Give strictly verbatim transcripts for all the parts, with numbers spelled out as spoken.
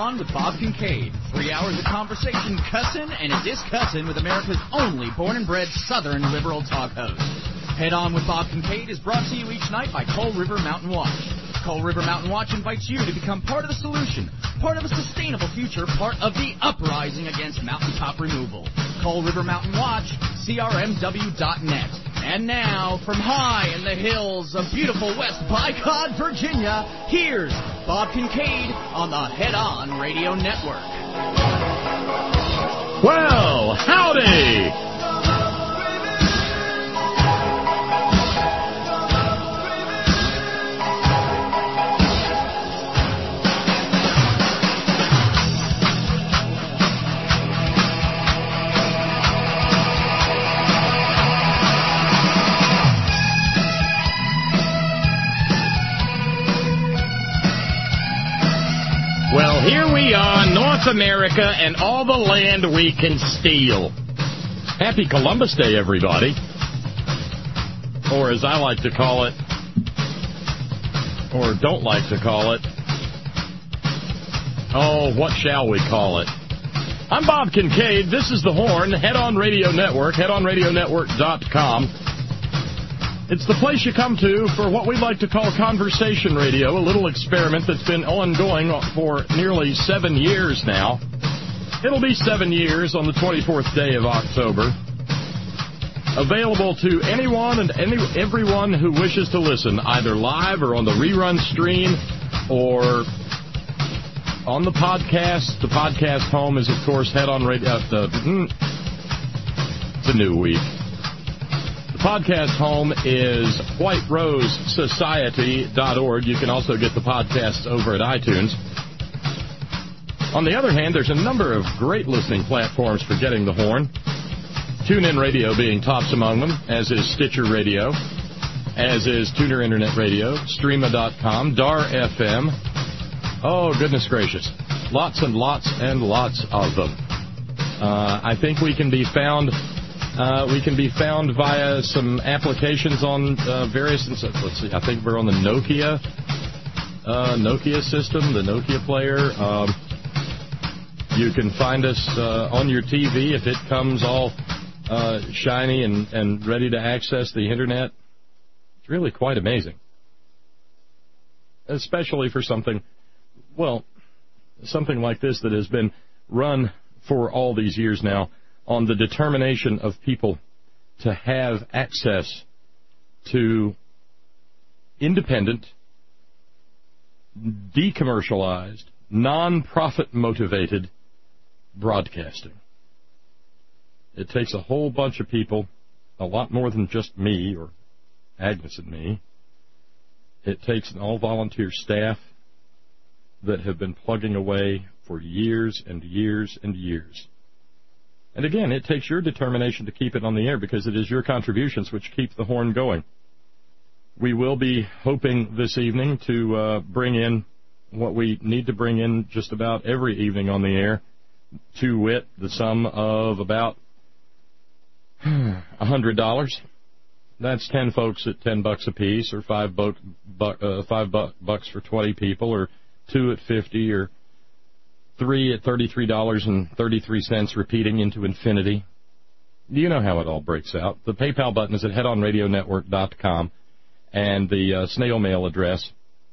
On with Bob Kincaid. Three hours of conversation, cussing, and a discussing with America's only born and bred Southern liberal talk host. Head On with Bob Kincaid is brought to you each night by Coal River Mountain Watch. Coal River Mountain Watch invites you to become part of the solution, part of a sustainable future, part of the uprising against mountaintop removal. Coal River Mountain Watch, C R M W dot net. And now, from high in the hills of beautiful West Bycott, Virginia, here's Bob Kincaid on the Head On Radio Network. Well, howdy! Well, here we are, North America, and all the land we can steal. Happy Columbus Day, everybody. Or as I like to call it, or don't like to call it, oh, what shall we call it? I'm Bob Kincaid. This is The Horn, Head On Radio Network, head on radio network dot com. It's the place you come to for what we'd like to call conversation radio, a little experiment that's been ongoing for nearly seven years now. It'll be seven years on the twenty-fourth day of October. Available to anyone and any, everyone who wishes to listen, either live or on the rerun stream or on the podcast. The podcast home is, of course, Head On Radio. Uh, the, mm, it's a new week. Podcast home is white rose society dot org. You can also get the podcasts over at iTunes. On the other hand, there's a number of great listening platforms for getting the horn. TuneIn Radio being tops among them, as is Stitcher Radio, as is Tuner Internet Radio, Streama dot com, D A R F M. Oh, goodness gracious. Lots and lots and lots of them. Uh, I think we can be found... Uh, we can be found via some applications on uh, various, let's see, I think we're on the Nokia, uh, Nokia system, the Nokia player. Um, you can find us uh, on your T V if it comes all uh, shiny and, and ready to access the Internet. It's really quite amazing. Especially for something, well, something like this that has been run for all these years now, on the determination of people to have access to independent, decommercialized, non-profit motivated broadcasting. It takes a whole bunch of people, a lot more than just me or Agnes and me. It takes an all-volunteer staff that have been plugging away for years and years and years. And again, it takes your determination to keep it on the air because it is your contributions which keep the horn going. We will be hoping this evening to uh, bring in what we need to bring in just about every evening on the air, to wit, the sum of about one hundred dollars. That's ten folks at ten bucks apiece, or five, bu- bu- uh, five bu- bucks for twenty people, or two at fifty, or three at thirty-three dollars and thirty-three cents, repeating into infinity. You know how it all breaks out. The PayPal button is at head on radio network dot com, and the uh, snail mail address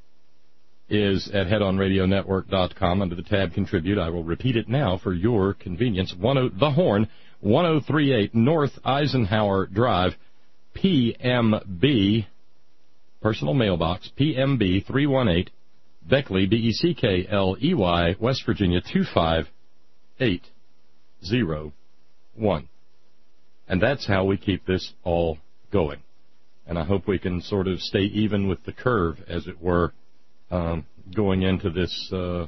is at head on radio network dot com under the tab Contribute. I will repeat it now for your convenience. ten, The Horn, ten thirty-eight North Eisenhower Drive, P M B, personal mailbox, P M B three one eight, Beckley, B E C K L E Y, West Virginia, two five eight zero one. And that's how we keep this all going. And I hope we can sort of stay even with the curve, as it were, um, going into this uh,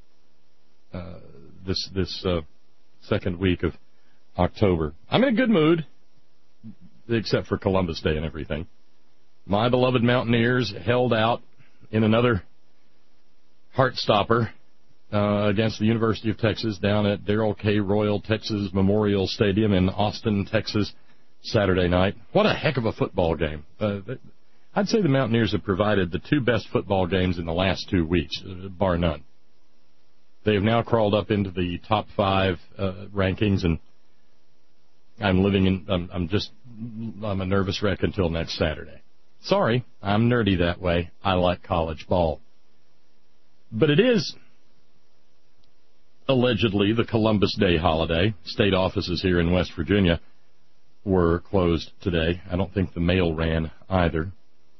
uh, this this uh, second week of October. I'm in a good mood, except for Columbus Day and everything. My beloved Mountaineers held out in another heartstopper uh, against the University of Texas down at Darrell K. Royal Texas Memorial Stadium in Austin, Texas, Saturday night. What a heck of a football game. Uh, I'd say the Mountaineers have provided the two best football games in the last two weeks, uh, bar none. They have now crawled up into the top five uh, rankings, and I'm living in, I'm, I'm just, I'm a nervous wreck until next Saturday. Sorry, I'm nerdy that way. I like college ball. But it is allegedly the Columbus Day holiday. State offices here in West Virginia were closed today. I don't think the mail ran either.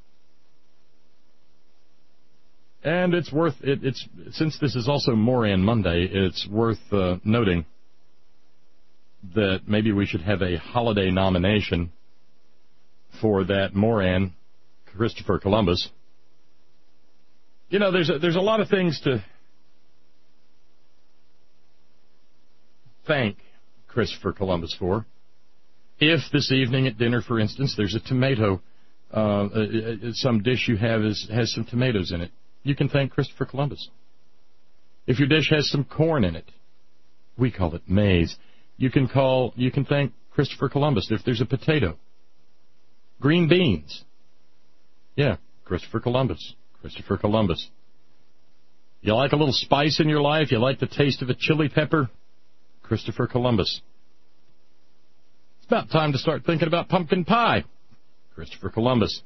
And it's worth it, it's since this is also Moran Monday, it's worth uh, noting that maybe we should have a holiday nomination for that Moran, Christopher Columbus. You know, there's a, there's a lot of things to thank Christopher Columbus for. If this evening at dinner, for instance, there's a tomato, uh, some dish you have is has some tomatoes in it, you can thank Christopher Columbus. If your dish has some corn in it, we call it maize, you can call, you can thank Christopher Columbus. If there's a potato, green beans, yeah, Christopher Columbus, Christopher Columbus. You like a little spice in your life? You like the taste of a chili pepper? Christopher Columbus. It's about time to start thinking about pumpkin pie. Christopher Columbus.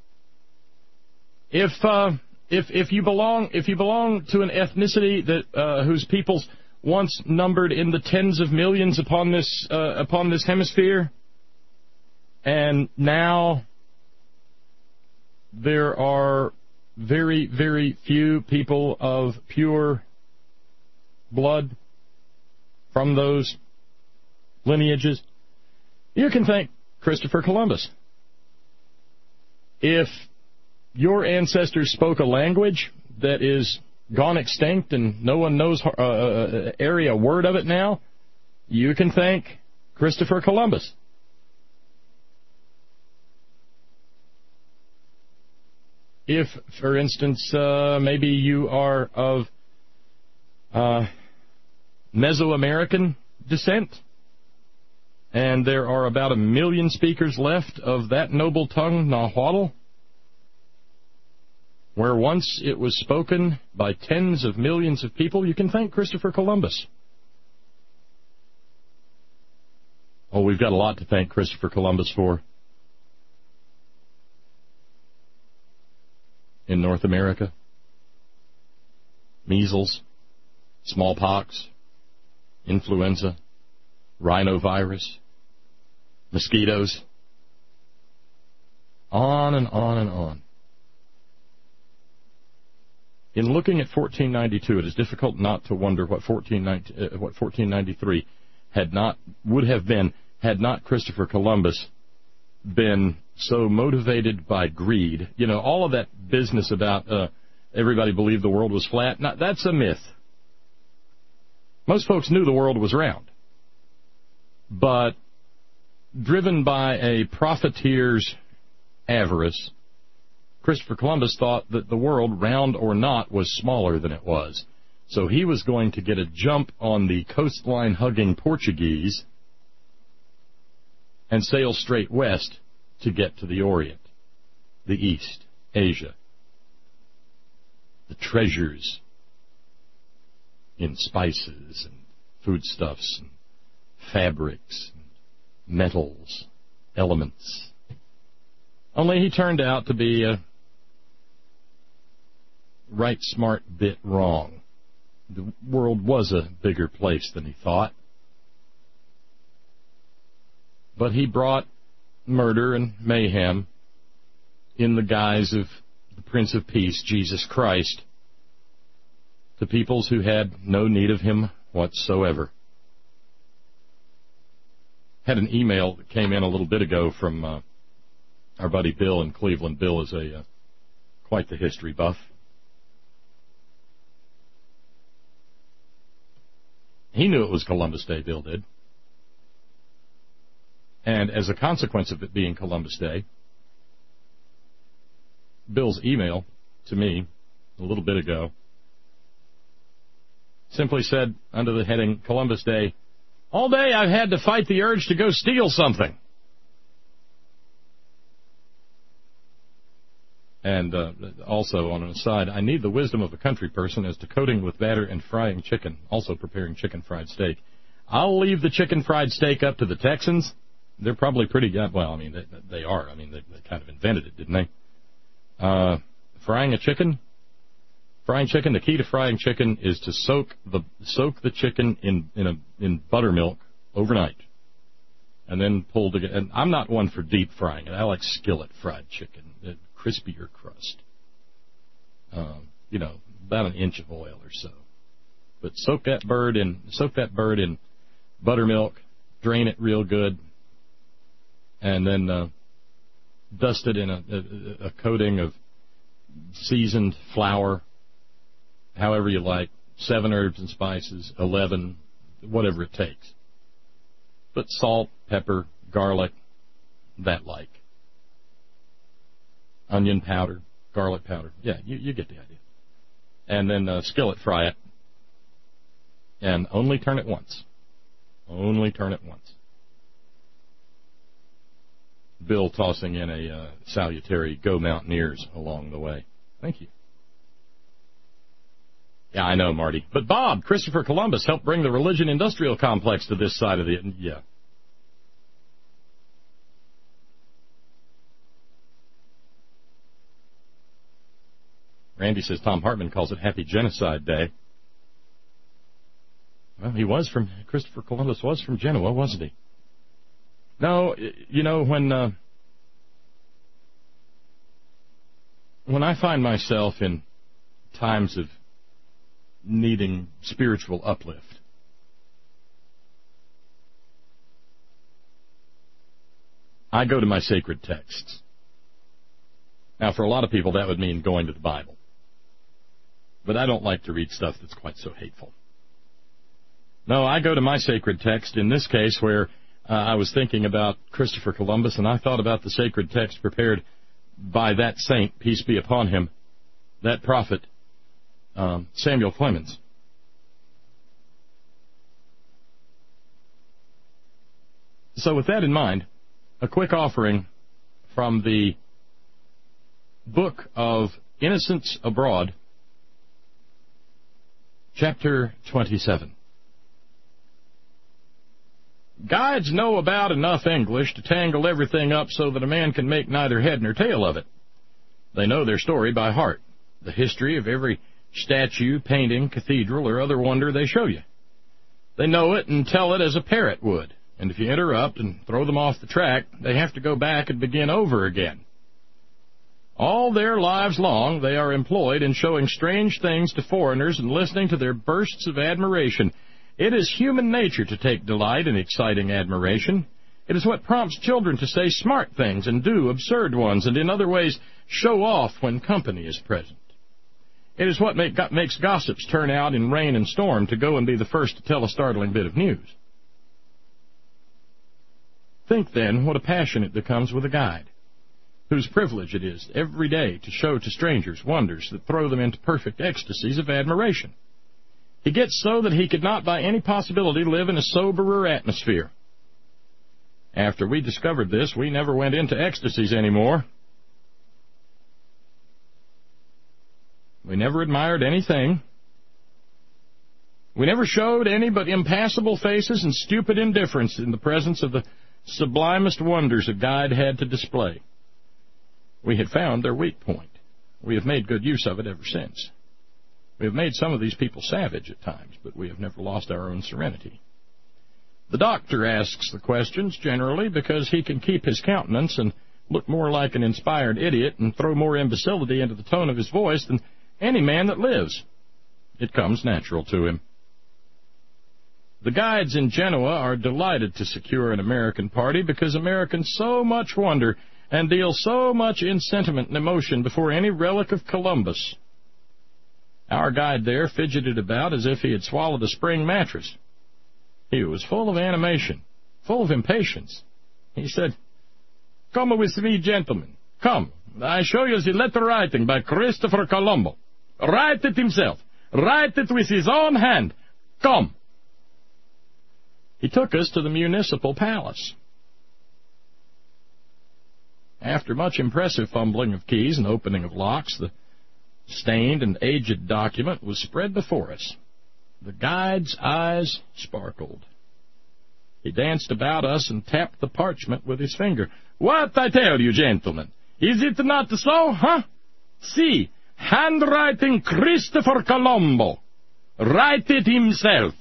If, uh, If if you belong if you belong to an ethnicity that uh, whose peoples once numbered in the tens of millions upon this uh, upon this hemisphere, and now there are very very few people of pure blood from those lineages, you can thank Christopher Columbus. If your ancestors spoke a language that is gone extinct and no one knows uh, uh, area a word of it now, you can thank Christopher Columbus. If, for instance, uh, maybe you are of uh, Mesoamerican descent, and there are about a million speakers left of that noble tongue, Nahuatl, where once it was spoken by tens of millions of people, you can thank Christopher Columbus. Oh, we've got a lot to thank Christopher Columbus for. In North America, measles, smallpox, influenza, rhinovirus, mosquitoes, on and on and on. In looking at fourteen ninety-two, it is difficult not to wonder what fourteen ninety-three had not would have been had not Christopher Columbus been so motivated by greed. You know, all of that business about uh, everybody believed the world was flat, now, that's a myth. Most folks knew the world was round. But driven by a profiteer's avarice, Christopher Columbus thought that the world, round or not, was smaller than it was. So he was going to get a jump on the coastline-hugging Portuguese and sail straight west to get to the Orient, the East, Asia. The treasures in spices and foodstuffs and fabrics and metals, elements. Only he turned out to be a right smart bit wrong. The world was a bigger place than he thought. But he brought murder and mayhem in the guise of the Prince of Peace, Jesus Christ, to peoples who had no need of him whatsoever. Had an email that came in a little bit ago from uh, our buddy Bill in Cleveland. Bill is a uh, quite the history buff. He knew it was Columbus Day, Bill did. And as a consequence of it being Columbus Day, Bill's email to me a little bit ago simply said, under the heading Columbus Day, all day I've had to fight the urge to go steal something. And uh, also, on an aside, I need the wisdom of a country person as to coating with batter and frying chicken, also preparing chicken fried steak. I'll leave the chicken fried steak up to the Texans. They're probably pretty good. Well, I mean, they, they are. I mean, they, they kind of invented it, didn't they? Uh, frying a chicken? Frying chicken, the key to frying chicken is to soak the soak the chicken in, in, a, in buttermilk overnight. And then pull together. And I'm not one for deep frying it. I like skillet fried chicken. Crispier crust. Um, you know, about an inch of oil or so. But soak that bird in soak that bird in buttermilk, drain it real good, and then uh, dust it in a, a, a coating of seasoned flour, however you like, seven herbs and spices, eleven, whatever it takes. Put salt, pepper, garlic, that like. Onion powder, garlic powder. Yeah, you, you get the idea. And then uh, skillet fry it. And only turn it once. Only turn it once. Bill tossing in a uh, salutary Go Mountaineers along the way. Thank you. Yeah, I know, Marty. But Bob, Christopher Columbus helped bring the religion industrial complex to this side of the... Yeah. Randy says Tom Hartman calls it Happy Genocide Day. Well, he was from, Christopher Columbus was from Genoa, wasn't he? No, you know, when, uh, when I find myself in times of needing spiritual uplift, I go to my sacred texts. Now, for a lot of people, that would mean going to the Bible. But I don't like to read stuff that's quite so hateful. No, I go to my sacred text, in this case, where uh, I was thinking about Christopher Columbus, and I thought about the sacred text prepared by that saint, peace be upon him, that prophet, um, Samuel Clemens. So with that in mind, a quick offering from the Book of Innocents Abroad, Chapter twenty-seven. Guides know about enough English to tangle everything up so that a man can make neither head nor tail of it. They know their story by heart, the history of every statue, painting, cathedral, or other wonder they show you. They know it and tell it as a parrot would, and if you interrupt and throw them off the track, they have to go back and begin over again. All their lives long, they are employed in showing strange things to foreigners and listening to their bursts of admiration. It is human nature to take delight in exciting admiration. It is what prompts children to say smart things and do absurd ones, and in other ways show off when company is present. It is what make, makes gossips turn out in rain and storm to go and be the first to tell a startling bit of news. Think, then, what a passion it becomes with a guide, whose privilege it is every day to show to strangers wonders that throw them into perfect ecstasies of admiration. He gets so that he could not by any possibility live in a soberer atmosphere. After we discovered this, we never went into ecstasies anymore. We never admired anything. We never showed any but impassible faces and stupid indifference in the presence of the sublimest wonders a guide had to display. We had found their weak point. We have made good use of it ever since. We have made some of these people savage at times, but we have never lost our own serenity. The doctor asks the questions generally because he can keep his countenance and look more like an inspired idiot and throw more imbecility into the tone of his voice than any man that lives. It comes natural to him. The guides in Genoa are delighted to secure an American party because Americans so much wonder and deal so much in sentiment and emotion before any relic of Columbus. Our guide there fidgeted about as if he had swallowed a spring mattress. He was full of animation, full of impatience. He said, "Come with me, gentlemen. Come. I show you the letter writing by Christopher Colombo. Write it himself. Write it with his own hand. Come." He took us to the municipal palace. After much impressive fumbling of keys and opening of locks, the stained and aged document was spread before us. The guide's eyes sparkled. He danced about us and tapped the parchment with his finger. "What I tell you, gentlemen? Is it not so, huh? See, handwriting Christopher Colombo. Write it himself."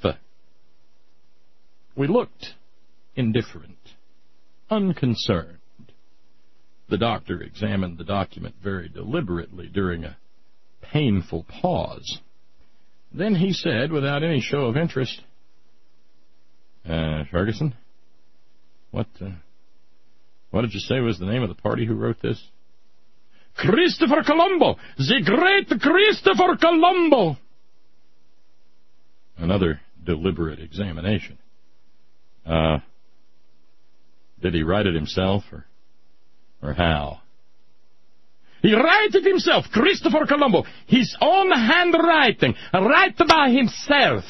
We looked indifferent, unconcerned. The doctor examined the document very deliberately during a painful pause. Then he said, without any show of interest, uh, Ferguson, what, uh, what did you say was the name of the party who wrote this? "Christopher Colombo! The great Christopher Colombo!" Another deliberate examination. Uh, did he write it himself, or, or how? "He wrote it himself, Christopher Colombo, his own handwriting, right by himself."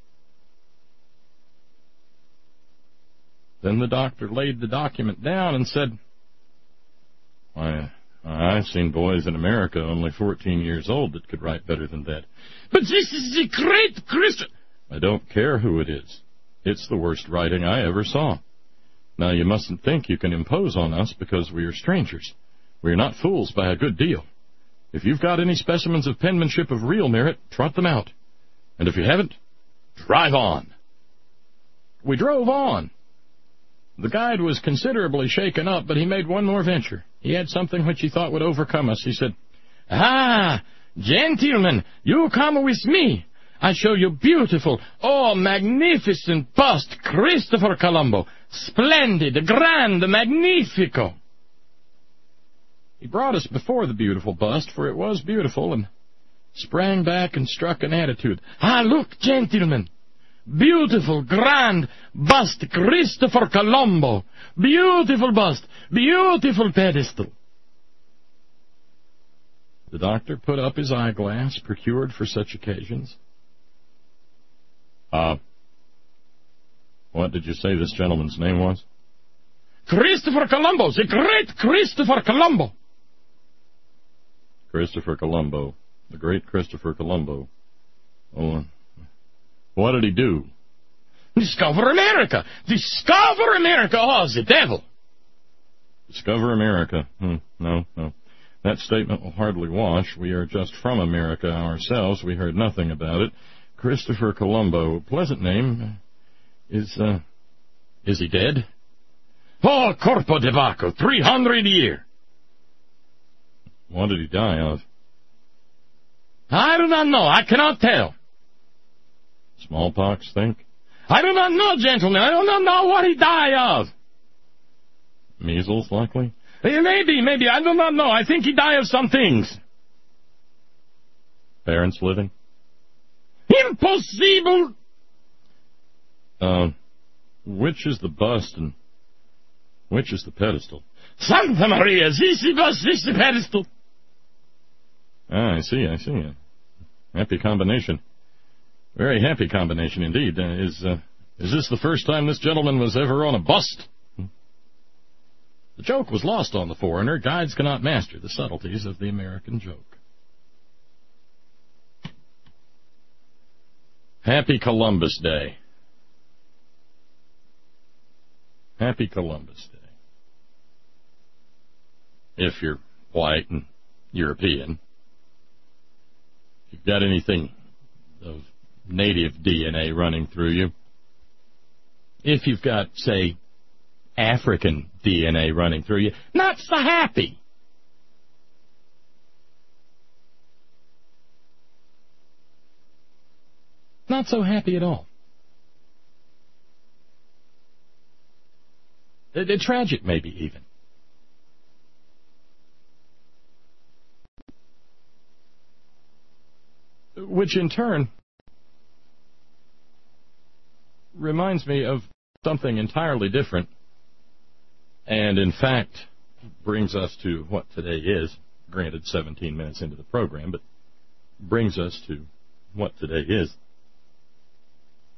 Then the doctor laid the document down and said, "Why, I've seen boys in America only fourteen years old that could write better than that." "But this is the great Christ—" "I don't care who it is. It's the worst writing I ever saw. Now, you mustn't think you can impose on us because we are strangers. We are not fools by a good deal. If you've got any specimens of penmanship of real merit, trot them out. And if you haven't, drive on." We drove on. The guide was considerably shaken up, but he made one more venture. He had something which he thought would overcome us. He said, "Ah, gentlemen, you come with me. I show you beautiful, oh, magnificent bust, Christopher Colombo. Splendid, grand, magnifico." He brought us before the beautiful bust, for it was beautiful, and sprang back and struck an attitude. "Ah, look, gentlemen. Beautiful, grand bust, Christopher Colombo. Beautiful bust, beautiful pedestal." The doctor put up his eyeglass, procured for such occasions. Uh, what did you say this gentleman's name was? "Christopher Colombo, the great Christopher Colombo." Christopher Colombo, the great Christopher Colombo. Oh, what did he do? "Discover America! Discover America! Oh, the devil!" Discover America. Hmm, no, no. That statement will hardly wash. We are just from America ourselves. We heard nothing about it. Christopher Colombo, pleasant name. Is, uh, is he dead? "Oh, corpo de vaco, three hundred year." What did he die of? "I do not know. I cannot tell." Smallpox, think? "I do not know, gentlemen. I do not know what he died of." Measles, likely? Maybe, maybe. I do not know. I think he died of some things. Parents living? Impossible! Uh, which is the bust and which is the pedestal? Santa Maria, this is bust, this is the pedestal. Ah, I see, I see. Happy combination. Very happy combination indeed. Uh, is uh, is this the first time this gentleman was ever on a bust? The joke was lost on the foreigner. Guides cannot master the subtleties of the American joke. Happy Columbus Day. Happy Columbus Day. If you're white and European, if you've got anything of native D N A running through you, if you've got, say, African D N A running through you, not so happy. Not so happy at all. Uh, tragic, maybe, even. Which, in turn, reminds me of something entirely different, and, in fact, brings us to what today is, granted seventeen minutes into the program, but brings us to what today is.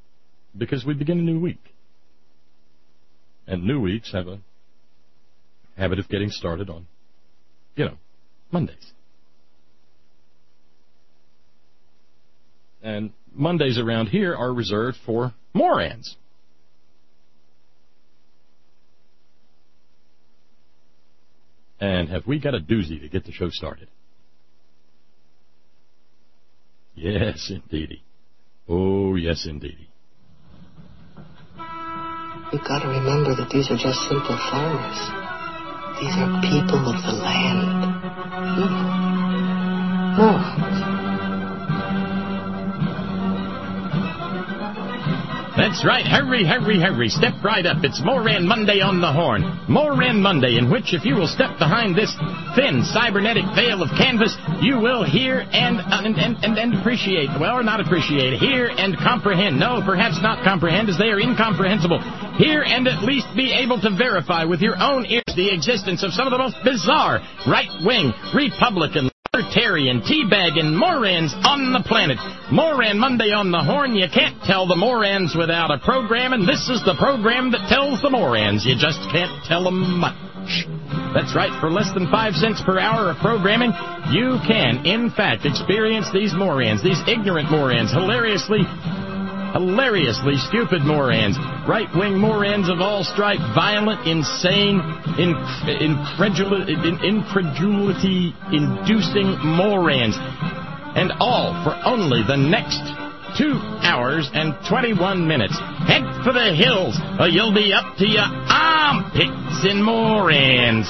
Because we begin a new week. And new weeks have a habit of getting started on, you know, Mondays. And Mondays around here are reserved for morons. And have we got a doozy to get the show started? Yes, indeedy. Oh, yes, indeedy. You've got to remember that these are just simple farmers. These are people of the land. You know, morons. That's right. Hurry, hurry, hurry. Step right up. It's Moran Monday on the Horn. Moran Monday, in which if you will step behind this thin cybernetic veil of canvas, you will hear and, and, and, and appreciate, well, or not appreciate, hear and comprehend. No, perhaps not comprehend, as they are incomprehensible. Hear and at least be able to verify with your own ears the existence of some of the most bizarre, right-wing, Republican, libertarian, teabagging Morans on the planet. Moran Monday on the Horn. You can't tell the Morans without a program, and this is the program that tells the Morans. You just can't tell them much. That's right. For less than five cents per hour of programming, you can, in fact, experience these Morans, these ignorant Morans, hilariously... hilariously stupid Morans, right-wing Morans of all stripe, violent, insane, inc- incredul- in- incredulity-inducing Morans. And all for only the next two hours and twenty-one minutes. Head for the hills, or you'll be up to your armpits in Morans.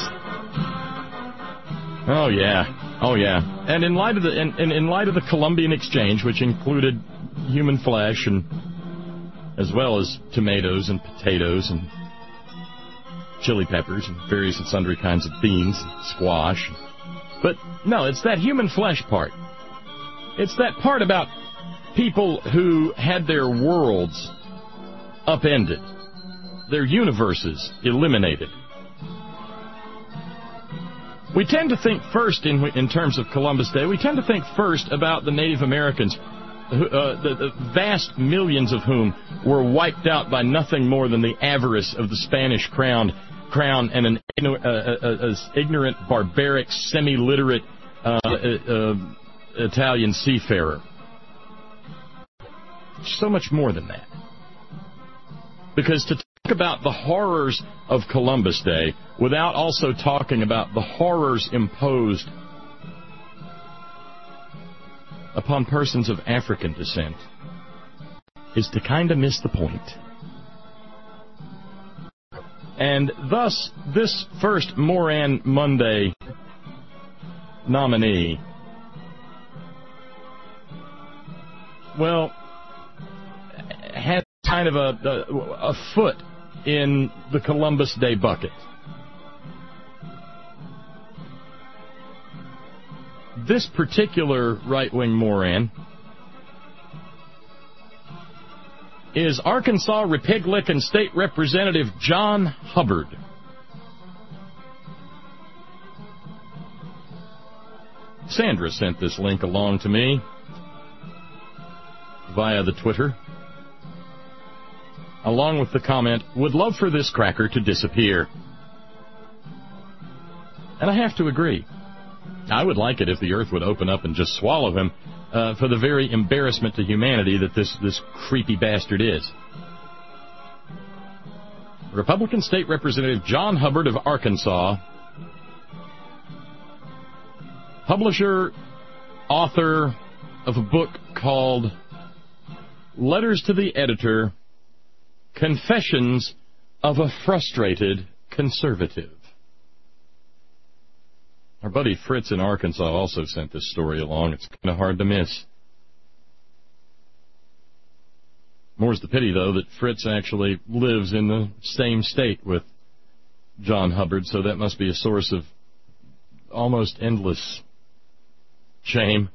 Oh, yeah. Oh, yeah. And in light of the in, in, in light of the Columbian Exchange, which included human flesh, and as well as tomatoes and potatoes and chili peppers and various and sundry kinds of beans and squash. But no, it's that human flesh part. It's that part about people who had their worlds upended, their universes eliminated. We tend to think first, in in terms of Columbus Day, we tend to think first about the Native Americans, who, uh, the, the vast millions of whom were wiped out by nothing more than the avarice of the Spanish crown, crown and an uh, uh, uh, ignorant, barbaric, semi-literate uh, uh, uh, Italian seafarer. So much more than that. Because to talk about the horrors of Columbus Day without also talking about the horrors imposed upon persons of African descent is to kind of miss the point. And thus, this first Moran Monday nominee, well, has kind of a, a, a foot in the Columbus Day bucket. This particular right-wing Moran is Arkansas Republican State Representative John Hubbard. Sandra sent this link along to me via the Twitter, along with the comment, "Would love for this cracker to disappear." And I have to agree. I would like it if the earth would open up and just swallow him uh, for the very embarrassment to humanity that this, this creepy bastard is. Republican State Representative John Hubbard of Arkansas, publisher, author of a book called Letters to the Editor, Confessions of a Frustrated Conservative. Our buddy Fritz in Arkansas also sent this story along. It's kind of hard to miss. More's the pity, though, that Fritz actually lives in the same state with John Hubbard, so that must be a source of almost endless shame.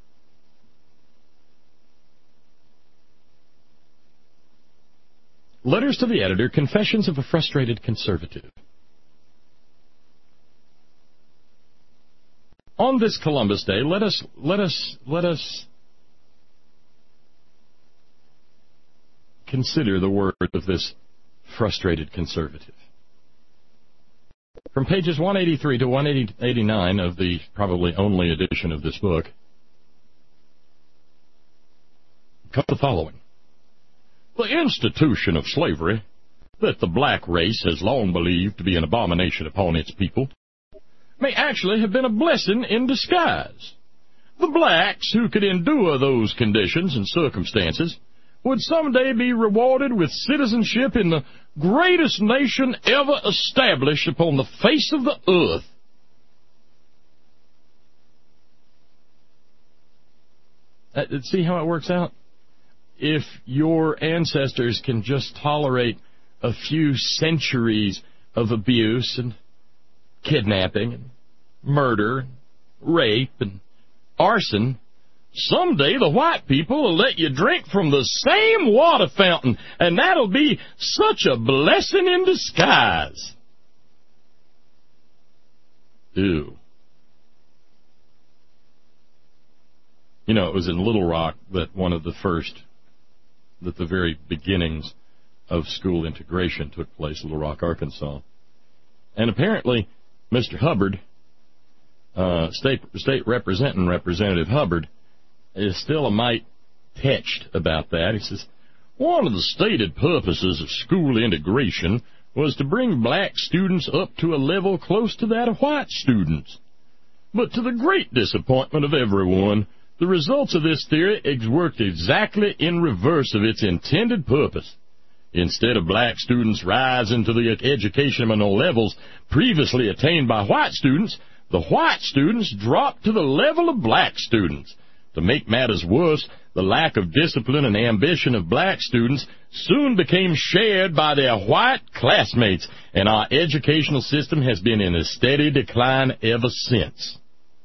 Letters to the Editor, Confessions of a Frustrated Conservative. On this Columbus Day, let us, let us, let us consider the word of this frustrated conservative. From pages one eighty-three to one eighty-nine of the probably only edition of this book, comes the following. The institution of slavery, that the black race has long believed to be an abomination upon its people, may actually have been a blessing in disguise. The blacks who could endure those conditions and circumstances would someday be rewarded with citizenship in the greatest nation ever established upon the face of the earth. Uh, see how it works out? If your ancestors can just tolerate a few centuries of abuse and kidnapping and murder, and rape and arson, someday the white people will let you drink from the same water fountain, and that'll be such a blessing in disguise. Ew. You know, it was in Little Rock that one of the first, that the very beginnings of school integration took place, Little Rock, Arkansas. And apparently, Mister Hubbard, uh, state, state representing Representative Hubbard, is still a mite touched about that. He says, one of the stated purposes of school integration was to bring black students up to a level close to that of white students. But to the great disappointment of everyone, the results of this theory worked exactly in reverse of its intended purpose. Instead of black students rising to the educational levels previously attained by white students, the white students dropped to the level of black students. To make matters worse, the lack of discipline and ambition of black students soon became shared by their white classmates, and our educational system has been in a steady decline ever since.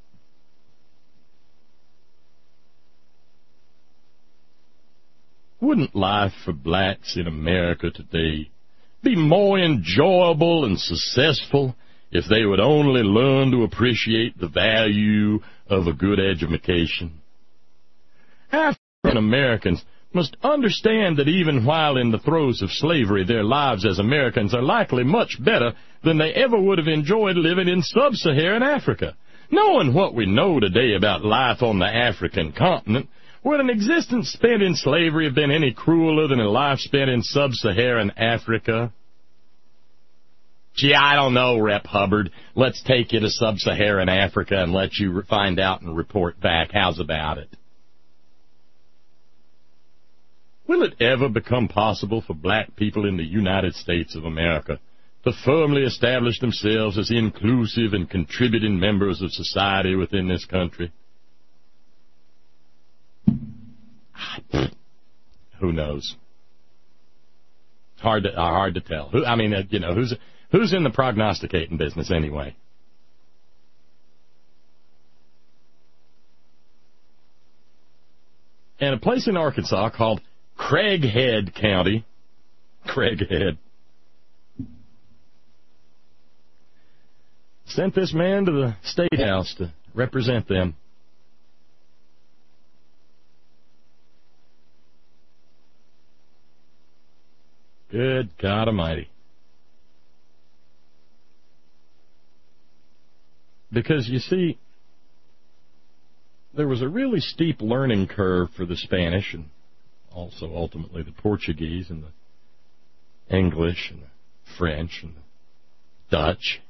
Wouldn't life for blacks in America today be more enjoyable and successful if they would only learn to appreciate the value of a good education? African Americans must understand that even while in the throes of slavery, their lives as Americans are likely much better than they ever would have enjoyed living in sub-Saharan Africa. Knowing what we know today about life on the African continent, would an existence spent in slavery have been any crueler than a life spent in sub-Saharan Africa? Gee, I don't know, Rep Hubbard. Let's take you to sub-Saharan Africa and let you find out and report back. How's about it? Will it ever become possible for black people in the United States of America to firmly establish themselves as inclusive and contributing members of society within this country? Who knows? Hard to hard to tell. Who, I mean, uh, you know, who's who's in the prognosticating business anyway? And a place in Arkansas called Craighead County, Craighead, sent this man to the State House to represent them. Good God Almighty. Because, you see, there was a really steep learning curve for the Spanish and also ultimately the Portuguese and the English and the French and the Dutch.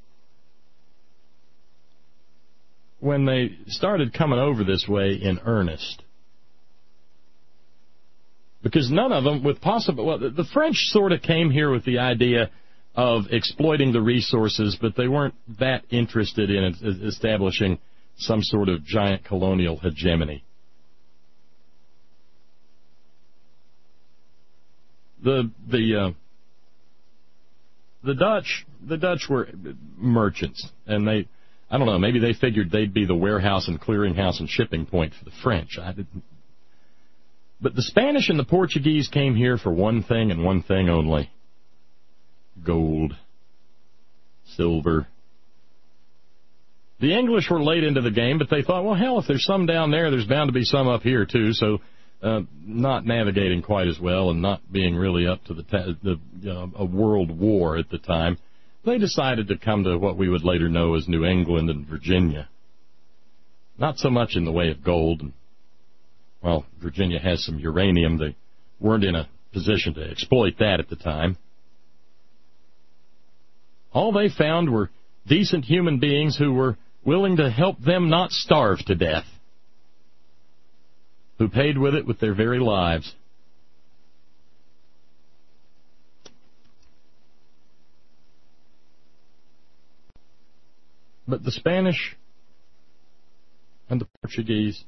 When they started coming over this way in earnest. Because none of them, with possible, well, the French sort of came here with the idea of exploiting the resources, but they weren't that interested in establishing some sort of giant colonial hegemony. The the uh, the Dutch the Dutch were merchants, and they, I don't know, maybe they figured they'd be the warehouse and clearinghouse and shipping point for the French. I didn't. But the Spanish and the Portuguese came here for one thing and one thing only. Gold. Silver. The English were late into the game, but they thought, well, hell, if there's some down there, there's bound to be some up here, too. So uh, not navigating quite as well and not being really up to the, ta- the uh, a world war at the time, they decided to come to what we would later know as New England and Virginia. Not so much in the way of gold. And, well, Virginia has some uranium. They weren't in a position to exploit that at the time. All they found were decent human beings who were willing to help them not starve to death, who paid with it with their very lives. But the Spanish and the Portuguese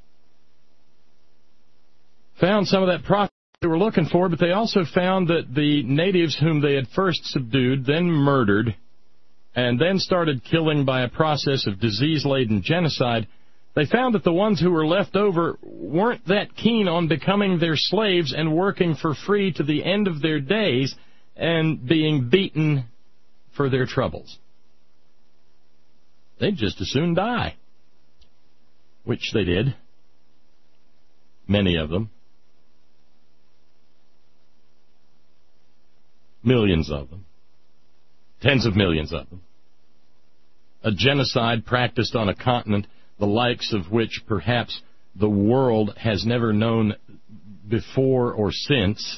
found some of that profit they were looking for, but they also found that the natives whom they had first subdued, then murdered, and then started killing by a process of disease-laden genocide, they found that the ones who were left over weren't that keen on becoming their slaves and working for free to the end of their days and being beaten for their troubles. They'd just as soon die, which they did, many of them, millions of them, tens of millions of them. A genocide practiced on a continent the likes of which perhaps the world has never known before or since.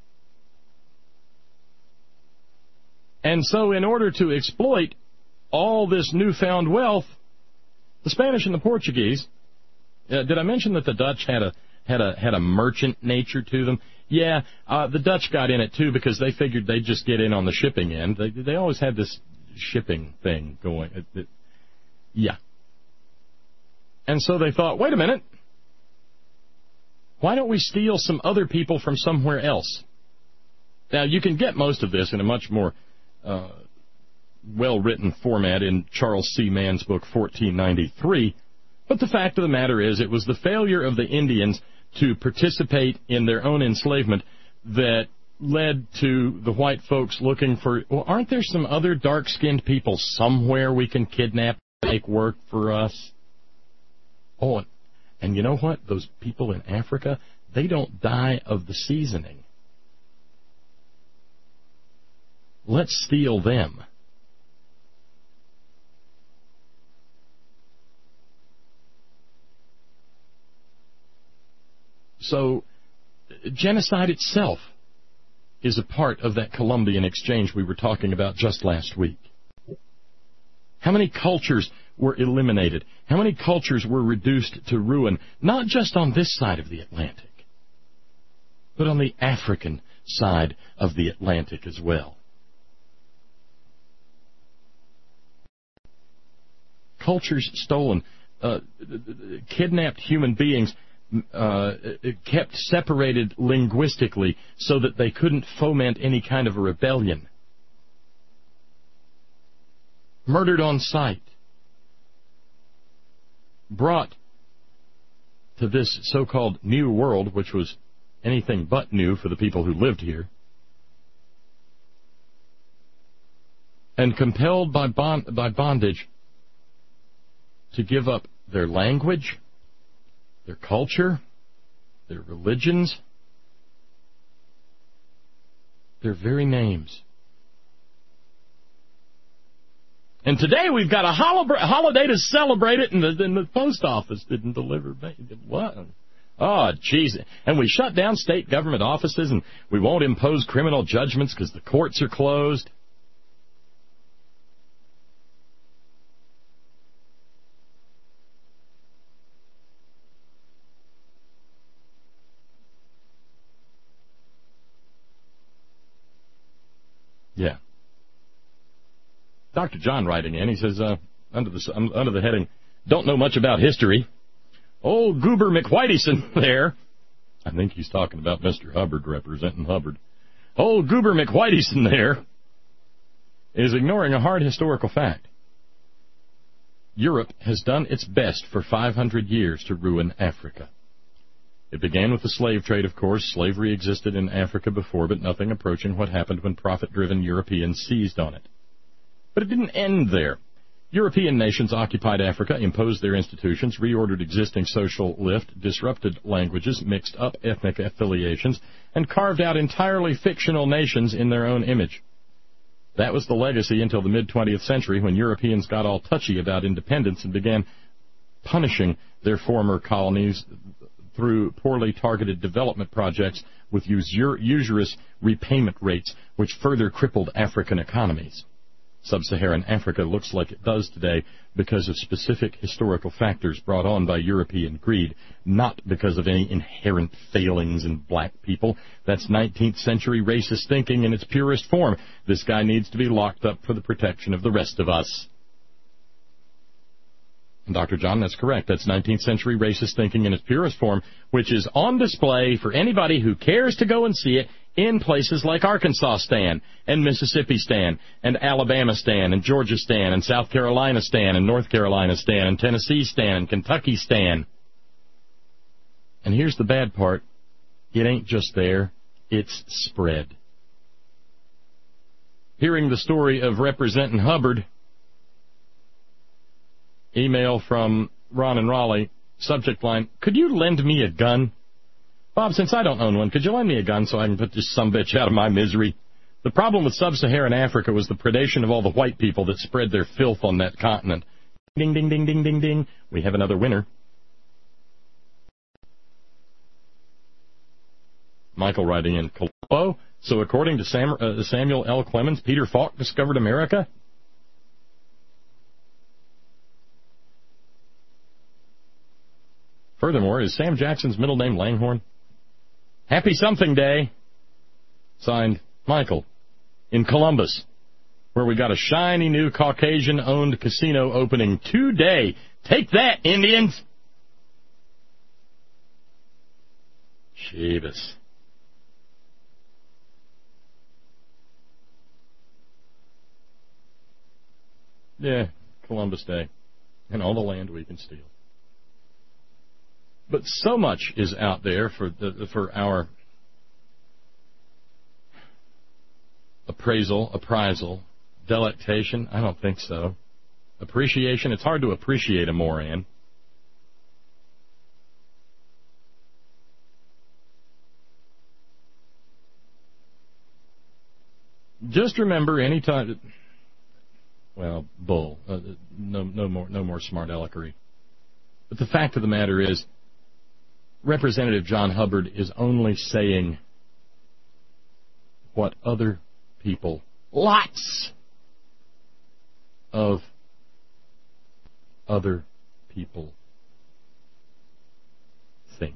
And so in order to exploit all this newfound wealth, the Spanish and the Portuguese, uh, did I mention that the Dutch had a had a had a merchant nature to them? Yeah, uh, the Dutch got in it too because they figured they'd just get in on the shipping end. They they always had this shipping thing going. It, it, yeah. And so they thought, wait a minute, why don't we steal some other people from somewhere else? Now, you can get most of this in a much more uh, well-written format in Charles C. Mann's book, fourteen ninety-three, but the fact of the matter is it was the failure of the Indians to participate in their own enslavement that led to the white folks looking for, well, aren't there some other dark-skinned people somewhere we can kidnap and make work for us? Oh, and, and you know what? Those people in Africa, they don't die of the seasoning. Let's steal them. So, genocide itself is a part of that Columbian exchange we were talking about just last week. How many cultures were eliminated? How many cultures were reduced to ruin, not just on this side of the Atlantic, but on the African side of the Atlantic as well? Cultures stolen, uh, kidnapped human beings, uh, kept separated linguistically so that they couldn't foment any kind of a rebellion. Murdered on sight. Brought to this so-called New World, which was anything but new for the people who lived here, and compelled by bond, by bondage to give up their language, their culture, their religions, their very names. And today we've got a holiday to celebrate it, and the, and the post office didn't deliver. What? Oh, jeez. And we shut down state government offices, and we won't impose criminal judgments because the courts are closed. Yeah. Doctor John writing in, he says, uh, under the um, under the heading, don't know much about history. Old Goober McWhiteyson there, I think he's talking about Mister Hubbard representing Hubbard. Old Goober McWhiteyson there is ignoring a hard historical fact. Europe has done its best for five hundred years to ruin Africa. It began with the slave trade, of course. Slavery existed in Africa before, but nothing approaching what happened when profit-driven Europeans seized on it. But it didn't end there. European nations occupied Africa, imposed their institutions, reordered existing social lift, disrupted languages, mixed up ethnic affiliations, and carved out entirely fictional nations in their own image. That was the legacy until the mid-twentieth century, when Europeans got all touchy about independence and began punishing their former colonies through poorly targeted development projects with usur- usurious repayment rates, which further crippled African economies. Sub-Saharan Africa looks like it does today because of specific historical factors brought on by European greed, not because of any inherent failings in black people. That's nineteenth century racist thinking in its purest form. This guy needs to be locked up for the protection of the rest of us. And Doctor John, that's correct. That's nineteenth century racist thinking in its purest form, which is on display for anybody who cares to go and see it in places like Arkansas Stan, and Mississippi Stan, and Alabama Stan, and Georgia Stan, and South Carolina Stan, and North Carolina Stan, and Tennessee Stan, and Kentucky Stan. And here's the bad part. It ain't just there. It's spread. Hearing the story of Representing Hubbard, email from Ron and Raleigh, subject line, could you lend me a gun? Bob, since I don't own one, could you lend me a gun so I can put this sumbitch out of my misery? The problem with sub-Saharan Africa was the predation of all the white people that spread their filth on that continent. Ding, ding, ding, ding, ding, ding. We have another winner. Michael writing in, Colombo. So according to Sam, uh, Samuel L. Clemens, Peter Falk discovered America? Furthermore, is Sam Jackson's middle name Langhorne? Happy something day. Signed, Michael, in Columbus, where we got a shiny new Caucasian-owned casino opening today. Take that, Indians! Jeebus. Yeah, Columbus Day, and all the land we can steal. But so much is out there for the, for our appraisal, appraisal, delectation. I don't think so. Appreciation. It's hard to appreciate a Moran. Just remember, any time. Well, bull. Uh, no, no more, no more smart alecky. But the fact of the matter is, Representative John Hubbard is only saying what other people, lots of other people, think.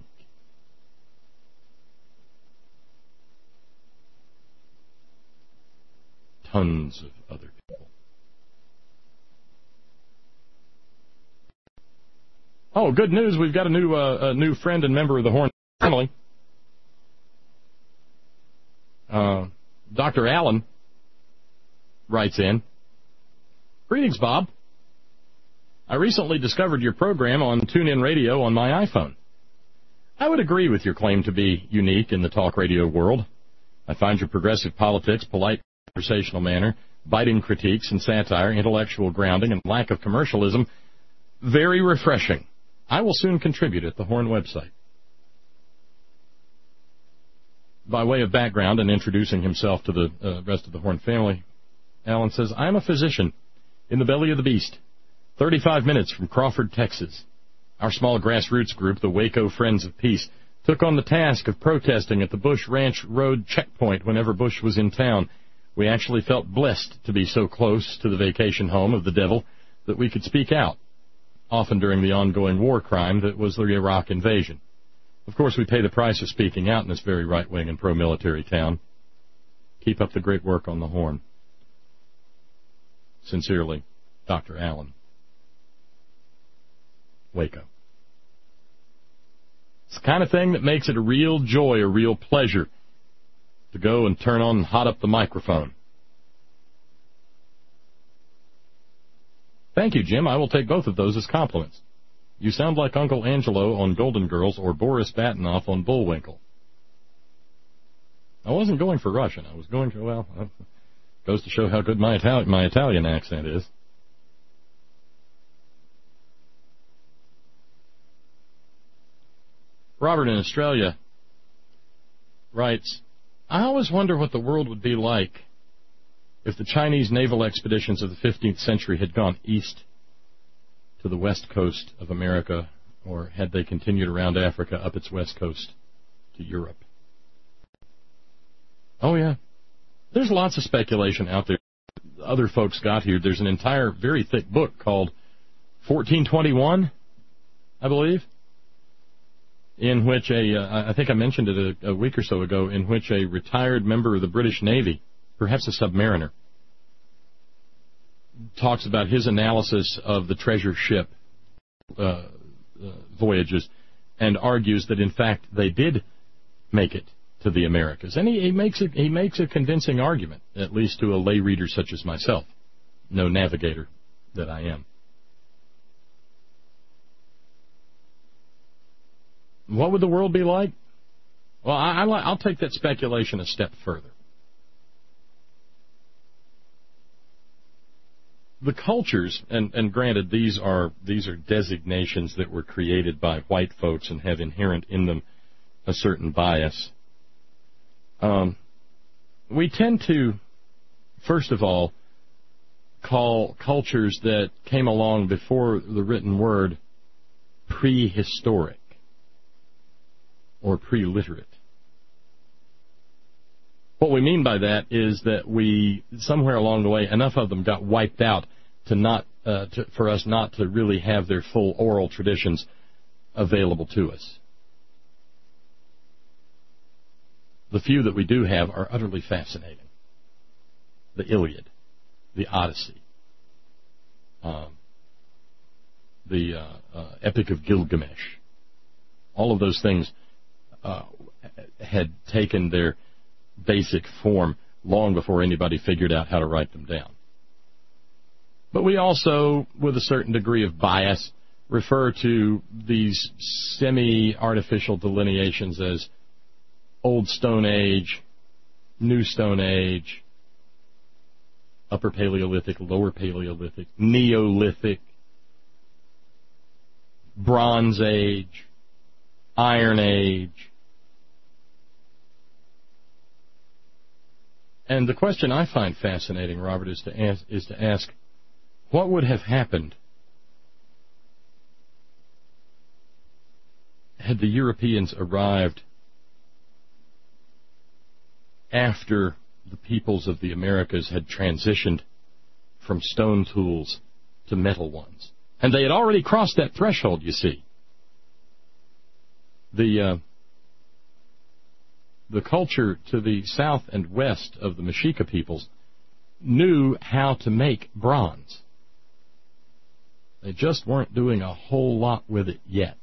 Tons of other people. Oh, good news. We've got a new uh, a new friend and member of the Horn family. Uh, Doctor Allen writes in, greetings, Bob. I recently discovered your program on TuneIn Radio on my iPhone. I would agree with your claim to be unique in the talk radio world. I find your progressive politics, polite conversational manner, biting critiques and satire, intellectual grounding, and lack of commercialism very refreshing. I will soon contribute at the Horn website. By way of background and introducing himself to the uh, rest of the Horn family, Allen says, I am a physician in the belly of the beast, thirty-five minutes from Crawford, Texas. Our small grassroots group, the Waco Friends of Peace, took on the task of protesting at the Bush Ranch Road checkpoint whenever Bush was in town. We actually felt blessed to be so close to the vacation home of the devil that we could speak out, often during the ongoing war crime that was the Iraq invasion. Of course, we pay the price of speaking out in this very right-wing and pro-military town. Keep up the great work on the Horn. Sincerely, Doctor Allen. Waco. It's the kind of thing that makes it a real joy, a real pleasure to go and turn on and hot up the microphone. Thank you, Jim. I will take both of those as compliments. You sound like Uncle Angelo on Golden Girls or Boris Batinoff on Bullwinkle. I wasn't going for Russian. I was going for, well, it goes to show how good my Italian, my Italian accent is. Robert in Australia writes, I always wonder what the world would be like if the Chinese naval expeditions of the fifteenth century had gone east to the west coast of America, or had they continued around Africa up its west coast to Europe. Oh, yeah. There's lots of speculation out there. Other folks got here. There's an entire very thick book called fourteen twenty-one, I believe, in which a, uh, I think I mentioned it a, a week or so ago, in which a retired member of the British Navy, perhaps a submariner, talks about his analysis of the treasure ship uh, uh, voyages and argues that, in fact, they did make it to the Americas. And he, he makes a, he makes a convincing argument, at least to a lay reader such as myself, no navigator that I am. What would the world be like? Well, I, I, I'll take that speculation a step further. The cultures, and, and granted, these are these are designations that were created by white folks and have inherent in them a certain bias. Um, we tend to, first of all, call cultures that came along before the written word prehistoric or pre-literate. What we mean by that is that we, somewhere along the way, enough of them got wiped out to not, uh, to, for us not to really have their full oral traditions available to us. The few that we do have are utterly fascinating. The Iliad, the Odyssey, um, the uh, uh, Epic of Gilgamesh. All of those things uh, had taken their basic form long before anybody figured out how to write them down. But we also, with a certain degree of bias, refer to these semi-artificial delineations as Old Stone Age, New Stone Age, Upper Paleolithic, Lower Paleolithic, Neolithic, Bronze Age, Iron Age. And the question I find fascinating, Robert, is to ask, is to ask, what would have happened had the Europeans arrived after the peoples of the Americas had transitioned from stone tools to metal ones? And they had already crossed that threshold, you see. The uh, the culture to the south and west of the Mexica peoples knew how to make bronze. They just weren't doing a whole lot with it yet.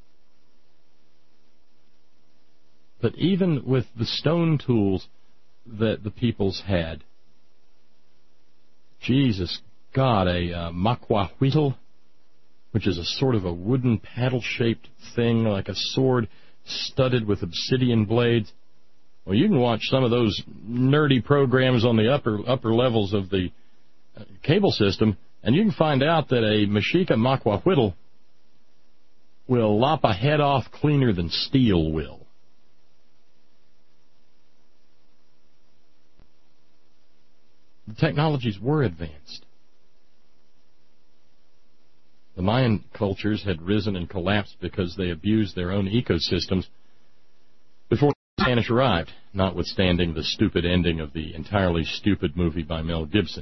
But even with the stone tools that the peoples had, Jesus, God, a uh, macuahuitl, which is a sort of a wooden paddle-shaped thing like a sword studded with obsidian blades. Well, you can watch some of those nerdy programs on the upper upper levels of the uh, cable system, and you can find out that a Mexica macuahuitl will lop a head off cleaner than steel will. The technologies were advanced. The Mayan cultures had risen and collapsed because they abused their own ecosystems before the Spanish arrived, notwithstanding the stupid ending of the entirely stupid movie by Mel Gibson,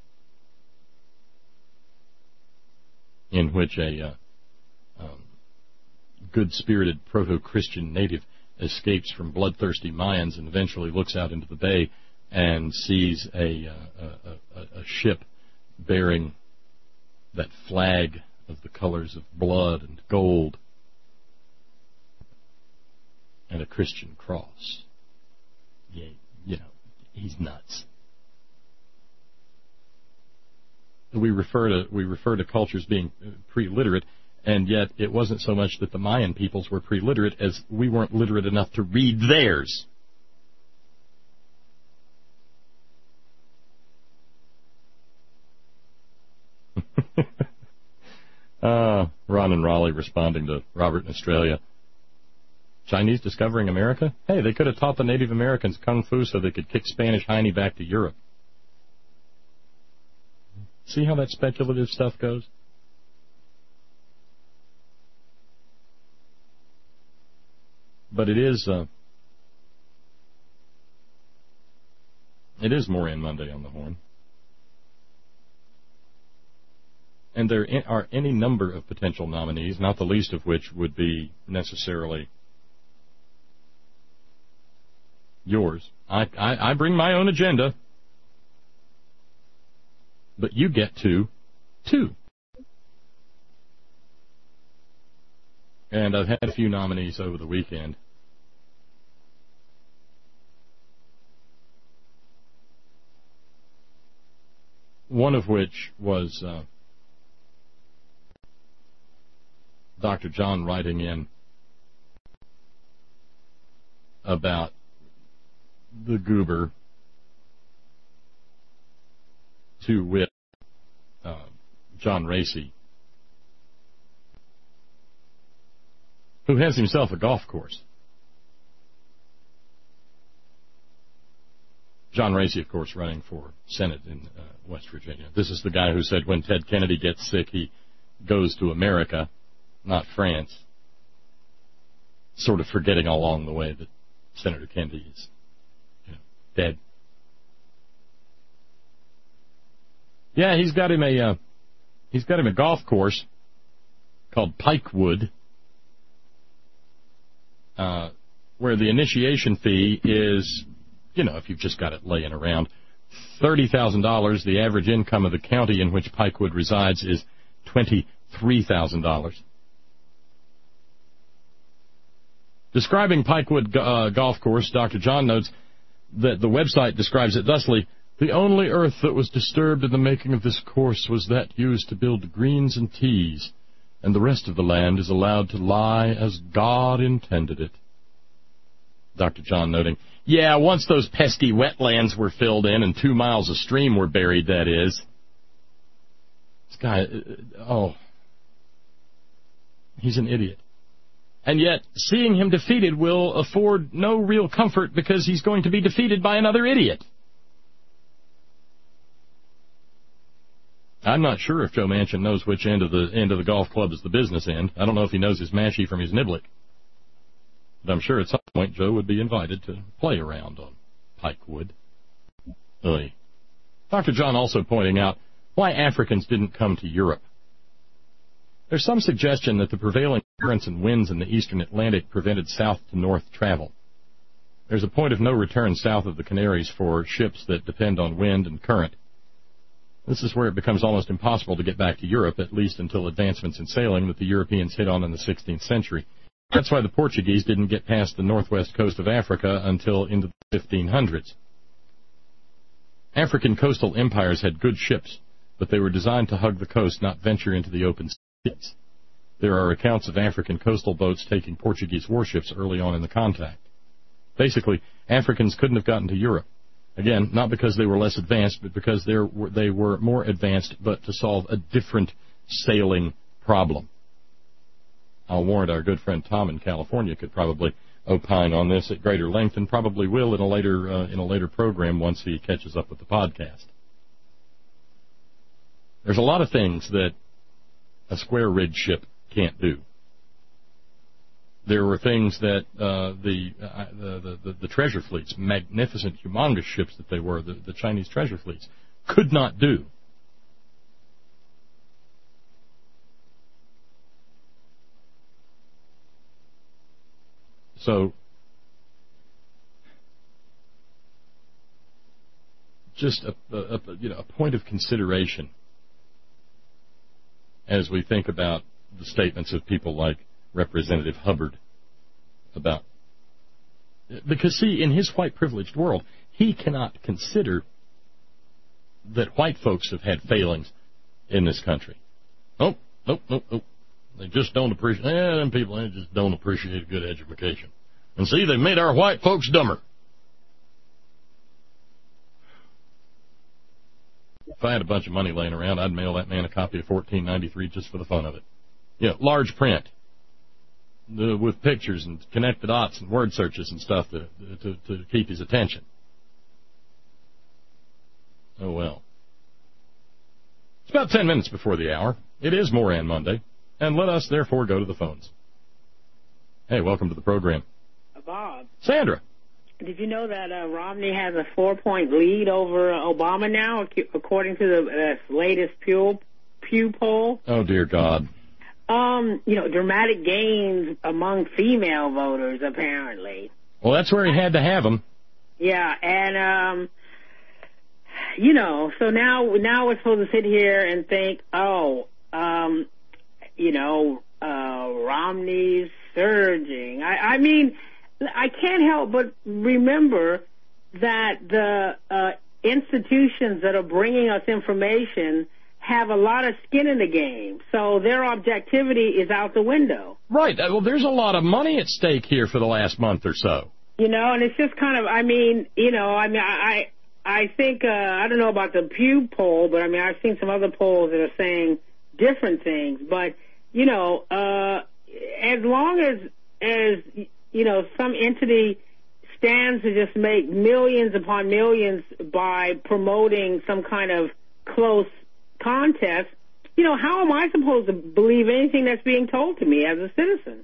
in which a uh, um, good-spirited proto-Christian native escapes from bloodthirsty Mayans and eventually looks out into the bay and sees a, uh, a, a, a ship bearing that flag of the colors of blood and gold and a Christian cross. Yeah, you know, he's nuts. We refer to we refer to cultures being pre-literate, and yet it wasn't so much that the Mayan peoples were pre-literate as we weren't literate enough to read theirs. Uh, Ron and Raleigh responding to Robert in Australia. Chinese discovering America? Hey, they could have taught the Native Americans Kung Fu so they could kick Spanish hiney back to Europe. See how that speculative stuff goes? But it is, uh, it is Moran Monday on the Horn. And there are any number of potential nominees, not the least of which would be necessarily yours. I, I, I bring my own agenda, but you get to two. And I've had a few nominees over the weekend. One of which was uh, Doctor John writing in about the goober to wit uh, John Racy, who has himself a golf course. John Racy, of course, running for Senate in uh, West Virginia. This is the guy who said when Ted Kennedy gets sick, he goes to America, not France, sort of forgetting all along the way that Senator Kennedy is, you know, dead. Yeah, he's got him a uh, he's got him a golf course called Pikewood, uh, where the initiation fee is, you know, if you've just got it laying around, thirty thousand dollars. The average income of the county in which Pikewood resides is twenty-three thousand dollars. Describing Pikewood uh, Golf Course, Doctor John notes that the website describes it thusly: the only earth that was disturbed in the making of this course was that used to build greens and tees, and the rest of the land is allowed to lie as God intended it. Doctor John noting, yeah, once those pesky wetlands were filled in and two miles of stream were buried, that is. This guy, oh, he's an idiot. And yet, seeing him defeated will afford no real comfort because he's going to be defeated by another idiot. I'm not sure if Joe Manchin knows which end of the end of the golf club is the business end. I don't know if he knows his mashie from his niblick. But I'm sure at some point Joe would be invited to play around on Pikewood. Oy. Doctor John also pointing out why Africans didn't come to Europe. There's some suggestion that the prevailing currents and winds in the eastern Atlantic prevented south to north travel. There's a point of no return south of the Canaries for ships that depend on wind and current. This is where it becomes almost impossible to get back to Europe, at least until advancements in sailing that the Europeans hit on in the sixteenth century. That's why the Portuguese didn't get past the northwest coast of Africa until into the fifteen hundreds. African coastal empires had good ships, but they were designed to hug the coast, not venture into the open seas. There are accounts of African coastal boats taking Portuguese warships early on in the contact. Basically, Africans couldn't have gotten to Europe. Again, not because they were less advanced, but because they were, they were more advanced, but to solve a different sailing problem. I'll warrant our good friend Tom in California could probably opine on this at greater length, and probably will in a later uh, in a later program once he catches up with the podcast. There's a lot of things that a square-rigged ship can't do. There were things that uh, the, uh, the, the the treasure fleets, magnificent, humongous ships that they were, the, the Chinese treasure fleets, could not do. So, just a, a, a you know a point of consideration as we think about the statements of people like Representative Hubbard about, because see, in his white privileged world, he cannot consider that white folks have had failings in this country. Oh, nope, nope, nope. They just don't appreciate, eh, them people, they just don't appreciate a good education. And see, they made our white folks dumber. If I had a bunch of money laying around, I'd mail that man a copy of fourteen ninety-three just for the fun of it. You know, large print, uh, with pictures and connect the dots and word searches and stuff to, to, to keep his attention. Oh, well. It's about ten minutes before the hour. It is Moran Monday, and let us therefore go to the phones. Hey, welcome to the program. Bob. Sandra. Did you know that uh, Romney has a four-point lead over uh, Obama now, according to the uh, latest Pew, Pew poll? Oh, dear God. Um, you know, dramatic gains among female voters, apparently. Well, that's where he had to have them. Yeah, and, um, you know, so now now we're supposed to sit here and think, oh, um, you know, uh, Romney's surging. I, I mean... I can't help but remember that the uh, institutions that are bringing us information have a lot of skin in the game, so their objectivity is out the window. Right. Well, there's a lot of money at stake here for the last month or so. You know, and it's just kind of, I mean, you know, I mean, I I think, uh, I don't know about the Pew poll, but I mean, I've seen some other polls that are saying different things, but, you know, uh, as long as, as, you know, some entity stands to just make millions upon millions by promoting some kind of close contest, you know, how am I supposed to believe anything that's being told to me as a citizen?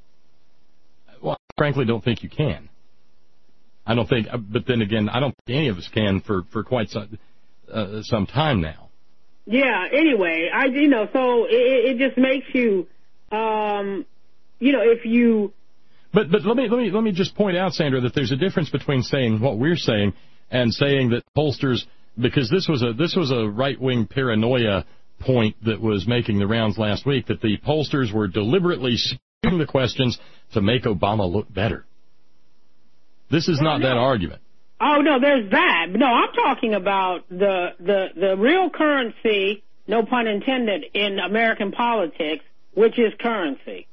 Well, I frankly don't think you can. I don't think, but then again, I don't think any of us can for, for quite some, uh, some time now. Yeah, anyway, I, you know, so it, it just makes you, um, you know, if you... But but let me let me let me just point out, Sandra, that there's a difference between saying what we're saying and saying that pollsters, because this was a this was a right-wing paranoia point that was making the rounds last week, that the pollsters were deliberately skewing the questions to make Obama look better. This is not that argument. Oh no, there's that. No, I'm talking about the the the real currency, no pun intended, in American politics, which is currency.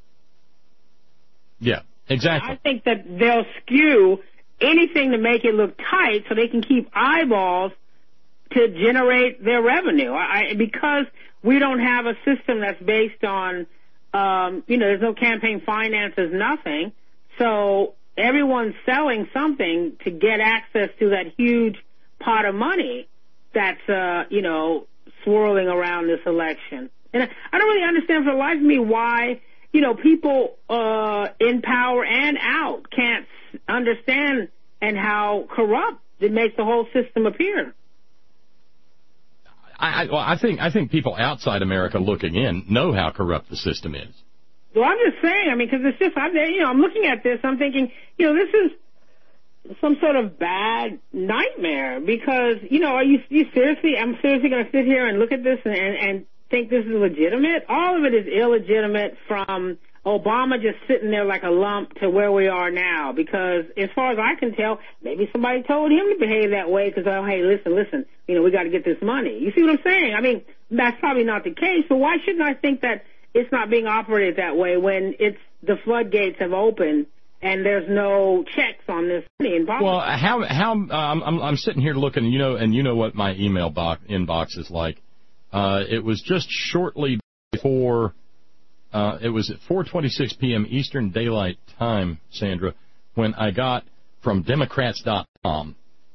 Yeah. Exactly. I think that they'll skew anything to make it look tight so they can keep eyeballs to generate their revenue. I, because we don't have a system that's based on, um, you know, there's no campaign finance, there's nothing. So everyone's selling something to get access to that huge pot of money that's, uh, you know, swirling around this election. And I don't really understand for the life of me why, you know, people uh, in power and out can't understand and how corrupt it makes the whole system appear. I, I, well, I think I think people outside America looking in know how corrupt the system is. Well, I'm just saying, I mean, because it's just, I'm, you know, I'm looking at this, I'm thinking, you know, this is some sort of bad nightmare because, you know, are you, you seriously, I'm seriously going to sit here and look at this and, and, and think this is legitimate? All of it is illegitimate, from Obama just sitting there like a lump to where we are now, because as far as I can tell, maybe somebody told him to behave that way because, oh, hey, listen, listen, you know, we got to get this money. You see what I'm saying? I mean, that's probably not the case, but why shouldn't I think that it's not being operated that way when it's the floodgates have opened and there's no checks on this money in politics? Well, how how um, I'm I'm sitting here looking, you know, and you know what my email box inbox is like. Uh, it was just shortly before, uh, it was at four twenty-six p.m. Eastern Daylight Time, Sandra, when I got from Democrats dot com.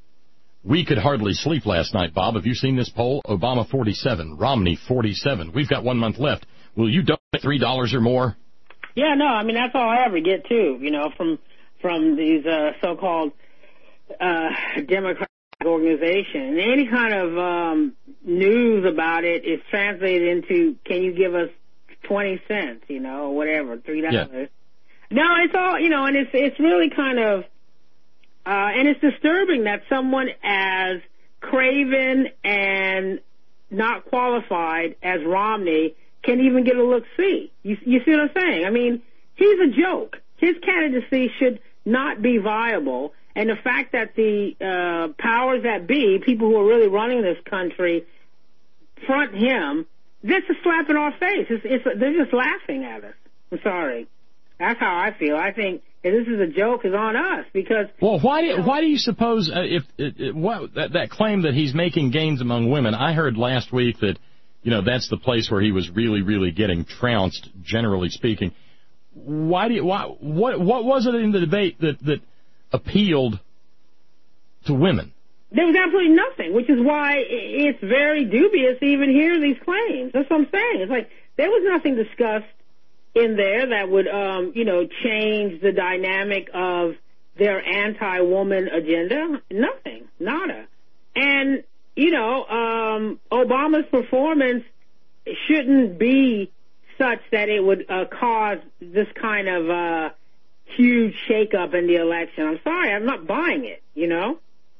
We could hardly sleep last night, Bob. Have you seen this poll? Obama forty-seven, Romney forty-seven. We've got one month left. Will you donate three dollars or more? Yeah, no, I mean, that's all I ever get, too, you know, from from these uh, so-called uh, Democratic organization. Any kind of um, news about it is translated into, can you give us twenty cents, you know, or whatever, three dollars. Yeah. No, it's all, you know, and it's it's really kind of, uh, and it's disturbing that someone as craven and not qualified as Romney can even get a look-see. You, you see what I'm saying? I mean, he's a joke. His candidacy should not be viable. And the fact that the uh, powers that be, people who are really running this country, front him, this is a slap in our face. It's, it's, they're just laughing at us. I'm sorry. That's how I feel. I think if this is a joke, it's on us because. Well, why do, why do you suppose uh, if it, it, what, that, that claim that he's making gains among women? I heard last week that, you know, that's the place where he was really, really getting trounced, generally speaking. Why do you, why, what, what was it in the debate that, that appealed to women? there was absolutely nothing, which is why it's very dubious to even hear these claims. That's what I'm saying. It's like there was nothing discussed in there that would, um, you know, change the dynamic of their anti-woman agenda. Nothing. Nada. And, you know, um, Obama's performance shouldn't be such that it would uh, cause this kind of uh, huge shakeup in the election. I'm sorry, I'm not buying it, you know?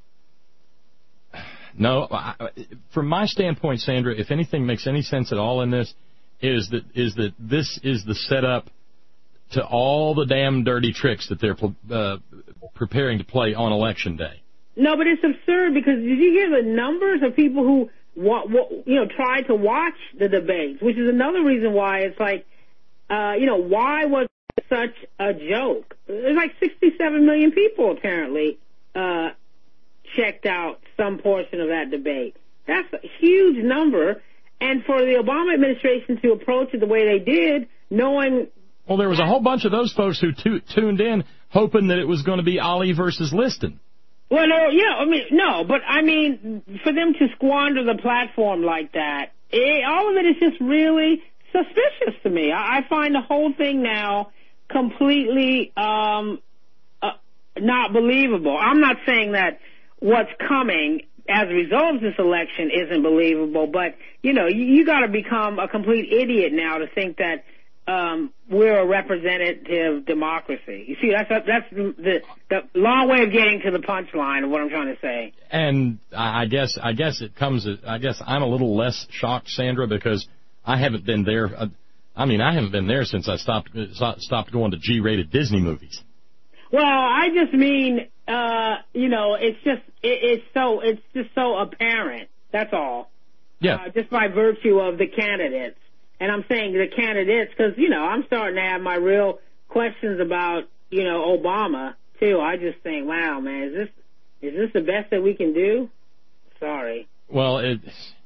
No, I, from my standpoint, Sandra, if anything makes any sense at all in this, is that is that this is the setup to all the damn dirty tricks that they're uh, preparing to play on Election Day. No, but it's absurd because did you hear the numbers of people who wa- wa- you know tried to watch the debates, which is another reason why it's like, uh, you know, why was it such a joke? There's like sixty-seven million people apparently uh, checked out some portion of that debate. That's a huge number. And for the Obama administration to approach it the way they did, knowing... Well, there was a whole bunch of those folks who tu- tuned in hoping that it was going to be Ali versus Liston. Well, no, yeah, I mean, no, but I mean, for them to squander the platform like that, it, all of it is just really suspicious to me. I, I find the whole thing now completely um, uh, not believable. I'm not saying that what's coming as a result of this election isn't believable, but, you know, you, you got to become a complete idiot now to think that um, we're a representative democracy. You see, that's that's the, the long way of getting to the punchline of what I'm trying to say. And I guess I guess it comes. I guess I'm a little less shocked, Sandra, because I haven't been there. I mean, I haven't been there since I stopped stopped going to G-rated Disney movies. Well, I just mean, uh, you know, it's just it, it's so it's just so apparent. That's all. Yeah. Uh, just by virtue of the candidates. And I'm saying the candidates because, you know, I'm starting to have my real questions about, you know, Obama, too. I just think, wow, man, is this is this the best that we can do? Sorry. Well, it,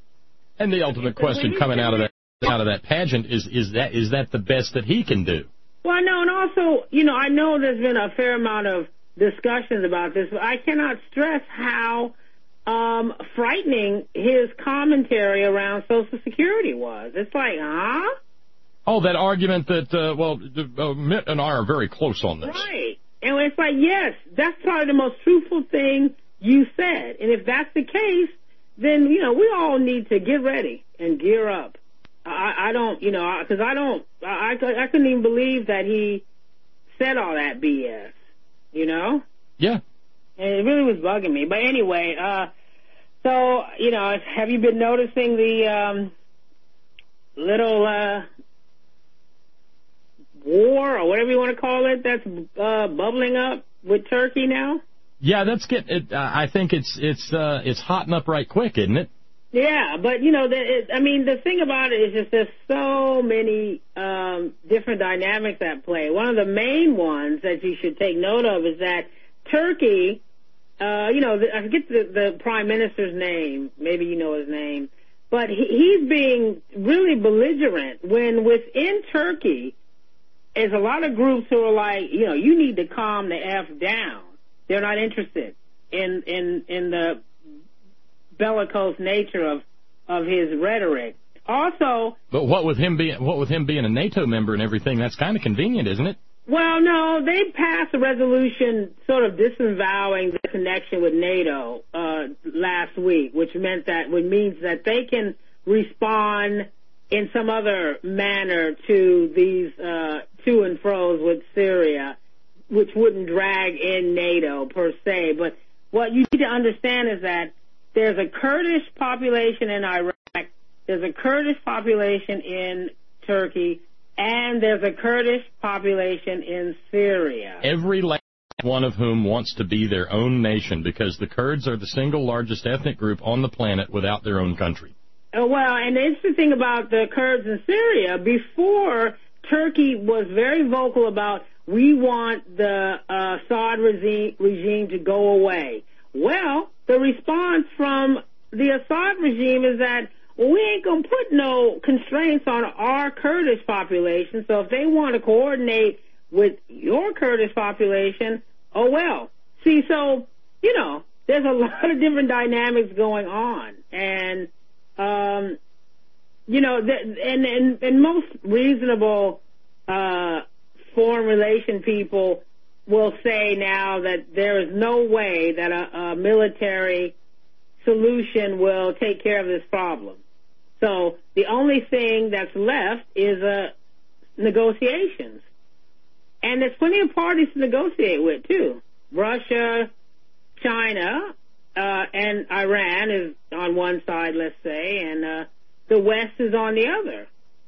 and the ultimate question coming out of that out of that pageant is, is that is that the best that he can do? Well, no, and also, you know, I know there's been a fair amount of discussions about this, but I cannot stress how Um, frightening his commentary around Social Security was. It's like, huh? Oh, that argument that, uh, well, uh, Mitt and I are very close on this. Right. And it's like, yes, that's probably the most truthful thing you said. And if that's the case, then, you know, we all need to get ready and gear up. I, I don't, you know, because I don't, I, I couldn't even believe that he said all that B S, you know? Yeah. And it really was bugging me. But anyway, uh, so, you know, have you been noticing the um, little uh, war or whatever you want to call it that's uh, bubbling up with Turkey now? Yeah, that's get. It, uh, I think it's it's uh, it's hotting up right quick, isn't it? Yeah, but, you know, the, it, I mean, the thing about it is just there's so many um, different dynamics at play. One of the main ones that you should take note of is that Turkey, uh, you know, the, I forget the, the prime minister's name. Maybe you know his name. But he, he's being really belligerent when within Turkey is a lot of groups who are like, you know, you need to calm the F down. They're not interested in, in, in the bellicose nature of, of his rhetoric. Also, but what with him being what with him being a NATO member and everything, that's kind of convenient, isn't it? Well, no, they passed a resolution sort of disavowing the connection with NATO uh, last week, which meant that, which means that they can respond in some other manner to these uh, to and fro's with Syria, which wouldn't drag in NATO per se. But what you need to understand is that there's a Kurdish population in Iraq, there's a Kurdish population in Turkey, and there's a Kurdish population in Syria. Every last one of whom wants to be their own nation because the Kurds are the single largest ethnic group on the planet without their own country. Uh, well, and the interesting thing about the Kurds in Syria, before Turkey was very vocal about we want the uh, Assad regime, regime to go away. Well, the response from the Assad regime is that well, we ain't going to put no constraints on our Kurdish population, so if they want to coordinate with your Kurdish population, oh well. See, so, you know, there's a lot of different dynamics going on. And, um, you know, the, and, and, and most reasonable uh, foreign relation people will say now that there is no way that a, a military solution will take care of this problem. So the only thing that's left is uh, negotiations. And there's plenty of parties to negotiate with, too. Russia, China, uh, and Iran is on one side, let's say, and uh, the West is on the other.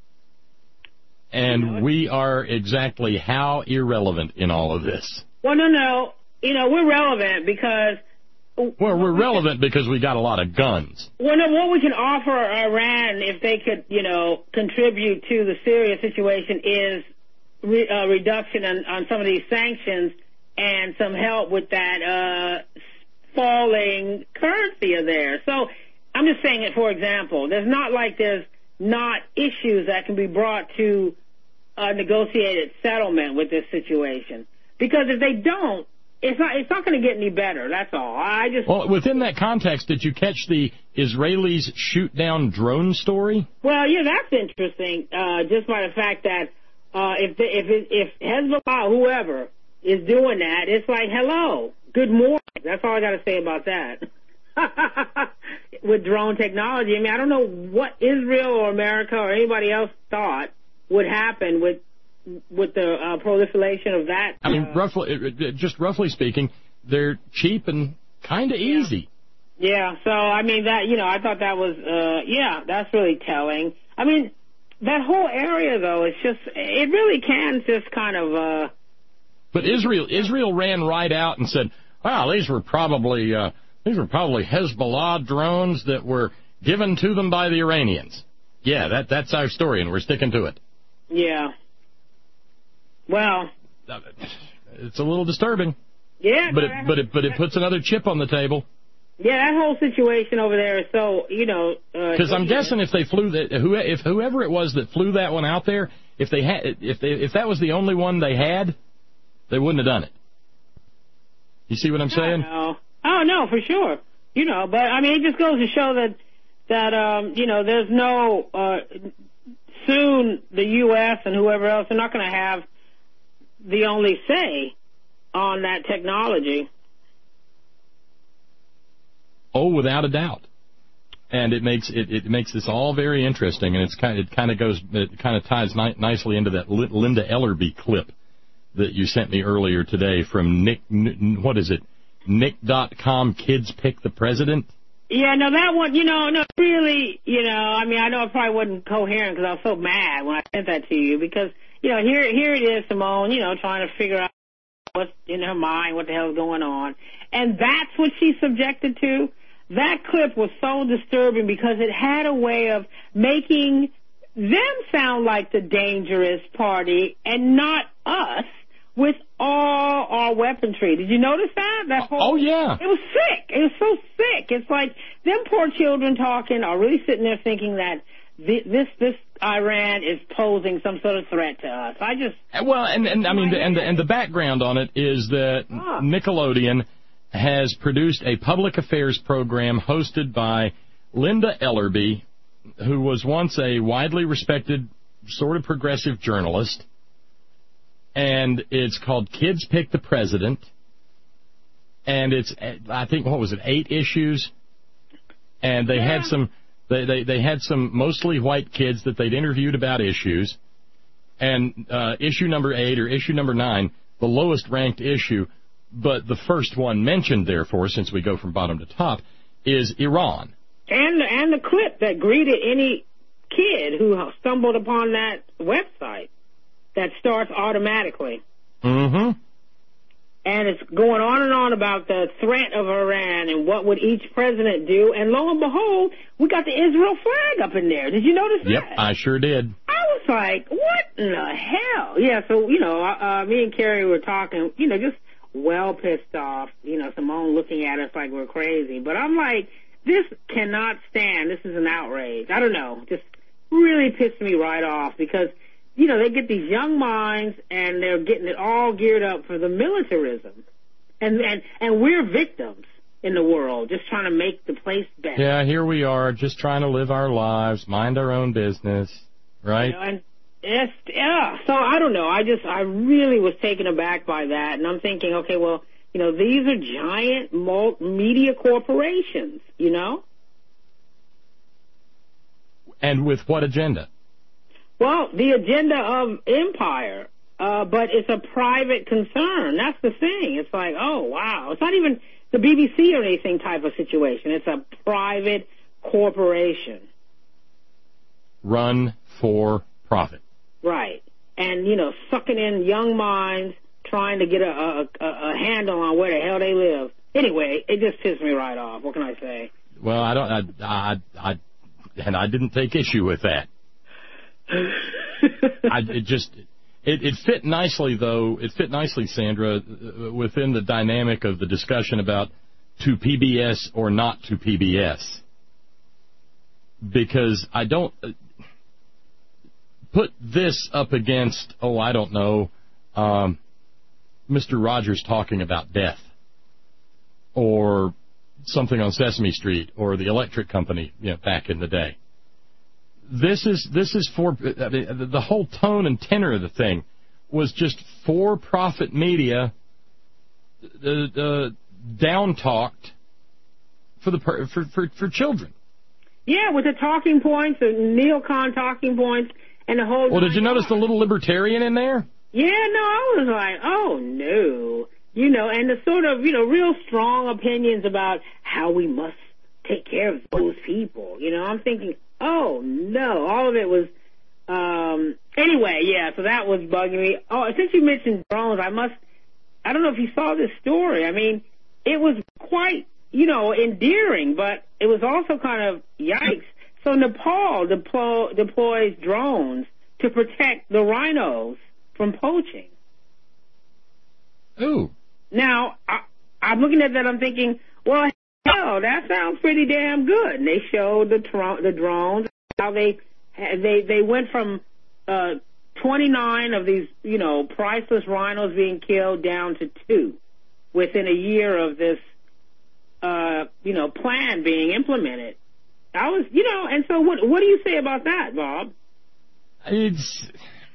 And you know, we are exactly how irrelevant in all of this? Well, no, no. You know, we're relevant because... Well, we're relevant because we got a lot of guns. Well, no, what we can offer Iran if they could, you know, contribute to the Syria situation is re, uh, reduction on, on some of these sanctions and some help with that uh, falling currency of theirs. So I'm just saying it, for example, there's not like there's not issues that can be brought to a negotiated settlement with this situation. Because if they don't, It's not. It's not going to get any better. That's all. I just. Well, within that context, did you catch the Israelis shoot down drone story? Well, yeah, that's interesting. Uh, just by the fact that uh, if the, if it, if Hezbollah, whoever is doing that, it's like, hello, good morning. That's all I got to say about that. With drone technology, I mean, I don't know what Israel or America or anybody else thought would happen with. with the uh, proliferation of that. I mean, uh, roughly, just roughly speaking, they're cheap and kind of yeah. easy. Yeah, so, I mean, that, you know, I thought that was, uh, yeah, that's really telling. I mean, that whole area, though, it's just, it really can just kind of, uh... But Israel, Israel ran right out and said, wow, these were probably, uh, these were probably Hezbollah drones that were given to them by the Iranians. Yeah, that that's our story, and we're sticking to it. Yeah. Well, it's a little disturbing. Yeah, but it, but it but it puts another chip on the table. Yeah, that whole situation over there is so, you know. Because uh, I'm guessing if they flew that, who if whoever it was that flew that one out there, if they had if they if that was the only one they had, they wouldn't have done it. You see what I'm saying? Oh, oh no, for sure. You know, but I mean, it just goes to show that that um, you know, there's no uh, soon the U S and whoever else are not going to have the only say on that technology. Oh, without a doubt. And it makes it, it makes this all very interesting, and it's kind of, it kind of goes it kind of ties ni- nicely into that Linda Ellerby clip that you sent me earlier today from Nick. What is it? Nick dot com. Kids pick the president. Yeah, no, that one, you know, no, really, you know, I mean, I know it probably wasn't coherent because I was so mad when I sent that to you because, you know, here here it is, Simone, you know, trying to figure out what's in her mind, what the hell's going on. And that's what she's subjected to. That clip was so disturbing because it had a way of making them sound like the dangerous party and not us with all our weaponry. Did you notice that? That whole, oh, yeah. It was sick. It was so sick. It's like them poor children talking are really sitting there thinking that this this Iran is posing some sort of threat to us. I just... Well, and, and I mean, the, and, the, and the background on it is that ah. Nickelodeon has produced a public affairs program hosted by Linda Ellerby, who was once a widely respected sort of progressive journalist. And it's called Kids Pick the President. And it's, I think, what was it, eight issues? And they yeah. had some, they, they, they had some mostly white kids that they'd interviewed about issues. And uh, issue number eight or issue number nine, the lowest ranked issue, but the first one mentioned, therefore, since we go from bottom to top, is Iran. And and the clip that greeted any kid who stumbled upon that website that starts automatically. Mm-hmm. And it's going on and on about the threat of Iran and what would each president do. And lo and behold, we got the Israel flag up in there. Did you notice that? Yep, I sure did. I was like, what in the hell? Yeah, so, you know, uh, me and Carrie were talking, you know, just well pissed off. You know, Simone looking at us like we're crazy. But I'm like, this cannot stand. This is an outrage. I don't know. Just really pissed me right off because, you know, they get these young minds and they're getting it all geared up for the militarism. And and, and we're victims. in the world, just trying to make the place better. Yeah, here we are, just trying to live our lives, mind our own business, right? You know, and it's, yeah, so I don't know. I just, I really was taken aback by that, and I'm thinking, okay, well, you know, these are giant media corporations, you know? And with what agenda? Well, the agenda of empire, uh, but it's a private concern. That's the thing. It's like, oh, wow. It's not even the B B C or anything type of situation. It's a private corporation. Run for profit. Right. And, you know, sucking in young minds, trying to get a, a, a handle on where the hell they live. Anyway, it just pissed me right off. What can I say? Well, I don't, I, I, I and I didn't take issue with that. I, it just, it, it fit nicely, though, it fit nicely, Sandra, within the dynamic of the discussion about to P B S or not to P B S. Because I don't, put this up against, oh, I don't know, um, Mister Rogers talking about death, or something on Sesame Street, or the electric company, you know, back in the day. This is this is for I mean, the whole tone and tenor of the thing was just for-profit media, uh, uh, down-talked for the for, for for children. Yeah, with the talking points, the neocon talking points, and the whole. Well, did you notice the little libertarian in there? Yeah, no, I was like, oh, no. You know, and the sort of, you know, real strong opinions about how we must take care of those people. You know, I'm thinking, oh, no. All of it was, um, anyway, yeah, so that was bugging me. Oh, since you mentioned drones, I must, I don't know if you saw this story. I mean, it was quite, you know, endearing, but it was also kind of yikes. So Nepal deploy, deploys drones to protect the rhinos from poaching. Ooh. Now, I, I'm looking at that, I'm thinking, well, hell, that sounds pretty damn good. And they showed the tr- the drones, how they they they went from uh, twenty-nine of these, you know, priceless rhinos being killed down to two within a year of this, uh, you know, plan being implemented. I was, you know, and so what what do you say about that, Bob? It's...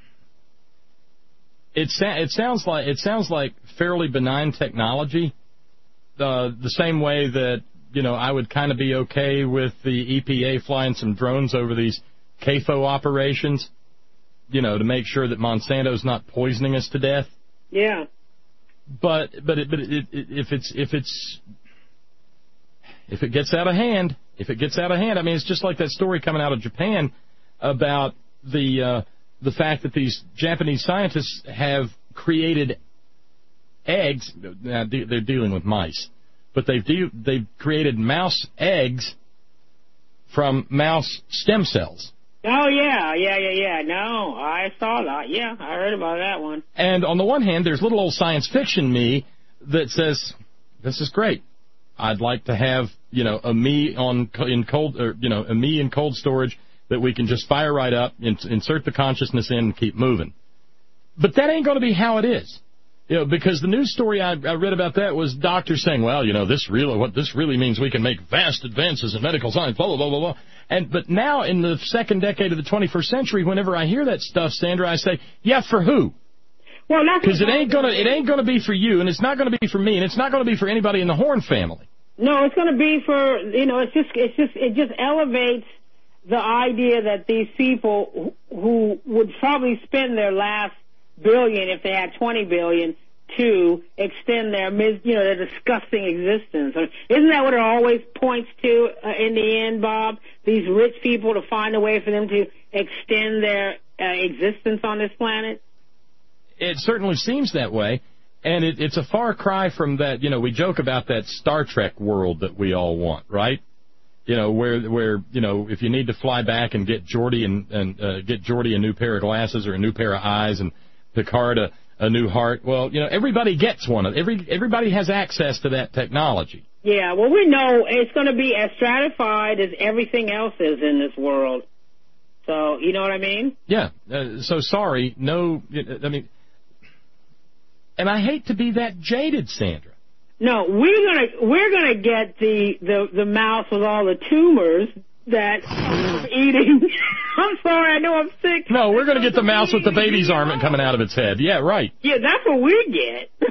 It, it sounds like it sounds like fairly benign technology, uh, the same way that, you know, I would kind of be okay with the E P A flying some drones over these C A F O operations, you know, to make sure that Monsanto's not poisoning us to death. Yeah. But but it, but it, it, if it's if it's if it gets out of hand, if it gets out of hand, I mean, it's just like that story coming out of Japan about the. Uh, The fact that these Japanese scientists have created eggs, now they're dealing with mice, but they've de- they've created mouse eggs from mouse stem cells. Oh, yeah, yeah, yeah, yeah. No, I saw that. Yeah, I heard about that one. And on the one hand, there's little old science fiction me that says, this is great. I'd like to have, you know, a me on in cold, or, you know, a me in cold storage that we can just fire right up, in, insert the consciousness in, and keep moving. But that ain't going to be how it is. You know, because the news story I, I read about that was doctors saying, well, you know, this really, what this really means, we can make vast advances in medical science, blah, blah, blah, blah, blah. And, but now, in the second decade of the twenty-first century, whenever I hear that stuff, Sandra, I say, yeah, for who? Well, because it ain't gonna, it ain't gonna be for you, and it's not gonna be for me, and it's not gonna be for anybody in the Horn family. No, it's gonna be for, you know, it's just, it's just, it just elevates the idea that these people who would probably spend their last billion, if they had twenty billion, to extend their, you know, their disgusting existence. Isn't that what it always points to uh, in the end, Bob? These rich people, to find a way for them to extend their uh, existence on this planet? It certainly seems that way, and it, it's a far cry from that, you know, we joke about that Star Trek world that we all want, right? You know, where, where you know, if you need to fly back and get Geordi and, and uh, get Geordi a new pair of glasses or a new pair of eyes and Picard a, a new heart, well, you know, everybody gets one. Every Everybody has access to that technology. Yeah, well, we know it's going to be as stratified as everything else is in this world. So, you know what I mean? Yeah. Uh, so, sorry, no, I mean, and I hate to be that jaded, Sandra. No, we're gonna we're gonna get the, the, the mouse with all the tumors that eating. I'm sorry, I know I'm sick. No, we're gonna get the mouse with the baby's arm coming out of its head. Yeah, right. Yeah, that's what we get.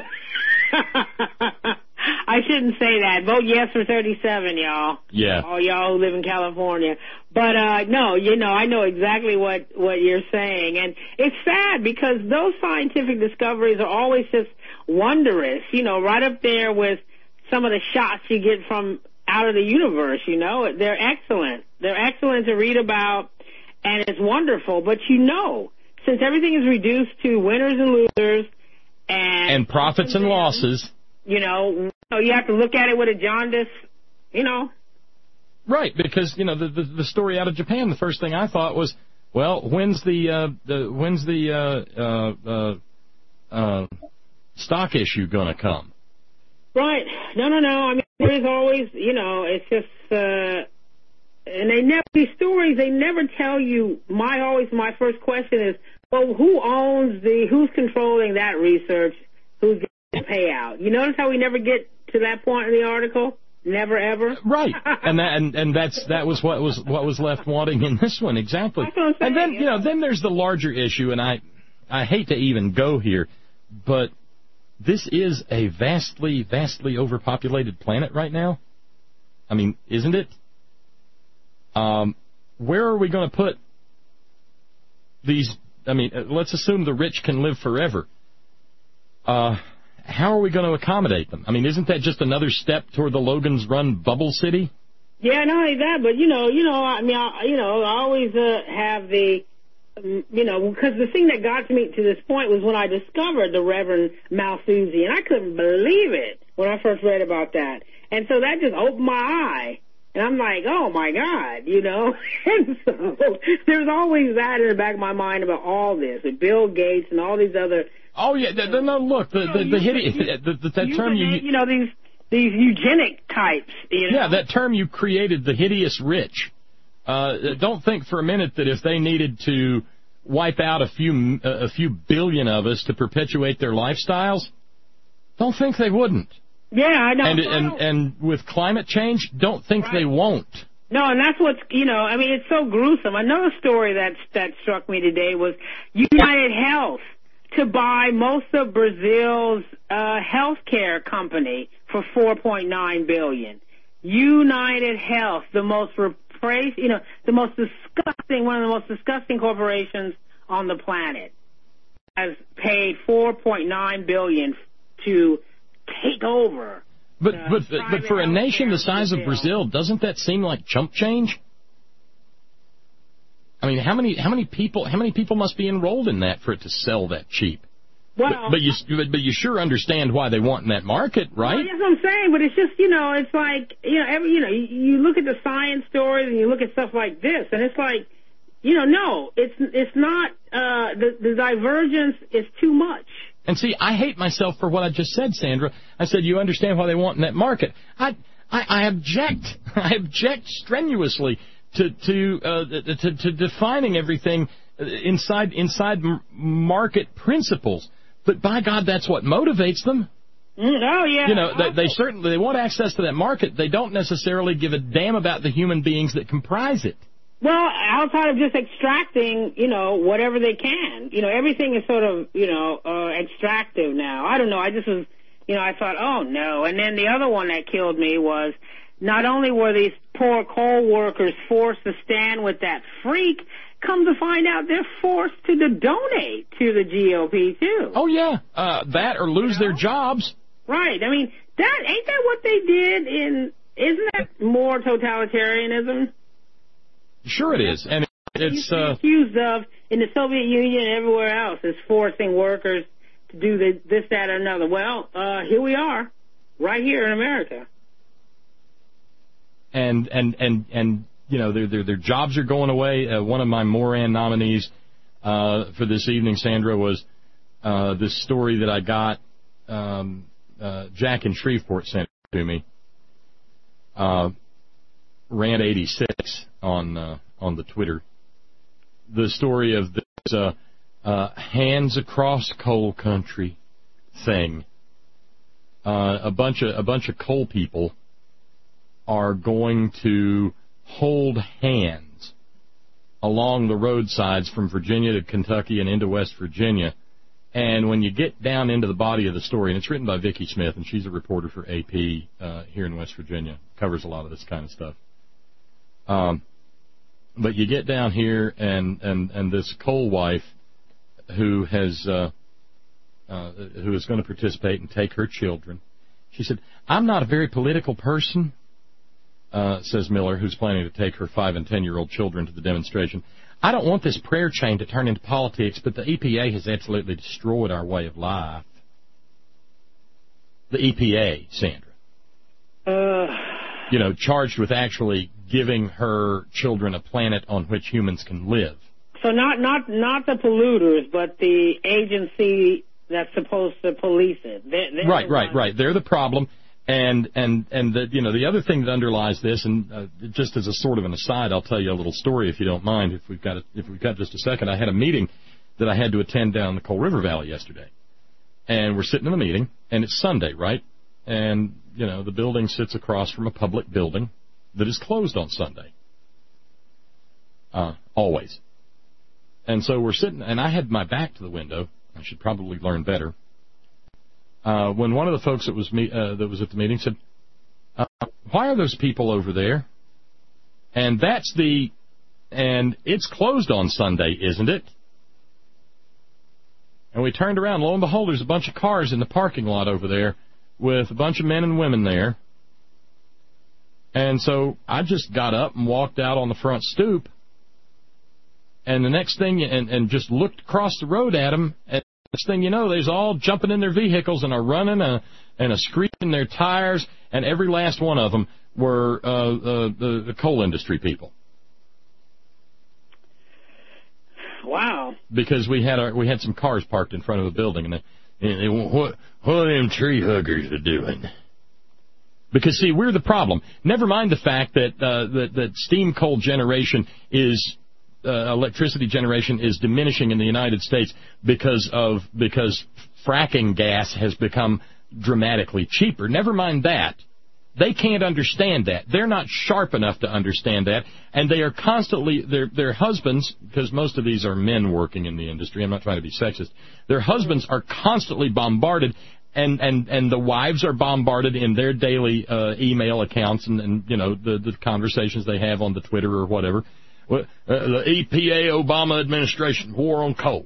I shouldn't say that. Vote yes for thirty-seven, y'all. Yeah. All y'all who live in California. But, uh, no, you know, I know exactly what, what you're saying. And it's sad because those scientific discoveries are always just wondrous, you know, right up there with some of the shots you get from out of the universe, you know. They're excellent. They're excellent to read about, and it's wonderful. But, you know, since everything is reduced to winners and losers and... And profits and losses. You know, you have to look at it with a jaundice, you know. Right, because, you know, the, the the story out of Japan, the first thing I thought was, well, when's the uh, the when's the uh, uh, uh, uh, stock issue going to come? Right. No, no, no. I mean, there is always, you know, it's just, uh, and they never, these stories, they never tell you, my, always my first question is, well, who owns the, who's controlling that research, who's getting the payout? You notice how we never get to that point in the article? Never, ever? Right. And that, and, and that's, that was what was, what was left wanting in this one, exactly. That's what I'm saying, and then, yeah. you know, then there's the larger issue, and I, I hate to even go here, but this is a vastly, vastly overpopulated planet right now. I mean, isn't it? Um, where are we going to put these? I mean, let's assume the rich can live forever. Uh, how are we going to accommodate them? I mean, isn't that just another step toward the Logan's Run bubble city? Yeah, not only that, but you know, you know, I mean, I, you know, I always uh, have the. You know, because the thing that got me to this point was when I discovered the Reverend Malthusi, and I couldn't believe it when I first read about that. And so that just opened my eye. And I'm like, oh, my God, you know. And so there's always that in the back of my mind about all this, with Bill Gates and all these other... Oh, yeah, the, the, no, look, the, the, the hideous... The, the, that you term you... You know, these, these eugenic types, you know. Yeah, that term you created, the hideous rich. Uh, don't think for a minute that if they needed to wipe out a few a few billion of us to perpetuate their lifestyles, don't think they wouldn't. Yeah, I know. And and and with climate change, don't think right. they won't. No, and that's what's, you know, I mean, it's so gruesome. Another story that that struck me today was United Health to buy most of Brazil's uh, health care company for four point nine billion dollars. United Health, the most repressed, you know, the most disgusting, one of the most disgusting corporations on the planet, has paid four point nine billion dollars to take over. But but but for a nation the size of Brazil, doesn't that seem like chump change? I mean, how many how many people how many people must be enrolled in that for it to sell that cheap? Well, but, but you but you sure understand why they want in that market, right? Well, that's what I'm saying. But it's just, you know, it's like, you know, every, you know, you, you look at the science stories and you look at stuff like this, and it's like, you know, no, it's it's not. Uh, the the divergence is too much. And see, I hate myself for what I just said, Sandra. I said you understand why they want in that market. I I, I object. I object strenuously to to, uh, to to defining everything inside inside market principles. But by God, that's what motivates them. Mm, oh yeah. You know, they, they certainly they want access to that market. They don't necessarily give a damn about the human beings that comprise it. Well, outside of just extracting, you know, whatever they can. You know, everything is sort of, you know, uh, extractive now. I don't know. I just was, you know, I thought, oh no. And then the other one that killed me was not only were these poor coal workers forced to stand with that freak, come to find out they're forced to donate to the G O P too. Oh yeah, uh, that or lose you know? their jobs. Right. I mean, that ain't that what they did in? Isn't that more totalitarianism? Sure it is, and it's uh, accused of in the Soviet Union and everywhere else is forcing workers to do the, this, that, or another. Well, uh, here we are, right here in America. And and and and you know their their their jobs are going away. Uh, one of my Moran nominees uh, for this evening, Sandra, was uh, this story that I got. Um, uh, Jack in Shreveport sent it to me. Uh, Rant eighty-six on uh, on the Twitter. The story of this uh, uh, hands across coal country thing. uh, a bunch of a bunch of coal people are going to hold hands along the roadsides from Virginia to Kentucky and into West Virginia. And when you get down into the body of the story, and it's written by Vicki Smith, and she's a reporter for A P uh, here in West Virginia, covers a lot of this kind of stuff. Um, but you get down here, and, and, and this coal wife who has uh, uh, who is going to participate and take her children, she said, "I'm not a very political person," uh, says Miller, who's planning to take her five and ten-year-old children to the demonstration. "I don't want this prayer chain to turn into politics, but the E P A has absolutely destroyed our way of life." The E P A, Sandra. Uh, you know, charged with actually giving her children a planet on which humans can live. So not not not the polluters, but the agency that's supposed to police it. They're, they're right, the right, ones. right. They're the problem. And and and the, you know, the other thing that underlies this, and uh, just as a sort of an aside, I'll tell you a little story if you don't mind. If we've got a, if we've got just a second, I had a meeting that I had to attend down the Coal River Valley yesterday, and we're sitting in a meeting, and it's Sunday, right? And you know, the building sits across from a public building that is closed on Sunday, uh, always. And so we're sitting, and I had my back to the window. I should probably learn better. Uh, when one of the folks that was me, uh, that was at the meeting said, uh, "Why are those people over there?" And that's the, and it's closed on Sunday, isn't it? And we turned around, lo and behold, there's a bunch of cars in the parking lot over there with a bunch of men and women there. And so I just got up and walked out on the front stoop, and the next thing, and, and just looked across the road at them, and next thing you know, they's all jumping in their vehicles and are running a, and a screeching their tires, and every last one of them were uh, uh, the, the coal industry people. Wow! Because we had our, we had some cars parked in front of the building, and they, and they what what are them tree huggers are doing? Because see, we're the problem. Never mind the fact that uh, that, that steam coal generation is. Uh, electricity generation is diminishing in the United States because of because fracking gas has become dramatically cheaper. Never mind that. They can't understand that. They're not sharp enough to understand that, and they are constantly their their husbands, because most of these are men working in the industry. I'm not trying to be sexist. Their husbands are constantly bombarded, and and and the wives are bombarded in their daily uh, email accounts and, and you know the the conversations they have on the Twitter or whatever. Uh, the E P A Obama administration, war on coal.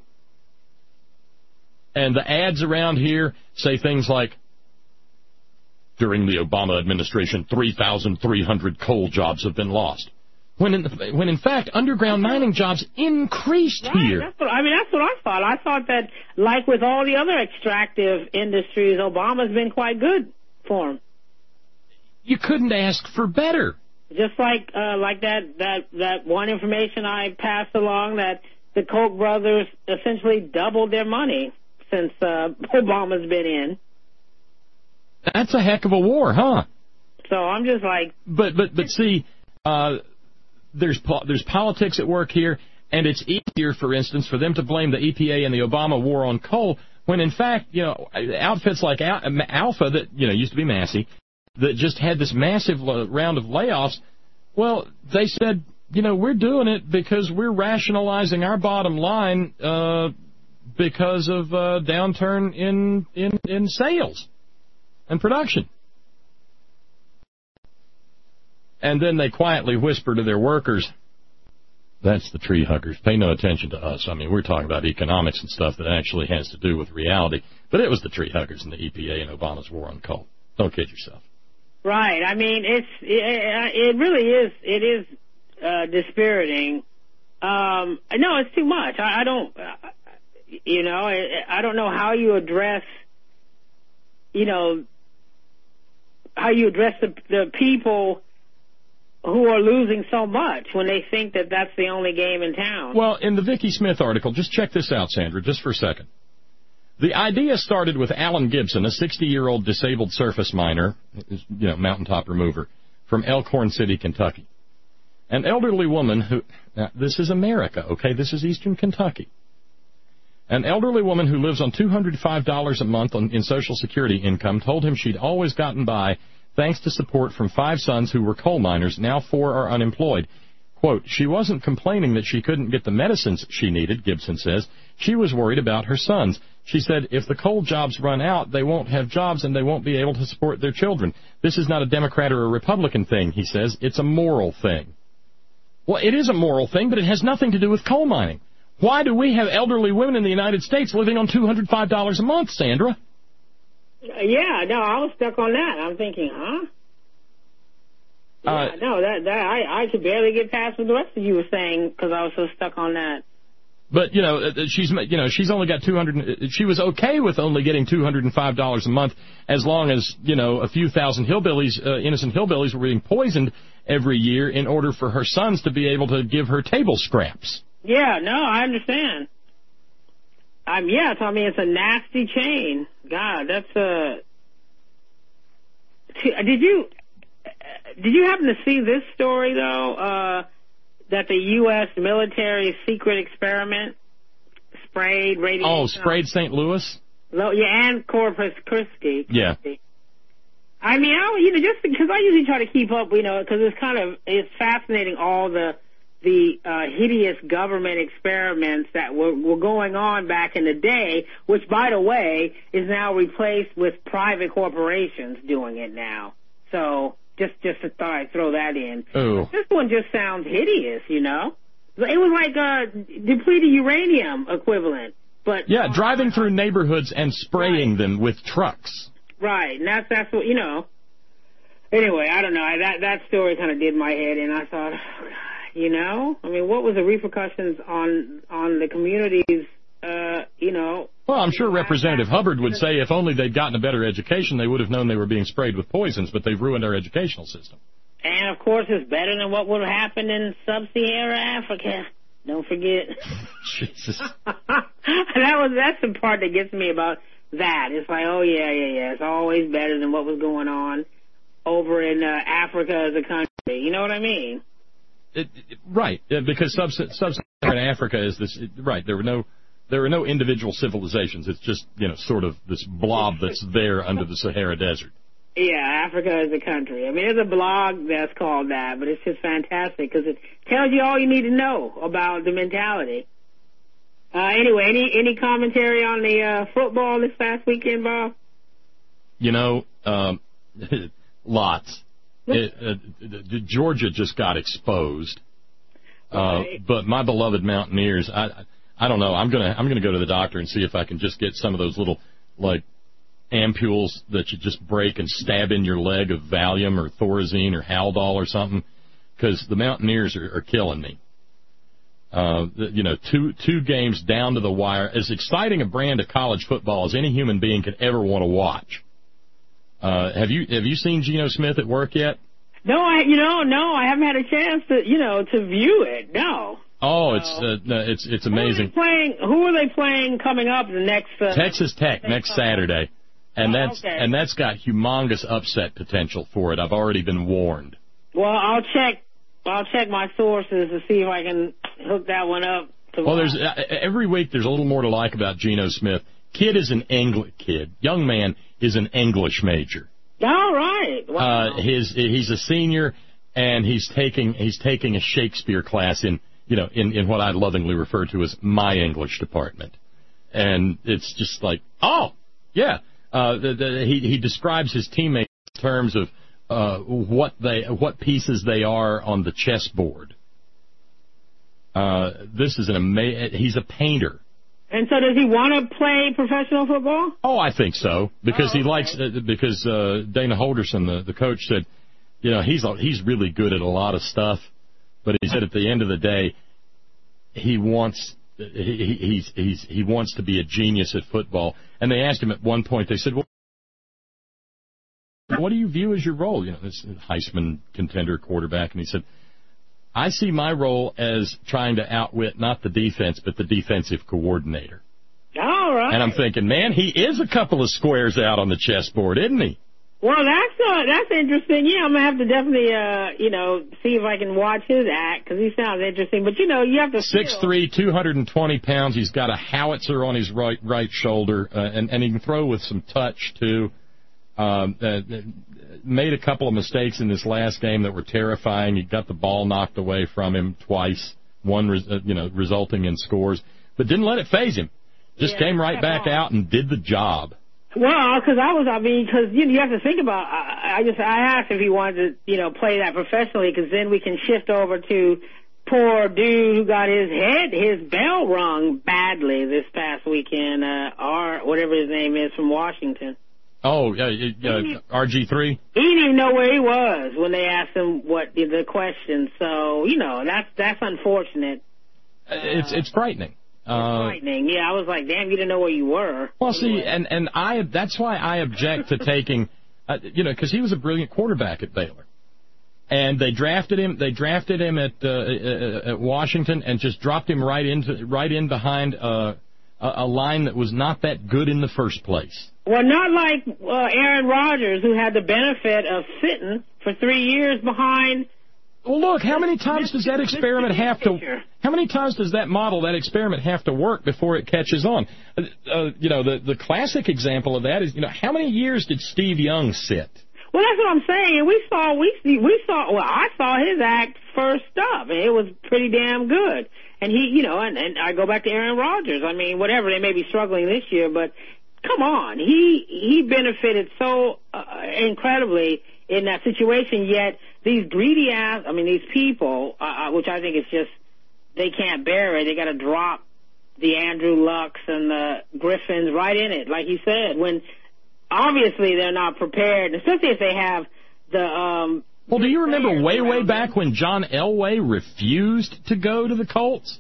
And the ads around here say things like, during the Obama administration, three thousand three hundred coal jobs have been lost. When in, the, when in fact, underground mining jobs increased right, here. That's what, I mean, that's what I thought. I thought that, like with all the other extractive industries, Obama's been quite good for them. You couldn't ask for better. Just like uh, like that, that, that one information I passed along that the Koch brothers essentially doubled their money since uh, Obama's been in. That's a heck of a war, huh? So I'm just like... But but but see, uh, there's po- there's politics at work here, and it's easier, for instance, for them to blame the E P A and the Obama war on coal, when in fact, you know, outfits like Al- Alpha that, you know, used to be Massey, that just had this massive round of layoffs, well, they said, you know, we're doing it because we're rationalizing our bottom line uh, because of uh, downturn in, in, in sales and production. And then they quietly whisper to their workers, that's the tree huggers. Pay no attention to us. I mean, we're talking about economics and stuff that actually has to do with reality. But it was the tree huggers and the E P A and Obama's war on coal. Don't kid yourself. Right. I mean, it's it, it really is it is uh, dispiriting. Um, no, it's too much. I, I don't, uh, you know, I, I don't know how you address, you know, how you address the, the people who are losing so much when they think that that's the only game in town. Well, in the Vicki Smith article, just check this out, Sandra, just for a second. The idea started with Alan Gibson, a sixty-year-old disabled surface miner, you know, mountaintop remover, from Elkhorn City, Kentucky. An elderly woman who, now, this is America, okay? This is eastern Kentucky. An elderly woman who lives on two hundred five dollars a month on, in Social Security income told him she'd always gotten by thanks to support from five sons who were coal miners. Now four are unemployed. Quote, she wasn't complaining that she couldn't get the medicines she needed, Gibson says. She was worried about her sons. She said if the coal jobs run out, they won't have jobs and they won't be able to support their children. This is not a Democrat or a Republican thing, he says. It's a moral thing. Well, it is a moral thing, but it has nothing to do with coal mining. Why do we have elderly women in the United States living on two hundred five dollars a month, Sandra? Yeah, no, I was stuck on that. I'm thinking, huh? Yeah, uh, no, that that I, I could barely get past what the rest of you were saying because I was so stuck on that. But you know, she's you know she's only got two hundred. She was okay with only getting two hundred and five dollars a month as long as you know a few thousand hillbillies, uh, innocent hillbillies, were being poisoned every year in order for her sons to be able to give her table scraps. Yeah, no, I understand. Um, yes, I mean it's a nasty chain. God, that's a. Did you? Did you happen to see this story, though, uh, that the U S military secret experiment sprayed radiation? Oh, sprayed Saint Louis? Yeah, and Corpus Christi. Yeah. I mean, I, you know, just because I usually try to keep up, you know, because it's kind of, it's fascinating all the the uh, hideous government experiments that were, were going on back in the day, which, by the way, is now replaced with private corporations doing it now. So... Just, just thought I'd throw that in. Ooh. This one just sounds hideous, you know. It was like a depleted uranium equivalent, but yeah, driving through neighborhoods and spraying right. them with trucks. Right, and that's that's what you know. Anyway, I don't know. I, that that story kind of did my head in. I thought, oh, God, you know, I mean, what was the repercussions on on the communities? Uh, you know. Well, I'm sure Representative Hubbard would say if only they'd gotten a better education, they would have known they were being sprayed with poisons, but they've ruined our educational system. And, of course, it's better than what would have happened in sub-Saharan Africa. Don't forget. Jesus. that was that's the part that gets me about that. It's like, oh, yeah, yeah, yeah. It's always better than what was going on over in uh, Africa as a country. You know what I mean? It, it, right, because sub- sub-Saharan Africa is this, it, right, there were no... There are no individual civilizations. It's just, you know, sort of this blob that's there under the Sahara Desert. Yeah, Africa is a country. I mean, there's a blog that's called that, but it's just fantastic because it tells you all you need to know about the mentality. Uh, anyway, any any commentary on the uh, football this past weekend, Bob? You know, um, lots. It, uh, Georgia just got exposed. Uh, right. But my beloved Mountaineers, I... I don't know. I'm gonna I'm gonna go to the doctor and see if I can just get some of those little like ampules that you just break and stab in your leg of Valium or Thorazine or Haldol or something, because the Mountaineers are, are killing me. Uh, you know, two two games down to the wire, as exciting a brand of college football as any human being could ever want to watch. Uh, have you have you seen Geno Smith at work yet? No, I you know no, I haven't had a chance to you know to view it. No. Oh, it's uh, it's it's amazing. Who are they playing? Who are they playing coming up the next? Uh, Texas Tech next Saturday, and oh, that's okay. and that's got humongous upset potential for it. I've already been warned. Well, I'll check. I'll check my sources to see if I can hook that one up. To well, there's uh, every week there's a little more to like about Geno Smith. Kid is an English kid. Young man is an English major. All right. Wow. Uh, his he's a senior, and he's taking he's taking a Shakespeare class in. You know, in, in what I lovingly refer to as my English department. And it's just like, oh, yeah. Uh, the, the, he, he describes his teammates in terms of uh, what they what pieces they are on the chessboard. Uh, this is an amazing, he's a painter. And so does he want to play professional football? Oh, I think so. Because oh, okay. he likes, uh, because uh, Dana Holderson, the, the coach, said, you know, he's he's really good at a lot of stuff. But he said at the end of the day, he wants he he's, he's, he wants to be a genius at football. And they asked him at one point, they said, well, what do you view as your role? You know, this Heisman contender quarterback. And he said, I see my role as trying to outwit not the defense, but the defensive coordinator. All right. And I'm thinking, man, he is a couple of squares out on the chessboard, isn't he? Well, that's uh, that's interesting. Yeah, I'm gonna have to definitely, uh, you know, see if I can watch his act because he sounds interesting. But you know, you have to six three, two hundred twenty pounds. He's got a howitzer on his right right shoulder, uh, and and he can throw with some touch too. Um, uh, made a couple of mistakes in this last game that were terrifying. He got the ball knocked away from him twice, one res- uh, you know resulting in scores, but didn't let it faze him. Just yeah, came right back on. out and did the job. Well, because I was, I mean, because you know, you have to think about. I, I just, I asked if he wanted to, you know, play that professionally, because then we can shift over to poor dude who got his head, his bell rung badly this past weekend. Uh, R, whatever his name is, from Washington. Oh, uh, uh, R G three. He didn't even know where he was when they asked him what the, the question. So you know, that's that's unfortunate. Uh, it's it's frightening. Uh, frightening. Yeah, I was like, damn, you didn't know where you were. Well, see, and, and I that's why I object to taking, uh, you know, because he was a brilliant quarterback at Baylor. And they drafted him they drafted him at uh, at Washington and just dropped him right into right in behind uh, a, a line that was not that good in the first place. Well, not like uh, Aaron Rodgers, who had the benefit of sitting for three years behind. Well, look, how many times does that experiment have to, how many times does that model, that experiment have to work before it catches on? Uh, uh, you know, the, the classic example of that is, you know, how many years did Steve Young sit? Well, that's what I'm saying. And we saw, we we saw, well, I saw his act first up, and it was pretty damn good. And he, you know, and, and I go back to Aaron Rodgers. I mean, whatever, they may be struggling this year, but come on. He, he benefited so uh, incredibly in that situation, yet these greedy ass, I mean, these people, uh, which I think is just, they can't bear it. They got to drop the Andrew Lucks and the Griffins right in it, like you said, when obviously they're not prepared, especially if they have the, um... Well, do you remember way, way back when John Elway refused to go to the Colts?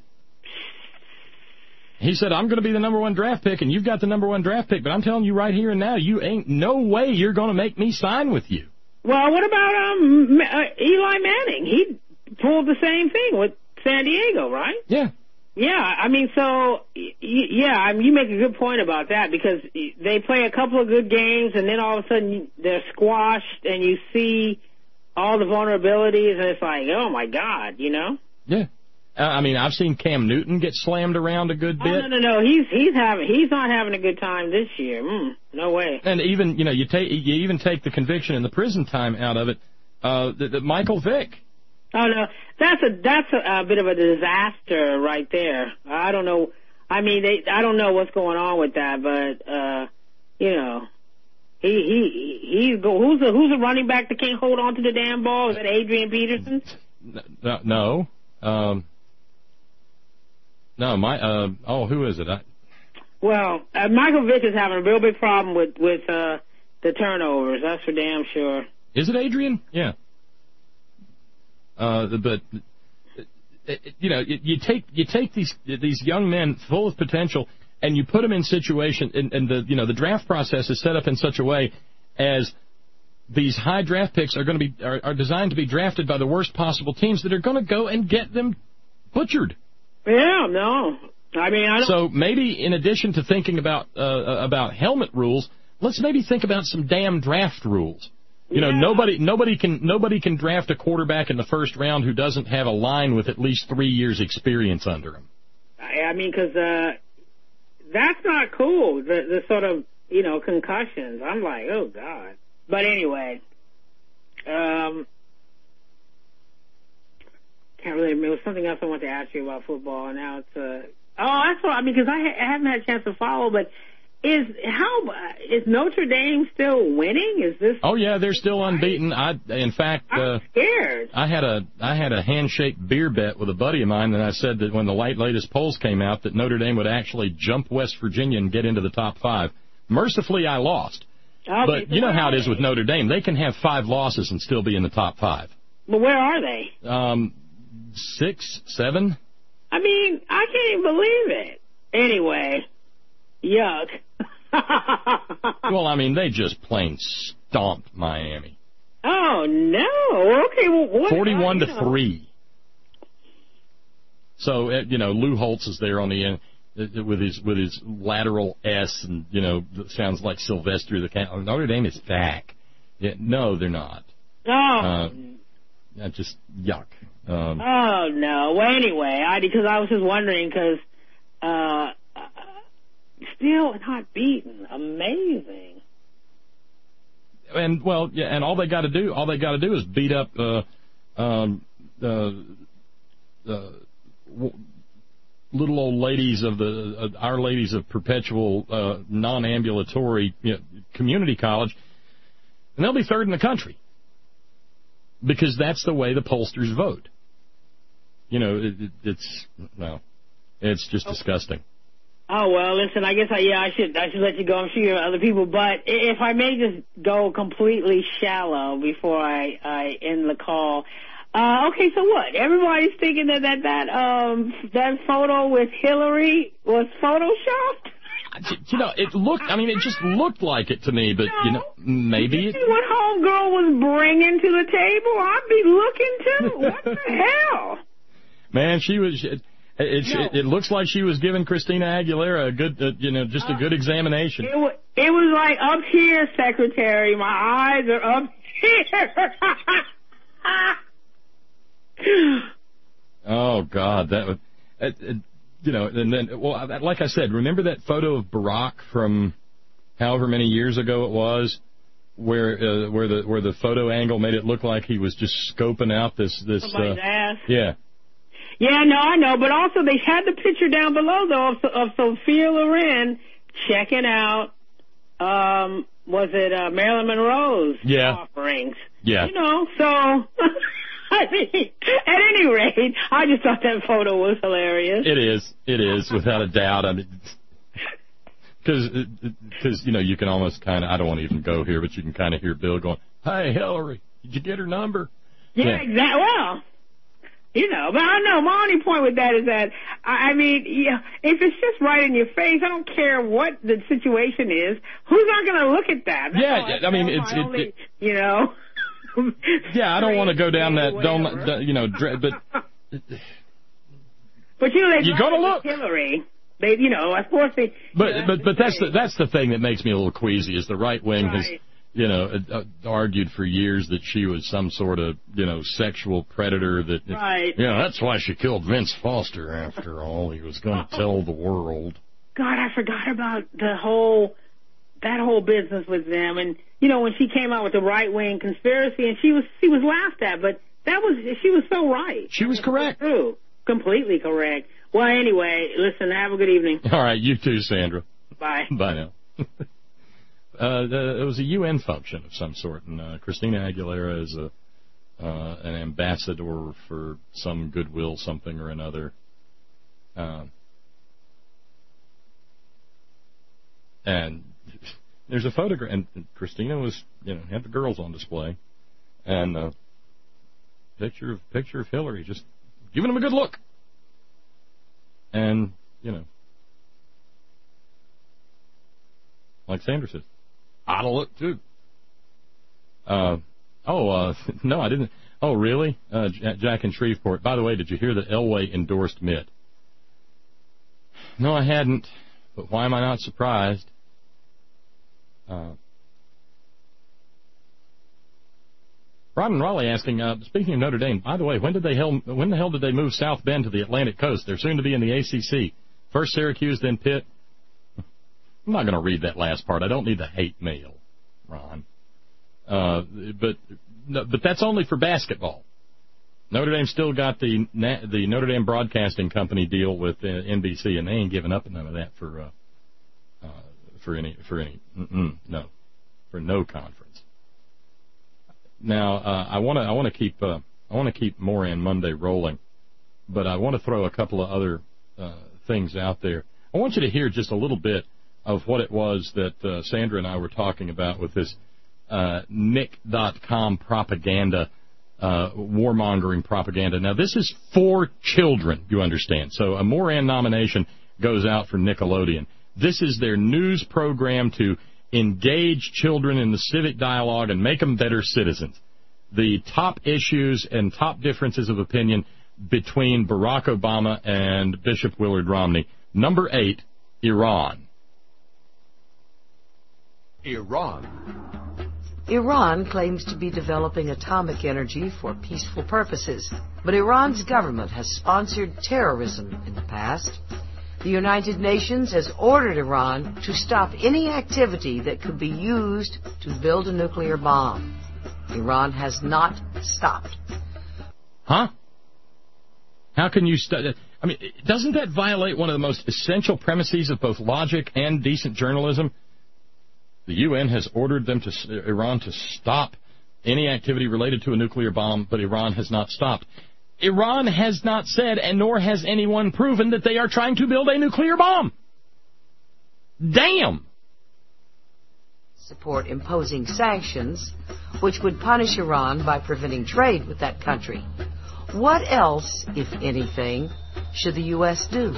He said, I'm going to be the number one draft pick, and you've got the number one draft pick, but I'm telling you right here and now, you ain't no way you're going to make me sign with you. Well, what about um uh, Eli Manning? He pulled the same thing with San Diego, right? Yeah. Yeah, I mean, so, y- yeah, I mean, you make a good point about that, because they play a couple of good games, and then all of a sudden they're squashed, and you see all the vulnerabilities, and it's like, oh, my God, you know? Yeah. Uh, I mean, I've seen Cam Newton get slammed around a good bit. Oh, no, no, no. He's he's having he's not having a good time this year. Mm, no way. And even you know you take you even take the conviction and the prison time out of it. Uh, the, the Michael Vick. Oh no, that's a that's a, a bit of a disaster right there. I don't know. I mean, they I don't know what's going on with that, but uh, you know, he he he's go, who's the who's the running back that can't hold on to the damn ball? Is that Adrian Peterson? No, no. Um, No, my, uh, oh, who is it? I... Well, uh, Michael Vick is having a real big problem with, with, uh, the turnovers. That's for damn sure. Is it Adrian? Yeah. Uh, but, you know, you take, you take these, these young men full of potential and you put them in situation, and, and the, you know, the draft process is set up in such a way as these high draft picks are going to be, are, are designed to be drafted by the worst possible teams that are going to go and get them butchered. Yeah, no. I mean, I don't... So maybe in addition to thinking about uh, about helmet rules, let's maybe think about some damn draft rules. You yeah. know, nobody nobody can nobody can draft a quarterback in the first round who doesn't have a line with at least three years experience under him. I, I mean, because uh, that's not cool. The the sort of you know concussions. I'm like, oh God. But anyway, um. Can't really remember. There was something else I wanted to ask you about football, and now it's uh oh that's what I mean because I, ha- I haven't had a chance to follow. But is how is Notre Dame still winning? Is this? Oh yeah, they're still unbeaten. I in fact I'm uh, scared. I had a I had a handshake beer bet with a buddy of mine, and I said that when the light latest polls came out, that Notre Dame would actually jump West Virginia and get into the top five. Mercifully, I lost. Okay, but so you know how it they? is with Notre Dame; they can have five losses and still be in the top five. But where are they? Um. Six, seven? I mean, I can't even believe it. Anyway, yuck. Well, I mean, they just plain stomped Miami. Oh, no. Okay, well, what? forty-one to know. three. So, you know, Lou Holtz is there on the end with his with his lateral S, and, you know, it sounds like Sylvester the Cat. Notre Dame is back. Yeah, no, they're not. Oh. Uh, that's just yuck. Um, oh, no. Well, anyway, I because I was just wondering, because uh, still not beaten. Amazing. And, well, yeah, and all they got to do, all they got to do is beat up uh, um, uh, uh, w- little old ladies of the, uh, Our Ladies of Perpetual uh, Non-Ambulatory you know, Community College, and they'll be third in the country. Because that's the way the pollsters vote. You know, it, it, it's, well, it's just oh. disgusting. Oh, well, listen, I guess, I, yeah, I should I should let you go. I'm sure you have other people. But if I may just go completely shallow before I, I end the call. Uh, okay, so what? Everybody's thinking that that, that, um, that photo with Hillary was Photoshopped? You know, it looked, I mean, it just looked like it to me, but, no. you know, maybe you it... see what homegirl was bringing to the table? I'd be looking, too. What the hell? Man, she was... It, it, no. it, it looks like she was giving Christina Aguilera a good, uh, you know, just a good examination. It was, it was like, up here, Secretary. My eyes are up here. Oh, God, that was... It, it, You know, and then, well, like I said, remember that photo of Barack from however many years ago it was, where uh, where the where the photo angle made it look like he was just scoping out this this. Somebody's uh, ass. Yeah. Yeah, no, I know, but also they had the picture down below though of, of Sophia Loren checking out. Um, was it uh, Marilyn Monroe's yeah. offerings? Yeah. You know, so. I mean, at any rate, I just thought that photo was hilarious. It is. It is, without a doubt. I mean, because, because you know, you can almost kind of, I don't want to even go here, but you can kind of hear Bill going, hey, Hillary, did you get her number? Yeah, yeah. exactly. Well, you know, but I don't know. My only point with that is that, I mean, yeah, if it's just right in your face, I don't care what the situation is. Who's not going to look at that? That's yeah, all, I mean, it's, it, only, it, you know. Yeah, I don't want to go down that, don't, you know, but. But, you know, they you gotta look. Hillary. They, you know, of course they. But, you know, but, but that's the, that's the thing that makes me a little queasy is the right wing right. has, you know, uh, argued for years that she was some sort of, you know, sexual predator that. Right. Yeah, you know, that's why she killed Vince Foster after all. He was going to tell the world. God, I forgot about the whole, that whole business with them. And, you know, when she came out with the right-wing conspiracy, and she was she was laughed at, but that was she was so right. She was correct. True. Completely correct. Well, anyway, listen, have a good evening. All right, you too, Sandra. Bye. Bye now. uh, the, it was a U N function of some sort, and uh, Christina Aguilera is a uh, an ambassador for some goodwill something or another. Um, and... There's a photograph, and Christina was, you know, had the girls on display, and uh, picture of picture of Hillary, just giving them a good look, and you know, like Sandra says, ought to look too. Uh, oh, uh, no, I didn't. Oh, really? Uh, Jack in Shreveport. By the way, did you hear that Elway endorsed Mitt? No, I hadn't. But why am I not surprised? Uh, Rod and Raleigh asking, uh, speaking of Notre Dame, by the way, when did they hell, when the hell did they move South Bend to the Atlantic Coast? They're soon to be in the A C C. First Syracuse, then Pitt. I'm not going to read that last part. I don't need the hate mail, Ron. Uh, but but that's only for basketball. Notre Dame still got the the Notre Dame Broadcasting Company deal with uh, N B C, and they ain't giving up none of that for. Uh, uh, For any, for any, mm-mm, no, for no conference. Now, uh, I want to, I want to keep, uh, I want to keep Moran Monday rolling, but I want to throw a couple of other uh, things out there. I want you to hear just a little bit of what it was that uh, Sandra and I were talking about with this uh, Nick dot com propaganda, uh, warmongering propaganda. Now, this is for children, you understand. So a Moran nomination goes out for Nickelodeon. This is their news program to engage children in the civic dialogue and make them better citizens. The top issues and top differences of opinion between Barack Obama and Bishop Willard Romney. Number eight, Iran. Iran. Iran claims to be developing atomic energy for peaceful purposes, but Iran's government has sponsored terrorism in the past. The United Nations has ordered Iran to stop any activity that could be used to build a nuclear bomb. Iran has not stopped. Huh? How can you st- I mean, doesn't that violate one of the most essential premises of both logic and decent journalism? The U N has ordered them to Iran to stop any activity related to a nuclear bomb, but Iran has not stopped. Iran has not said, and nor has anyone proven, that they are trying to build a nuclear bomb. Damn! Support imposing sanctions, which would punish Iran by preventing trade with that country. What else, if anything, should the U S do?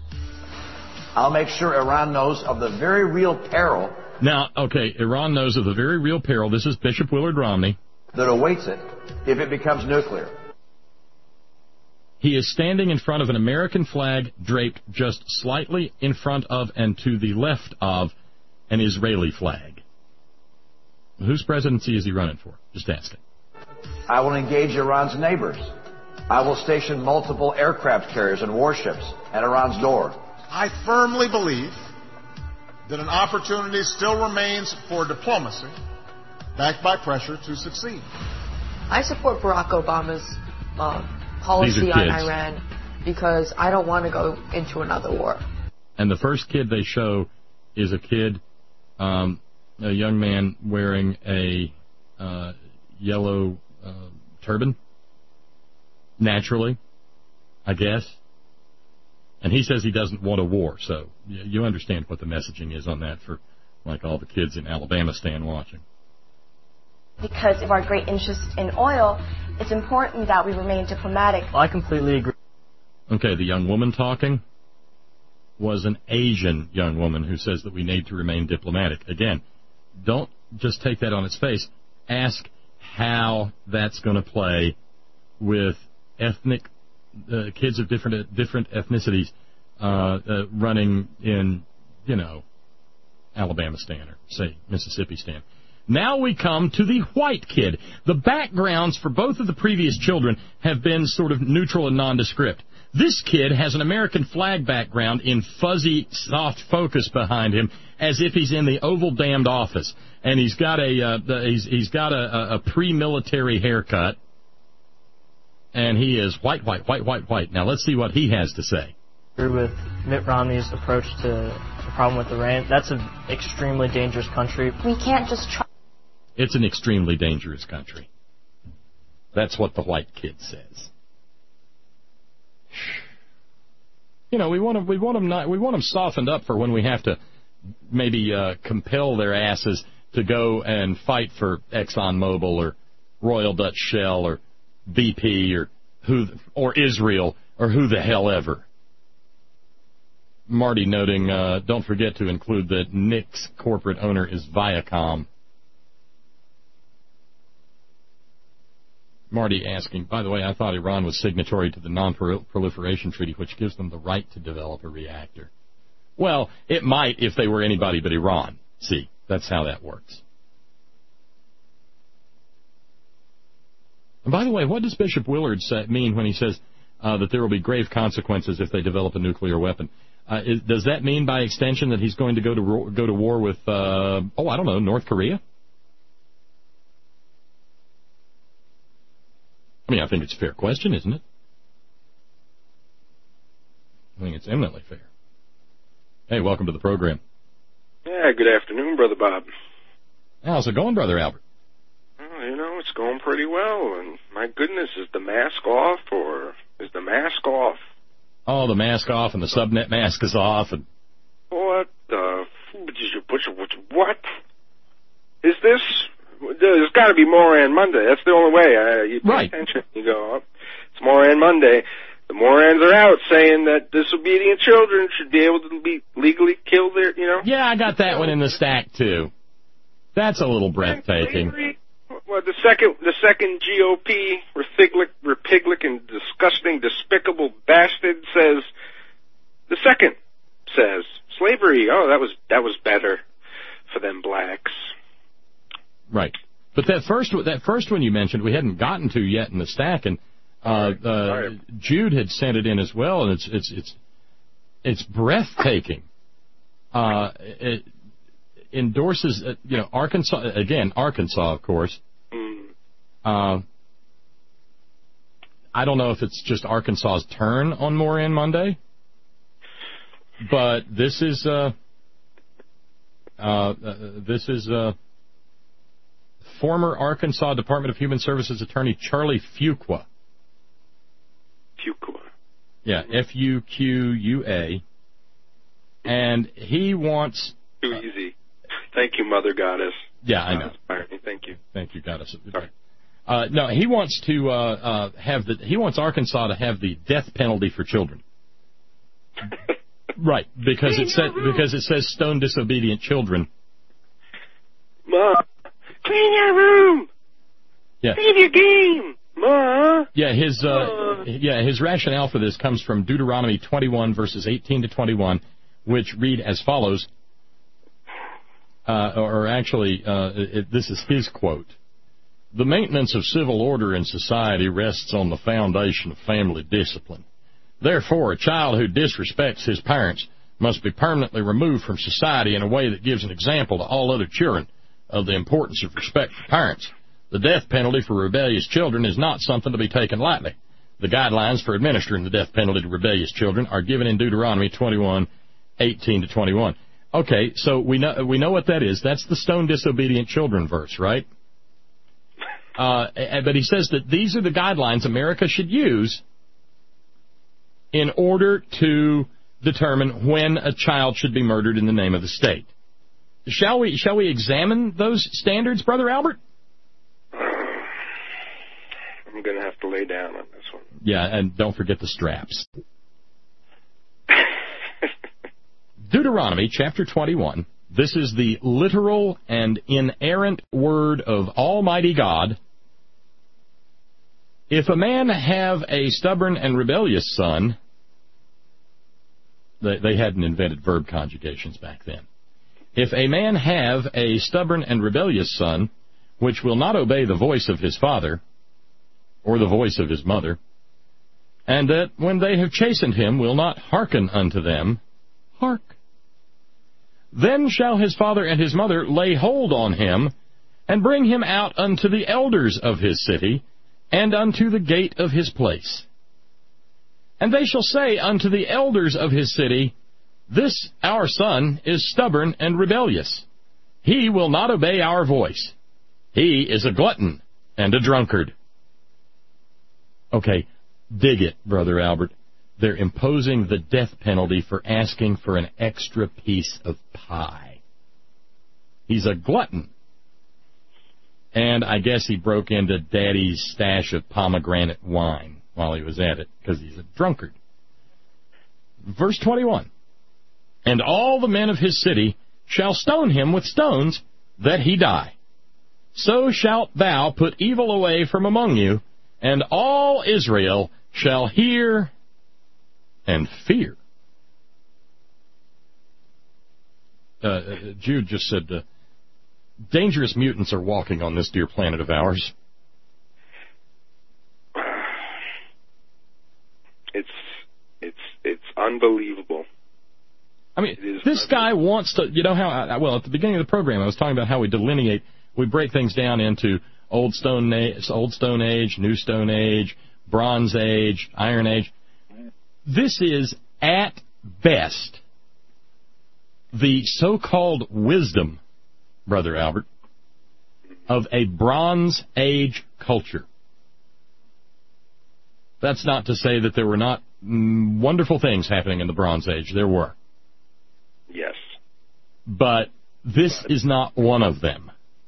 I'll make sure Iran knows of the very real peril. Now, okay, Iran knows of the very real peril. This is Bishop Willard Romney. That awaits it if it becomes nuclear. He is standing in front of an American flag draped just slightly in front of and to the left of an Israeli flag. Whose presidency is he running for? Just asking. I will engage Iran's neighbors. I will station multiple aircraft carriers and warships at Iran's door. I firmly believe that an opportunity still remains for diplomacy, backed by pressure, to succeed. I support Barack Obama's uh, policy on Iran because I don't want to go into another war. And the first kid they show is a kid, um, a young man wearing a uh, yellow uh, turban, naturally, I guess. And he says he doesn't want a war, so you understand what the messaging is on that for, like, all the kids in Alabama stand watching. Because of our great interest in oil, it's important that we remain diplomatic. Well, I completely agree. Okay, the young woman talking was an Asian young woman who says that we need to remain diplomatic. Again, don't just take that on its face. Ask how that's going to play with ethnic uh, kids of different uh, different ethnicities uh, uh, running in, you know, Alabama stand or, say, Mississippi stand. Now we come to the white kid. The backgrounds for both of the previous children have been sort of neutral and nondescript. This kid has an American flag background in fuzzy, soft focus behind him, as if he's in the Oval Damned Office, and he's got a uh, he's he's got a, a pre-military haircut, and he is white, white, white, white, white. Now let's see what he has to say. With Mitt Romney's approach to the problem with Iran, that's an extremely dangerous country. We can't just try. It's an extremely dangerous country. That's what the white kid says. You know, we want them, we want them not, we want them softened up for when we have to maybe uh, compel their asses to go and fight for ExxonMobil or Royal Dutch Shell or B P or who or Israel or who the hell ever. Marty noting, uh, don't forget to include that Nick's corporate owner is Viacom. Marty asking, by the way, I thought Iran was signatory to the Non-Proliferation Treaty, which gives them the right to develop a reactor. Well, it might if they were anybody but Iran. See, that's how that works. And by the way, what does Bishop Willard say, mean when he says uh, that there will be grave consequences if they develop a nuclear weapon? Uh, is, does that mean, by extension, that he's going to go to go to war with, uh, oh, I don't know, North Korea? I mean, I think it's a fair question, isn't it? I think it's eminently fair. Hey, welcome to the program. Yeah, good afternoon, Brother Bob. How's it going, Brother Albert? Oh, you know, it's going pretty well, and my goodness, is the mask off, or is the mask off? Oh, the mask off, and the subnet mask is off, and... What the... What? Is this... There's got to be Moran Monday. That's the only way. Uh, you pay right. attention. You go, oh, it's Moran Monday. The Morans are out saying that disobedient children should be able to be legally killed there, you know? Yeah, I got that one in the stack, too. That's a little breathtaking. Well, the second the second G O P, repiglic, repiglic and disgusting, despicable bastard says, the second says, slavery, oh, that was that was better for them blacks. Right. But that first that first one you mentioned, we hadn't gotten to yet in the stack, and uh, uh, Jude had sent it in as well, and it's it's it's it's breathtaking. Uh, it endorses, uh, you know, Arkansas again, Arkansas, of course. Uh, I don't know if it's just Arkansas's turn on Moran Monday, but this is uh, uh, uh, this is. Uh, Former Arkansas Department of Human Services attorney Charlie Fuqua. Fuqua. Yeah, F U Q U A. And he wants... Too uh, easy. Thank you, Mother Goddess. Yeah, I know. Thank you. Thank you, Goddess. Sorry. Uh, no, he wants to uh, uh, have the... He wants Arkansas to have the death penalty for children. Right, because it, sa- because it says stone disobedient children. Mom. Clean your room. Yeah. Save your game, Ma. Yeah, his uh, yeah his rationale for this comes from Deuteronomy twenty-one verses eighteen to twenty-one, which read as follows. Uh, or actually, uh, it, this is his quote: "The maintenance of civil order in society rests on the foundation of family discipline. Therefore, a child who disrespects his parents must be permanently removed from society in a way that gives an example to all other children of the importance of respect for parents. The death penalty for rebellious children is not something to be taken lightly. The guidelines for administering the death penalty to rebellious children are given in Deuteronomy twenty-one, eighteen to twenty-one. Okay, so we know we know what that is. That's the stone disobedient children verse, right? Uh, but he says that these are the guidelines America should use in order to determine when a child should be murdered in the name of the state. Shall we shall we examine those standards, Brother Albert? I'm going to have to lay down on this one. Yeah, and don't forget the straps. Deuteronomy chapter twenty-one. This is the literal and inerrant word of Almighty God. If a man have a stubborn and rebellious son, they, they hadn't invented verb conjugations back then. If a man have a stubborn and rebellious son, which will not obey the voice of his father, or the voice of his mother, and that when they have chastened him will not hearken unto them, hark. Then shall his father and his mother lay hold on him, and bring him out unto the elders of his city, and unto the gate of his place. And they shall say unto the elders of his city, This our son is stubborn and rebellious. He will not obey our voice. He is a glutton and a drunkard. Okay, dig it, Brother Albert. They're imposing the death penalty for asking for an extra piece of pie. He's a glutton. And I guess he broke into Daddy's stash of pomegranate wine while he was at it, because he's a drunkard. Verse twenty-one. And all the men of his city shall stone him with stones, that he die. So shalt thou put evil away from among you, and all Israel shall hear and fear. Uh, Jude just said, uh, dangerous mutants are walking on this dear planet of ours. It's it's it's unbelievable. I mean, this guy wants to, you know how, I, well, at the beginning of the program, I was talking about how we delineate, we break things down into Old Stone Age, Old Stone Age, New Stone Age, Bronze Age, Iron Age. This is, at best, the so-called wisdom, Brother Albert, of a Bronze Age culture. That's not to say that there were not mm, wonderful things happening in the Bronze Age. There were. Yes. But this is not one of them.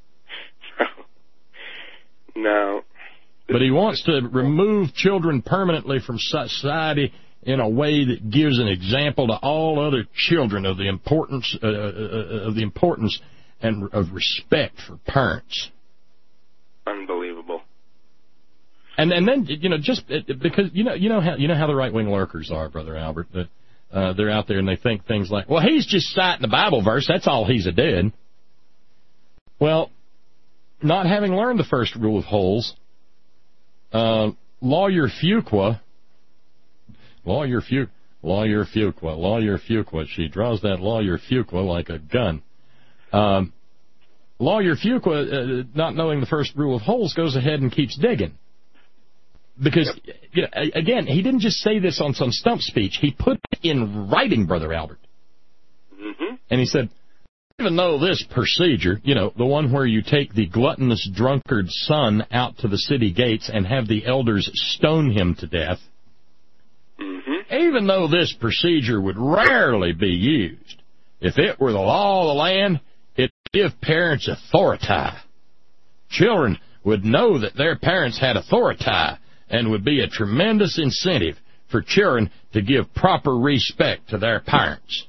No. But he wants to remove children permanently from society in a way that gives an example to all other children of the importance uh, of the importance and of respect for parents. Unbelievable. And and then you know just because you know you know how you know how the right wing lurkers are, Brother Albert. That uh, they're out there and they think things like, well, he's just citing the Bible verse. That's all he's a did. Well, not having learned the first rule of holes, uh, Lawyer Fuqua, Lawyer Fuqua, Lawyer Fuqua, Lawyer Fuqua, she draws that Lawyer Fuqua like a gun. Um, Lawyer Fuqua, uh, not knowing the first rule of holes, goes ahead and keeps digging. Because, yep. you know, again, he didn't just say this on some stump speech. He put it in writing, Brother Albert. Mm-hmm. And he said, even though this procedure, you know, the one where you take the gluttonous drunkard son out to the city gates and have the elders stone him to death, mm-hmm. even though this procedure would rarely be used, if it were the law of the land, it would give parents authority. Children would know that their parents had authority, and would be a tremendous incentive for children to give proper respect to their parents.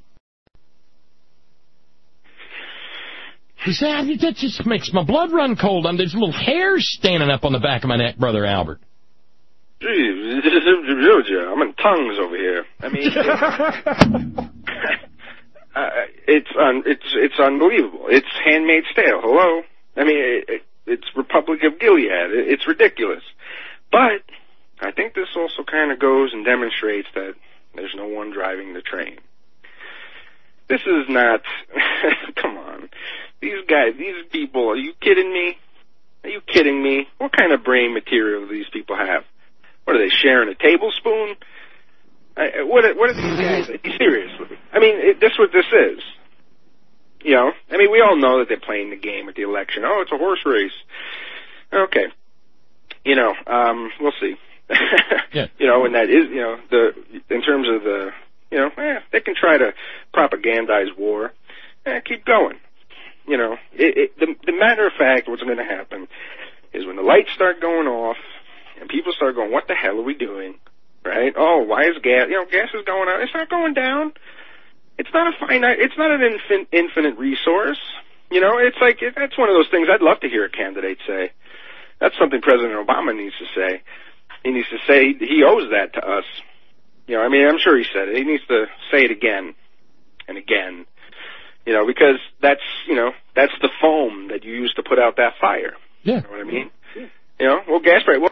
He said, that just makes my blood run cold. I'm, there's little hairs standing up on the back of my neck, Brother Albert. Gee, I'm in tongues over here. I mean, it's, uh, it's, un, it's, it's unbelievable. It's Handmaid's Tale. Hello? I mean, it, it, it's Republic of Gilead. It, it's ridiculous. But I think this also kind of goes and demonstrates that there's no one driving the train. This is not, come on. These guys, these people, are you kidding me? Are you kidding me? What kind of brain material do these people have? What, are they sharing a tablespoon? I, what, are, what are these guys? Seriously. I mean, it, this is what this is. You know, I mean, we all know that they're playing the game at the election. Oh, it's a horse race. Okay. You know, um, we'll see. yeah. You know, and that is, you know, the in terms of the, you know, eh, they can try to propagandize war. Eh, keep going. You know, it, it, the, the matter of fact, what's going to happen is when the lights start going off and people start going, what the hell are we doing? Right? Oh, why is gas, you know, gas is going out. It's not going down. It's not a finite, it's not an infin, infinite resource. You know, it's like, it, that's one of those things I'd love to hear a candidate say. That's something President Obama needs to say. He needs to say he owes that to us. You know, I mean, I'm sure he said it. He needs to say it again and again. You know, because that's, you know, that's the foam that you use to put out that fire. Yeah. You know what I mean? Yeah. You know, well, gas price, well,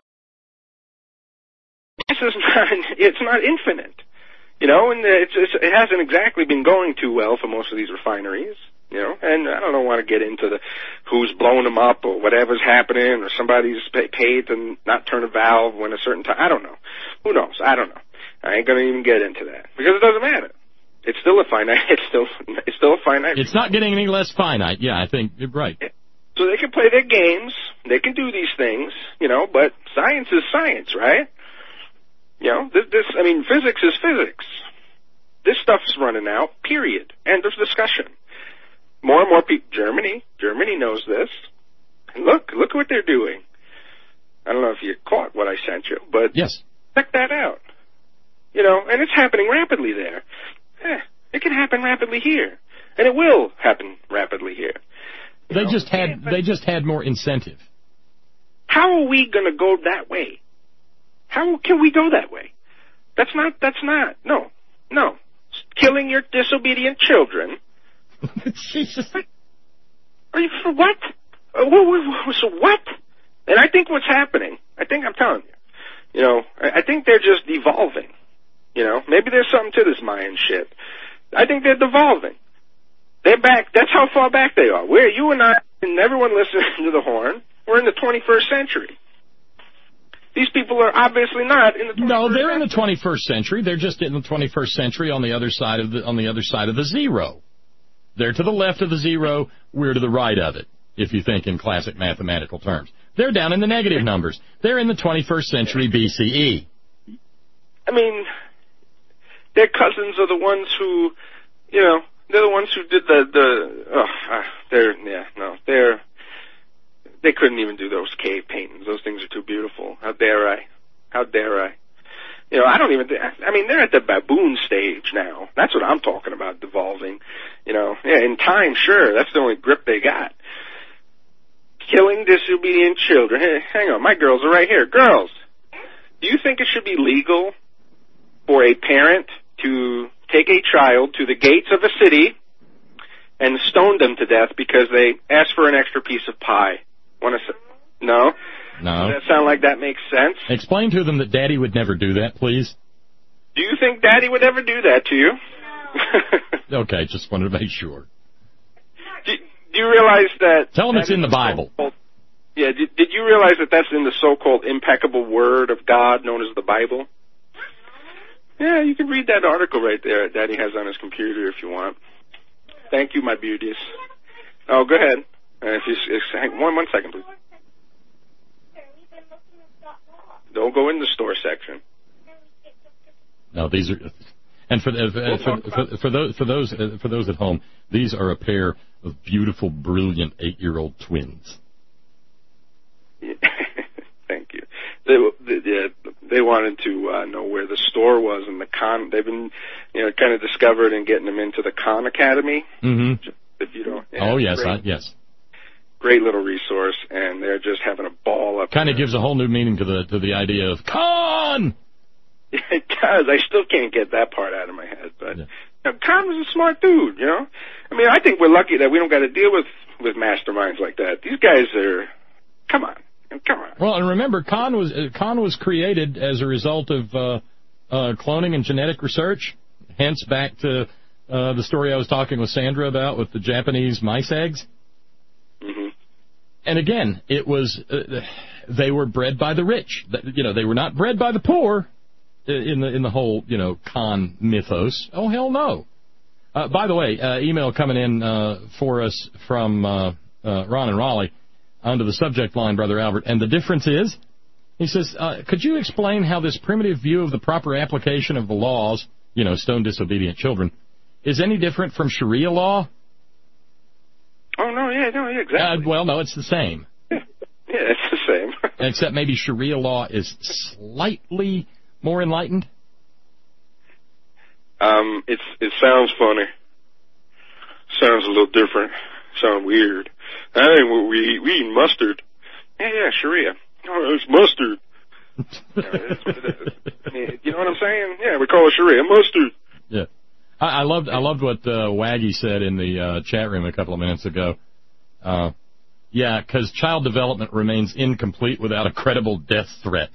gas is not, it's not infinite. You know, and it's, it's, it hasn't exactly been going too well for most of these refineries. You know, and I don't want to get into the who's blowing them up or whatever's happening or somebody's pay, paid to not turn a valve when a certain time. I don't know. Who knows? I don't know. I ain't going to even get into that because it doesn't matter. It's still a finite. It's still it's still a finite. It's not getting any less finite. Yeah, I think you're right. So they can play their games. They can do these things, you know. But science is science, right? You know, this. this I mean, physics is physics. This stuff's running out. Period. End of discussion. More and more people, Germany, Germany knows this. And look, look what they're doing. I don't know if you caught what I sent you, but yes, check that out. You know, and it's happening rapidly there. Eh, it can happen rapidly here, and it will happen rapidly here. You they know? just had, yeah, they just had more incentive. How are we going to go that way? How can we go that way? That's not, that's not, no, no. Killing your disobedient children. Jesus. Are you for what? Uh, so what? And I think what's happening, I think I'm telling you, you know, I, I think they're just devolving. You know, maybe there's something to this Mayan shit. I think they're devolving. They're back. That's how far back they are. We're, you and I, and everyone listening to the horn, we're in the twenty-first century. These people are obviously not in the twenty-first No, they're century. in the twenty-first century. They're just in the twenty-first century on the other side of the on the other side of the zero. They're to the left of the zero. We're to the right of it, if you think in classic mathematical terms. They're down in the negative numbers. They're in the twenty-first century B C E. I mean, their cousins are the ones who, you know, they're the ones who did the, the, oh, they're, yeah, no, they're, they couldn't even do those cave paintings. Those things are too beautiful. How dare I? How dare I? You know, I don't even, I mean, they're at the baboon stage now. That's what I'm talking about, devolving. You know, yeah, in time, sure, that's the only grip they got. Killing disobedient children. Hey, hang on, my girls are right here. Girls, do you think it should be legal for a parent to take a child to the gates of a city and stone them to death because they asked for an extra piece of pie? Want to say no? No. Does that sound like that makes sense? Explain to them that Daddy would never do that, please. Do you think Daddy would ever do that to you? Okay, just wanted to make sure. Do, do you realize that... Tell them it's in the Bible. Yeah, did, did you realize that that's in the so-called impeccable word of God known as the Bible? Yeah, you can read that article right there Daddy has on his computer if you want. Thank you, my beauties. Oh, go ahead. Uh, if you, if, hang, one, one second, please. Don't go in the store section. No, these are... And for, uh, for, for, for those for those uh, for those at home, these are a pair of beautiful, brilliant eight-year-old twins. Thank you. They they, they wanted to uh, know where the store was and the Khan. They've been, you know, kind of discovered and getting them into the Khan Academy. Mm-hmm. If you don't. Yeah, oh yes, great, I, yes. Great little resource, and they're just having a ball up. Kind of gives a whole new meaning to the to the idea of Khan. It does. I still can't get that part out of my head. But yeah. you know, Khan was a smart dude, you know? I mean, I think we're lucky that we don't got to deal with, with masterminds like that. These guys are... Come on. Come on. Well, and remember, Khan was uh, Khan was created as a result of uh, uh, cloning and genetic research. Hence, back to uh, the story I was talking with Sandra about with the Japanese mice eggs. Mm-hmm. And again, it was... Uh, they were bred by the rich. You know, they were not bred by the poor. In the in the whole, you know, Khan mythos. Oh, hell no. Uh, by the way, uh, email coming in uh, for us from uh, uh, Ron and Raleigh under the subject line, Brother Albert. And the difference is, he says, uh, could you explain how this primitive view of the proper application of the laws, you know, stone disobedient children, is any different from Sharia law? Oh, no, yeah, no, yeah, exactly. Uh, well, no, it's the same. Yeah, yeah it's the same. Except maybe Sharia law is slightly... more enlightened? Um, it's it sounds funny. Sounds a little different. Sounds weird. That ain't what we eat. We eat mustard. Yeah, yeah, Sharia. Oh, it's mustard. I mean, you know what I'm saying? Yeah, we call it Sharia mustard. Yeah, I, I loved I loved what uh, Waggy said in the uh, chat room a couple of minutes ago. Uh, yeah, because child development remains incomplete without a credible death threat.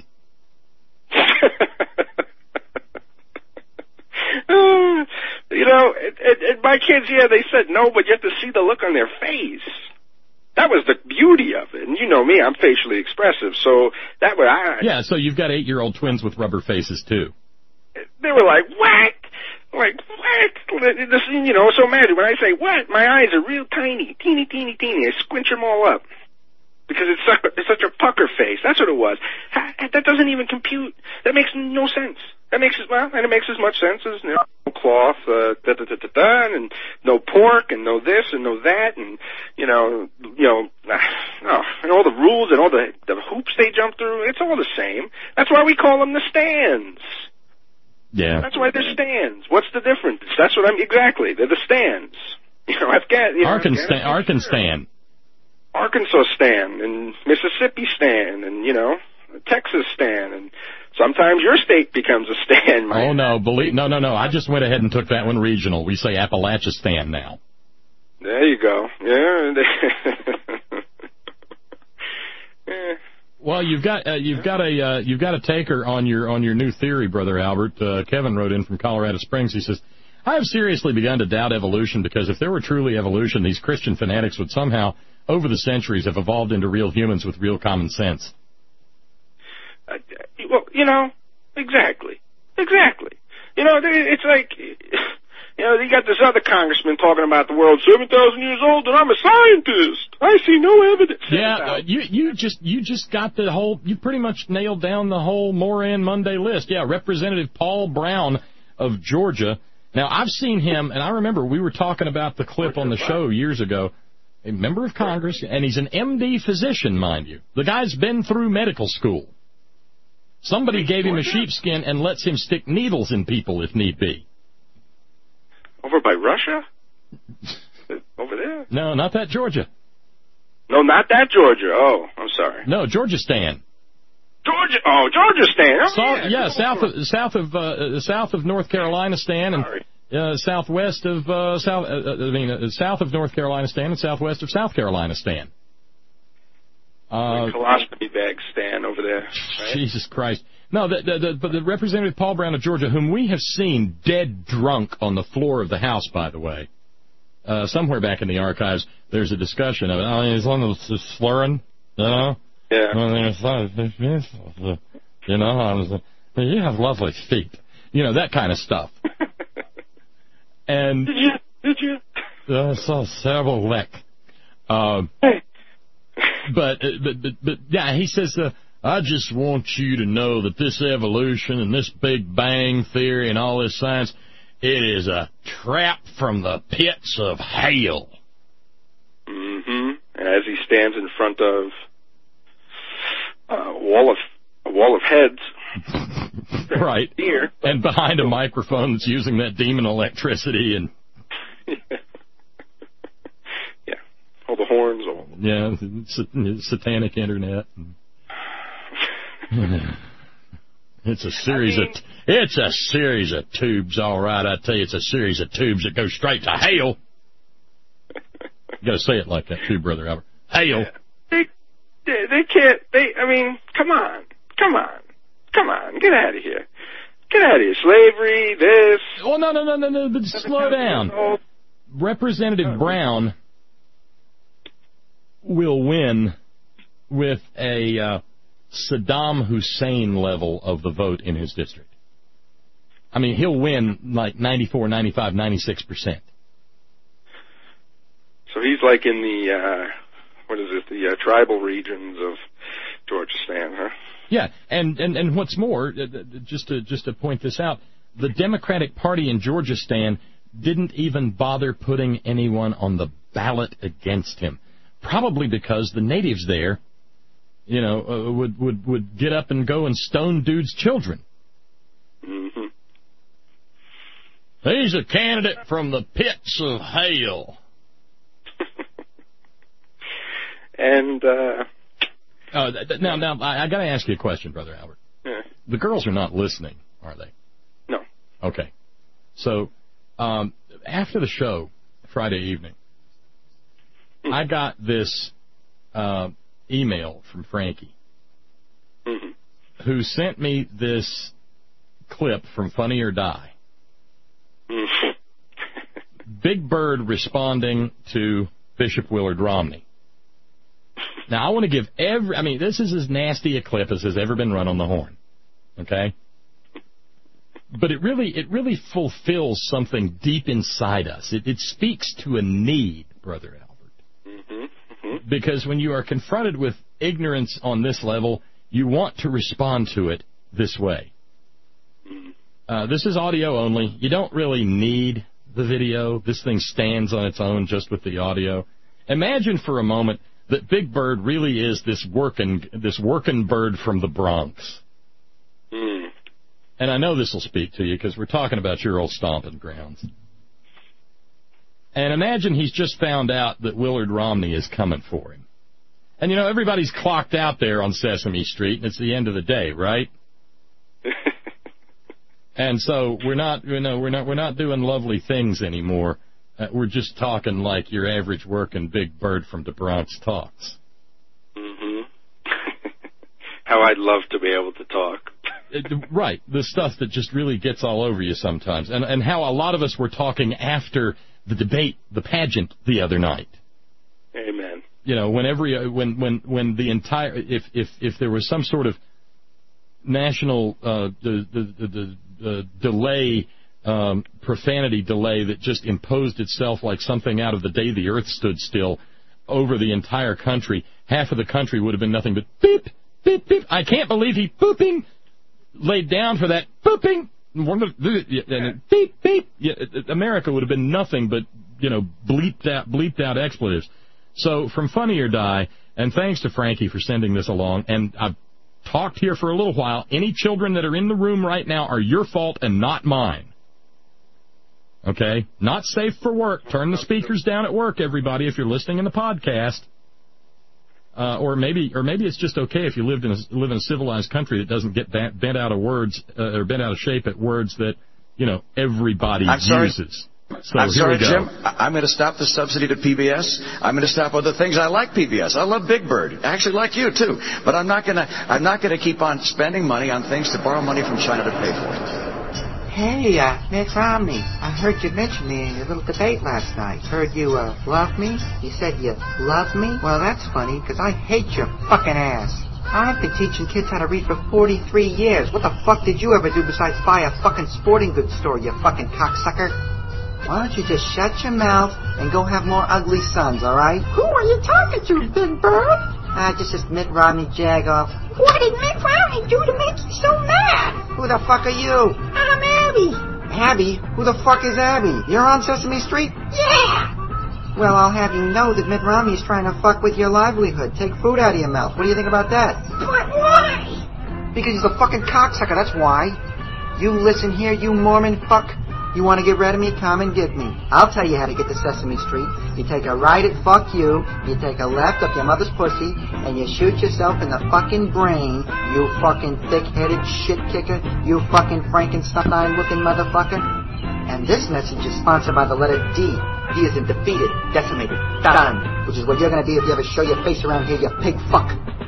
Uh, you know, it, it, it, my kids, yeah, they said no, but you have to see the look on their face. That was the beauty of it. And you know me, I'm facially expressive, so that way I... Yeah, so you've got eight-year-old twins with rubber faces, too. They were like, what? Like, what? This, you know, so imagine when I say, what? My eyes are real tiny, teeny, teeny, teeny. I squinch them all up. Because it's such, it's such a pucker face. That's what it was. That doesn't even compute. That makes no sense. That makes as well, and it makes as much sense as you know, no cloth, uh, da da da da da, and no pork, and no this, and no that, and you know, you know, oh, and all the rules and all the the hoops they jump through. It's all the same. That's why we call them the stands. Yeah. That's why they're stands. What's the difference? That's what I'm exactly. They're the stands. You know, I've got you know, Arkansas, Arkansas. Arkansas stand and Mississippi stand and, you know, Texas stand and sometimes your state becomes a stand. My oh, no, believe, no, no, no. I just went ahead and took that one regional. We say Appalachia stand now. There you go. Yeah. yeah. Well, you've got uh, you've got a uh, you've got a taker on your on your new theory, Brother Albert. Uh, Kevin wrote in from Colorado Springs. He says, I have seriously begun to doubt evolution because if there were truly evolution, these Christian fanatics would somehow, over the centuries, have evolved into real humans with real common sense. Uh, well, you know, exactly. Exactly. You know, it's like, you know, you got this other congressman talking about the world's seven thousand years old and I'm a scientist. I see no evidence. Yeah, uh, you, you just, you just got the whole, you pretty much nailed down the whole Moran Monday list. Yeah, Representative Paul Brown of Georgia. Now, I've seen him, and I remember we were talking about the clip on the show years ago. A member of Congress, and he's an M D physician, mind you. The guy's been through medical school. Somebody gave him a sheepskin and lets him stick needles in people if need be. Over by Russia? Over there? No, not that Georgia. No, not that Georgia. Oh, I'm sorry. No, Georgistan. Georgia. Oh, Georgistan. Oh, so, yeah, yeah south of south of uh, south of North Carolina stan and uh, southwest of uh, south. Uh, I mean, uh, south of North Carolina stan and southwest of South Carolina stan. Uh, the colostomy bag stand over there. Right? Jesus Christ. No, the, the, the, but the Representative Paul Brown of Georgia, whom we have seen dead drunk on the floor of the House, by the way, uh, somewhere back in the archives, there's a discussion of it. I mean, as long as it's slurring, you know? Yeah. You know, I was, you have lovely feet. You know, that kind of stuff. And... Did you? Did you? Uh, so terrible lick. Uh, hey. but, but, but, but, yeah, he says, uh, I just want you to know that this evolution and this Big Bang Theory and all this science, it is a trap from the pits of hell. Mm-hmm. As he stands in front of a wall of a wall of heads. Right. Here. And behind a microphone that's using that demon electricity and... yeah. yeah. All the horns. All... Yeah, satanic internet. It's a series I mean, of it's a series of tubes, all right. I tell you, it's a series of tubes that go straight to hell. You got to say it like that too, Brother Albert. Hell. They, they they can't. They. I mean, come on, come on, come on. Get out of here. Get out of here. Slavery. This. Well, no, no, no, no, no. But slow down. Representative Brown will win with a uh, Saddam Hussein level of the vote in his district. I mean, he'll win like ninety-four, ninety-five, ninety-six percent. So he's like in the, uh, what is it, the uh, tribal regions of Georgistan, huh? Yeah, and, and, and what's more, just to just to point this out, the Democratic Party in Georgistan didn't even bother putting anyone on the ballot against him, probably because the natives there, you know, uh, would, would, would get up and go and stone dudes' children. Mm-hmm. He's a candidate from the pits of hell. And, uh... Uh, now, now, I, I got to ask you a question, Brother Albert. Yeah. The girls are not listening, are they? No. Okay. So, um, after the show, Friday evening, mm-hmm. I got this uh, email from Frankie, mm-hmm. who sent me this clip from Funny or Die. Mm-hmm. Big Bird responding to Bishop Willard Romney. Now, I want to give every... I mean, this is as nasty a clip as has ever been run on the horn. Okay? But it really it really fulfills something deep inside us. It, it speaks to a need, Brother Albert. Mm-hmm. Mm-hmm. Because when you are confronted with ignorance on this level, you want to respond to it this way. Mm-hmm. Uh, this is audio only. You don't really need the video. This thing stands on its own just with the audio. Imagine for a moment that Big Bird really is this working this working bird from the Bronx. Mm. And I know this will speak to you because we're talking about your old stomping grounds. And imagine he's just found out that Willard Romney is coming for him. And, you know, everybody's clocked out there on Sesame Street, and it's the end of the day, right? And so we're not, you know, we're not, we're not doing lovely things anymore. Uh, we're just talking like your average working Big Bird from the Bronx talks. Mm-hmm. How I'd love to be able to talk. It, right, the stuff that just really gets all over you sometimes, and and how a lot of us were talking after the debate, the pageant the other night. Amen. You know, when every when when when the entire if if if there was some sort of national uh, the the the, the delay. Um, profanity delay that just imposed itself like something out of the day the earth stood still over the entire country. Half of the country would have been nothing but beep, beep, beep. I can't believe he pooping laid down for that pooping. And beep, beep. Yeah, America would have been nothing but, you know, bleeped out, bleeped out expletives. So from Funny or Die, and thanks to Frankie for sending this along, and I've talked here for a little while, any children that are in the room right now are your fault and not mine. Okay? Not safe for work. Turn the speakers down at work, everybody, if you're listening in the podcast. Uh, or maybe or maybe it's just okay if you lived in a, live in a civilized country that doesn't get bent, bent out of words uh, or bent out of shape at words that, you know, everybody I'm sorry. uses. So I'm here sorry, we go. Jim. I'm going to stop the subsidy to P B S. I'm going to stop other things. I like P B S. I love Big Bird. I actually like you too. But I'm not going to. I'm not going to keep on spending money on things to borrow money from China to pay for it. Hey, uh, Mitt Romney, I heard you mention me in your little debate last night. Heard you, uh, love me? You said you love me? Well, that's funny, because I hate your fucking ass. I've been teaching kids how to read for forty-three years. What the fuck did you ever do besides buy a fucking sporting goods store, you fucking cocksucker? Why don't you just shut your mouth and go have more ugly sons, all right? Who are you talking to, Big Bird? Ah, just this Mitt Romney jagoff. What did Mitt Romney do to make you so mad? Who the fuck are you? I'm Abby. Abby? Who the fuck is Abby? You're on Sesame Street? Yeah. Well, I'll have you know that Mitt Romney's trying to fuck with your livelihood. Take food out of your mouth. What do you think about that? But why? Because he's a fucking cocksucker, that's why. You listen here, you Mormon fuck. You want to get rid of me? Come and get me. I'll tell you how to get to Sesame Street. You take a right at fuck you, you take a left up your mother's pussy, and you shoot yourself in the fucking brain, you fucking thick-headed shit kicker, you fucking Frankenstein-looking motherfucker. And this message is sponsored by the letter D. D is in defeated, decimated, done, which is what you're going to be if you ever show your face around here, you pig fuck.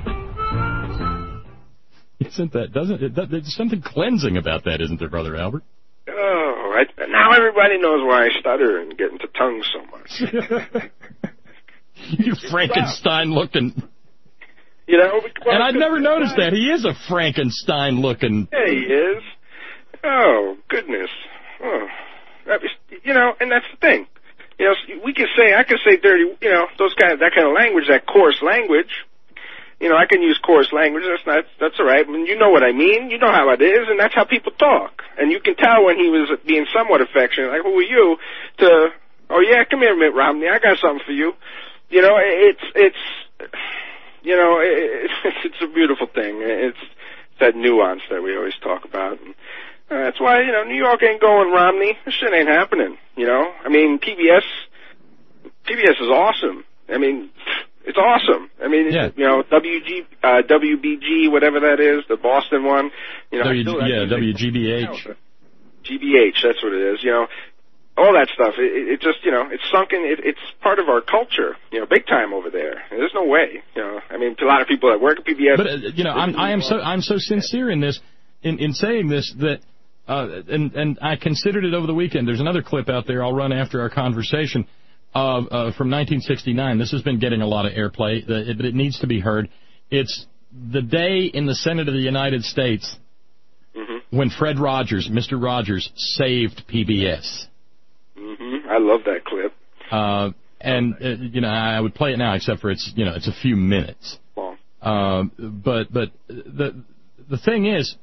Isn't that, doesn't it, there's something cleansing about that, isn't there, Brother Albert? Oh, I, now everybody knows why I stutter and get into tongues so much. You Frankenstein-looking... You know, well, and I'd never noticed that. He is a Frankenstein-looking... Yeah, he is. Oh, goodness. Oh, that was, you know, and that's the thing. You know, we can say, I can say dirty, you know, those kind of, that kind of language, that coarse language. You know, I can use coarse language. That's not, that's all right. I mean, you know what I mean. You know how it is, and that's how people talk. And you can tell when he was being somewhat affectionate, like, who are you? To, oh yeah, come here, Mitt Romney. I got something for you. You know, it's, it's, you know, it's, it's a beautiful thing. It's that nuance that we always talk about. And that's why, you know, New York ain't going Romney. This shit ain't happening. You know, I mean, P B S, P B S is awesome. I mean, it's awesome. I mean, yeah. you know, W G, uh, W B G, whatever that is, the Boston one. You know, w, still, yeah, W G B H. G B H, that's what it is. You know, all that stuff. It, it just, you know, it's sunken. It, it's part of our culture. You know, big time over there. There's no way. You know, I mean, to a lot of people that work at P B S. But uh, you know, I'm, I am so I'm so sincere in this, in in saying this that. Uh, and, and I considered it over the weekend. There's another clip out there I'll run after our conversation uh, uh, from nineteen sixty-nine. This has been getting a lot of airplay, but it, it needs to be heard. It's the day in the Senate of the United States mm-hmm. when Fred Rogers, Mister Rogers, saved P B S. Mm-hmm. I love that clip. Uh, and, uh, you know, I would play it now, except for it's, you know, it's a few minutes. Long. Uh, but but the the thing is,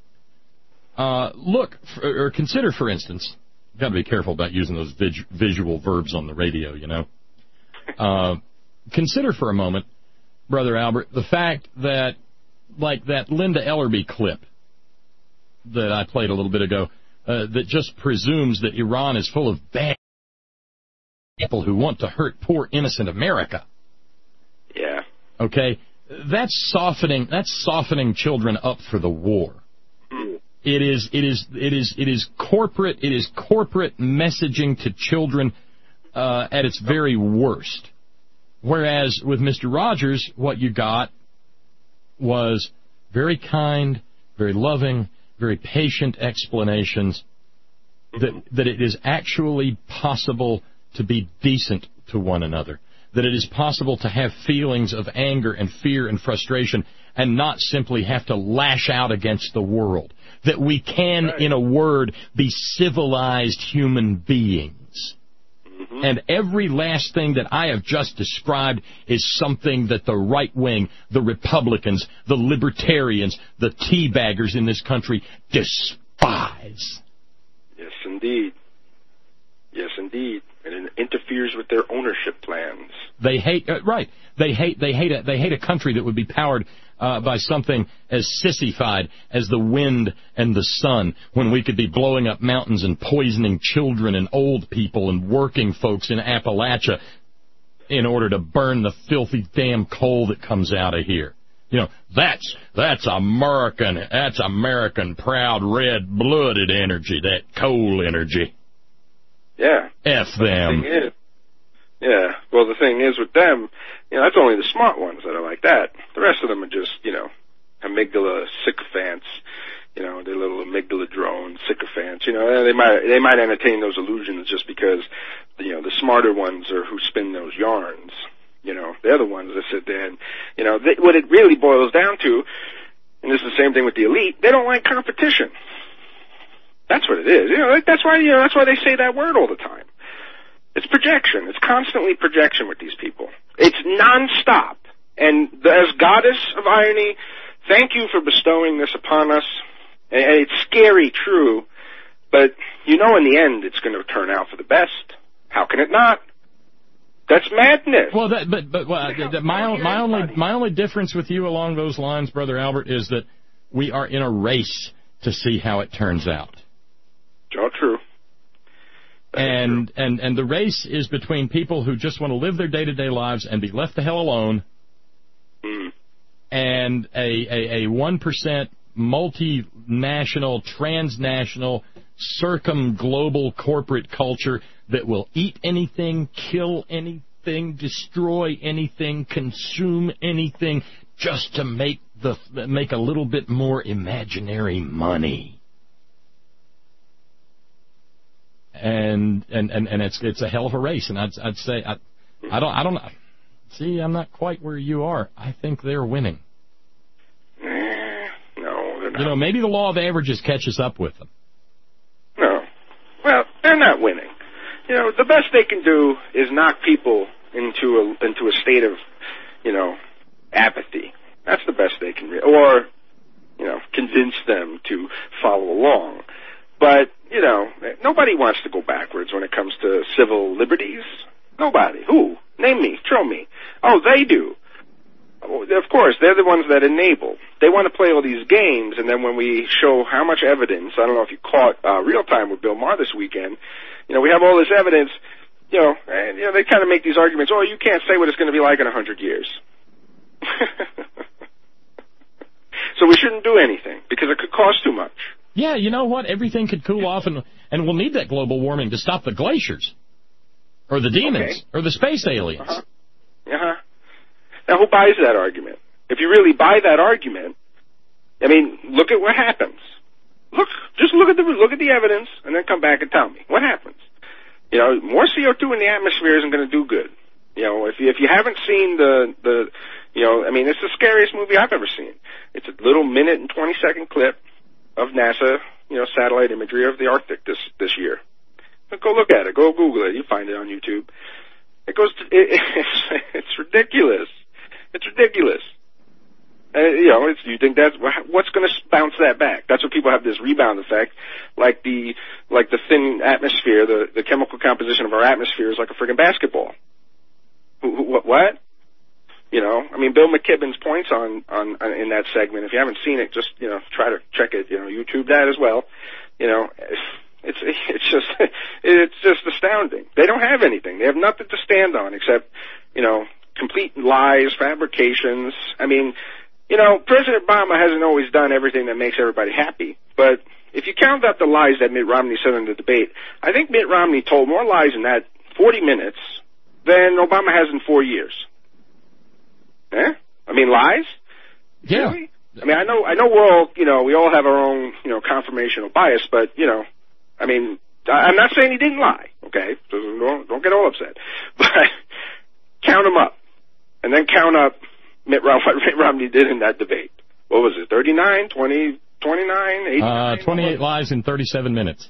Uh, look, for, or consider, for instance, you've got to be careful about using those vis- visual verbs on the radio, you know. Uh, consider for a moment, Brother Albert, the fact that, like that Linda Ellerbee clip that I played a little bit ago, uh, that just presumes that Iran is full of bad people who want to hurt poor, innocent America. Yeah. Okay? That's softening, that's softening children up for the war. Mm. It is, it is, it is, it is corporate, it is corporate messaging to children, uh, at its very worst. Whereas with Mister Rogers, what you got was very kind, very loving, very patient explanations that, that it is actually possible to be decent to one another. That it is possible to have feelings of anger and fear and frustration and not simply have to lash out against the world. That we can, right. in a word, be civilized human beings. Mm-hmm. And every last thing that I have just described is something that the right wing, the Republicans, the libertarians, the teabaggers in this country despise. Yes, indeed. Yes, indeed. And it interferes with their ownership plans. They hate, uh, right. They hate, they hate a, they hate a country that would be powered Uh, by something as sissified as the wind and the sun, when we could be blowing up mountains and poisoning children and old people and working folks in Appalachia in order to burn the filthy damn coal that comes out of here. You know, that's that's American, that's American proud red-blooded energy, that coal energy. Yeah. F them. The thing is, yeah. Well, the thing is with them, you know, that's only the smart ones that are like that. The rest of them are just, you know, amygdala sycophants. You know, they're little amygdala drone sycophants. You know, they might they might entertain those illusions just because, you know, the smarter ones are who spin those yarns. You know, they're the ones that sit there and, you know, they, what it really boils down to, and this is the same thing with the elite, they don't like competition. That's what it is. You know, that's why, you know, that's why they say that word all the time. It's projection. It's constantly projection with these people. It's nonstop. And as goddess of irony, thank you for bestowing this upon us. And it's scary, true, but you know in the end it's going to turn out for the best. How can it not? That's madness. Well, that, but but well, the, the, my my only my only difference with you along those lines, Brother Albert, is that we are in a race to see how it turns out. Oh, true. And and and the race is between people who just want to live their day-to-day lives and be left the hell alone, mm. and a a, a one percent multinational, transnational, circumglobal corporate culture that will eat anything, kill anything, destroy anything, consume anything, just to make the make a little bit more imaginary money. And and, and, and it's it's a hell of a race, and I'd I'd say I I don't I don't see I'm not quite where you are. I think they're winning. You know, maybe the law of averages catches up with them. No. Well, they're not winning. You know, the best they can do is knock people into a into a state of, you know, apathy. That's the best they can do. Or, you know, convince them to follow along. But, you know, nobody wants to go backwards when it comes to civil liberties. Nobody. Who? Name me. Show me. Oh, they do. Of course, they're the ones that enable. They want to play all these games, and then when we show how much evidence, I don't know if you caught uh, Real Time with Bill Maher this weekend, you know, we have all this evidence, you know, and you know, they kind of make these arguments, oh, you can't say what it's going to be like in a hundred years. So we shouldn't do anything, because it could cost too much. Yeah, you know what? Everything could cool off, and and we'll need that global warming to stop the glaciers, or the demons, okay. or the space aliens. Uh-huh. Uh-huh. Now, who buys that argument? If you really buy that argument, I mean, look at what happens. Look, just look at the look at the evidence, and then come back and tell me what happens. You know, more C O two in the atmosphere isn't going to do good. You know, if you, if you haven't seen the the, you know, I mean, it's the scariest movie I've ever seen. It's a little minute and twenty second clip of NASA, you know, satellite imagery of the Arctic this this year. But go look at it. Go Google it. You find it on YouTube. It goes. To, it, it's, it's ridiculous. It's ridiculous. Uh, you know, it's, you think that's what's going to bounce that back? That's what people have this rebound effect, like the like the thin atmosphere, the the chemical composition of our atmosphere is like a friggin' basketball. What? What? You know, I mean, Bill McKibben's points on, on on in that segment. If you haven't seen it, just you know, try to check it. You know, YouTube that as well. You know, it's it's just it's just astounding. They don't have anything. They have nothing to stand on except, you know, complete lies, fabrications. I mean, you know, President Obama hasn't always done everything that makes everybody happy. But if you count out the lies that Mitt Romney said in the debate, I think Mitt Romney told more lies in that forty minutes than Obama has in four years. Eh? I mean, lies? Yeah. Really? I mean, I know, I know we're all, you know, we all have our own, you know, confirmational bias, but, you know, I mean, I'm not saying he didn't lie, okay? So don't, don't get all upset. But count him up. And then count up Mitt Romney, what Mitt Romney did in that debate. What was it, thirty-nine, twenty, twenty-nine, eighty-nine? Uh, twenty-eight lies in thirty-seven minutes.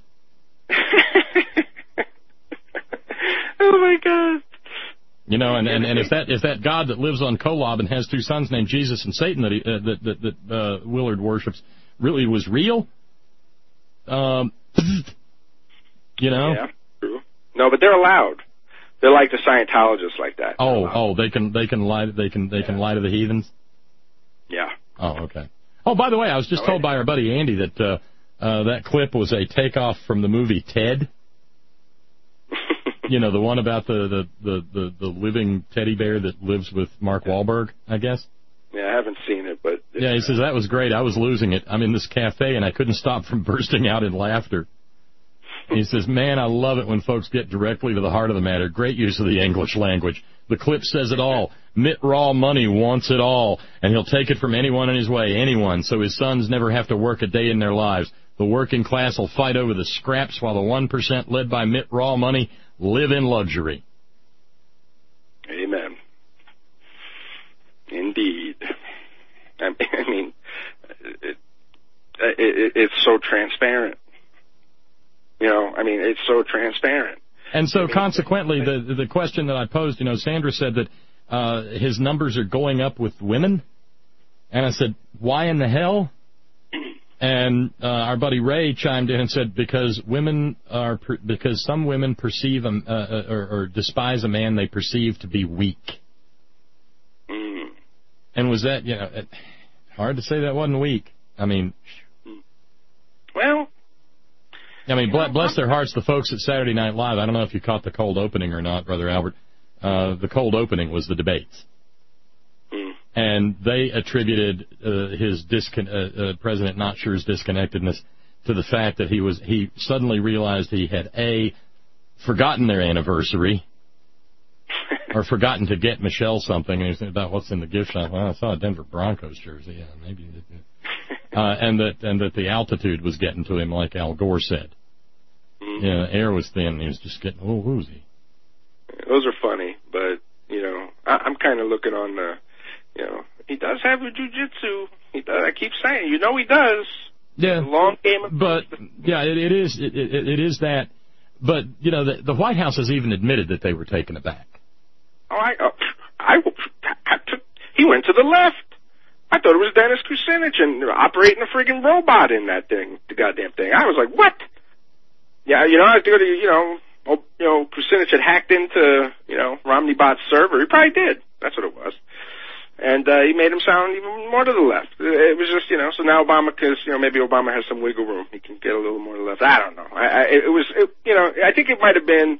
Oh, my God. You know, and, and, and if that if that God that lives on Kolob and has two sons named Jesus and Satan that he, uh, that that, that uh, Willard worships really was real, um, you know. Yeah, true. No, but they're allowed. They're like the Scientologists, like that. Oh, oh, they can they can lie they can they yeah. can lie to the heathens. Yeah. Oh, okay. Oh, by the way, I was just oh, told yeah. by our buddy Andy that uh, uh, that clip was a takeoff from the movie Ted. You know, the one about the, the, the, the, the living teddy bear that lives with Mark Wahlberg, I guess? Yeah, I haven't seen it, but... Yeah, he says, that was great. I was losing it. I'm in this cafe, and I couldn't stop from bursting out in laughter. He says, man, I love it when folks get directly to the heart of the matter. Great use of the English language. The clip says it all. Mitt Romney wants it all, and he'll take it from anyone in his way, anyone, so his sons never have to work a day in their lives. The working class will fight over the scraps while the one percent led by Mitt Romney live in luxury. Amen. Indeed. I mean, it, it, it's so transparent. You know, I mean, it's so transparent. And so, consequently, the the question that I posed, you know, Sandra said that uh, his numbers are going up with women. And I said, why in the hell? And uh, our buddy Ray chimed in and said, because women are, per- because some women perceive a, uh, or, or despise a man they perceive to be weak. Mm. And was that, you know, it, hard to say that wasn't weak. I mean, well, I mean, bless, bless their hearts, the folks at Saturday Night Live. I don't know if you caught the cold opening or not, Brother Albert. Uh, the cold opening was the debates. Mm. And they attributed uh, his discon- uh, uh, President Not Sure's disconnectedness to the fact that he was he suddenly realized he had, A, forgotten their anniversary, or forgotten to get Michelle something, and he was about what's in the gift shop. Well, I saw a Denver Broncos jersey. Yeah, maybe. Uh, and that and that the altitude was getting to him, like Al Gore said. Mm-hmm. Yeah, the air was thin, and he was just getting a little woozy. Those are funny, but, you know, I, I'm kind of looking on the, you know, he does have a jiu-jitsu. He does. I keep saying, you know he does. Yeah. It's a long game of But, yeah, it, it is it, it, it is that. But, you know, the, the White House has even admitted that they were taken aback. Oh, I, oh, I, I took, he went to the left. I thought it was Dennis Kucinich and operating a friggin' robot in that thing, the goddamn thing. I was like, what? Yeah, you know, I thought, you know, oh, you know, Kucinich had hacked into, you know, Romney Bot's server. He probably did. That's what it was. And uh, he made him sound even more to the left. It was just, you know, so now Obama, because, you know, maybe Obama has some wiggle room. He can get a little more to the left. I don't know. I, I, it was, it, you know, I think it might have been,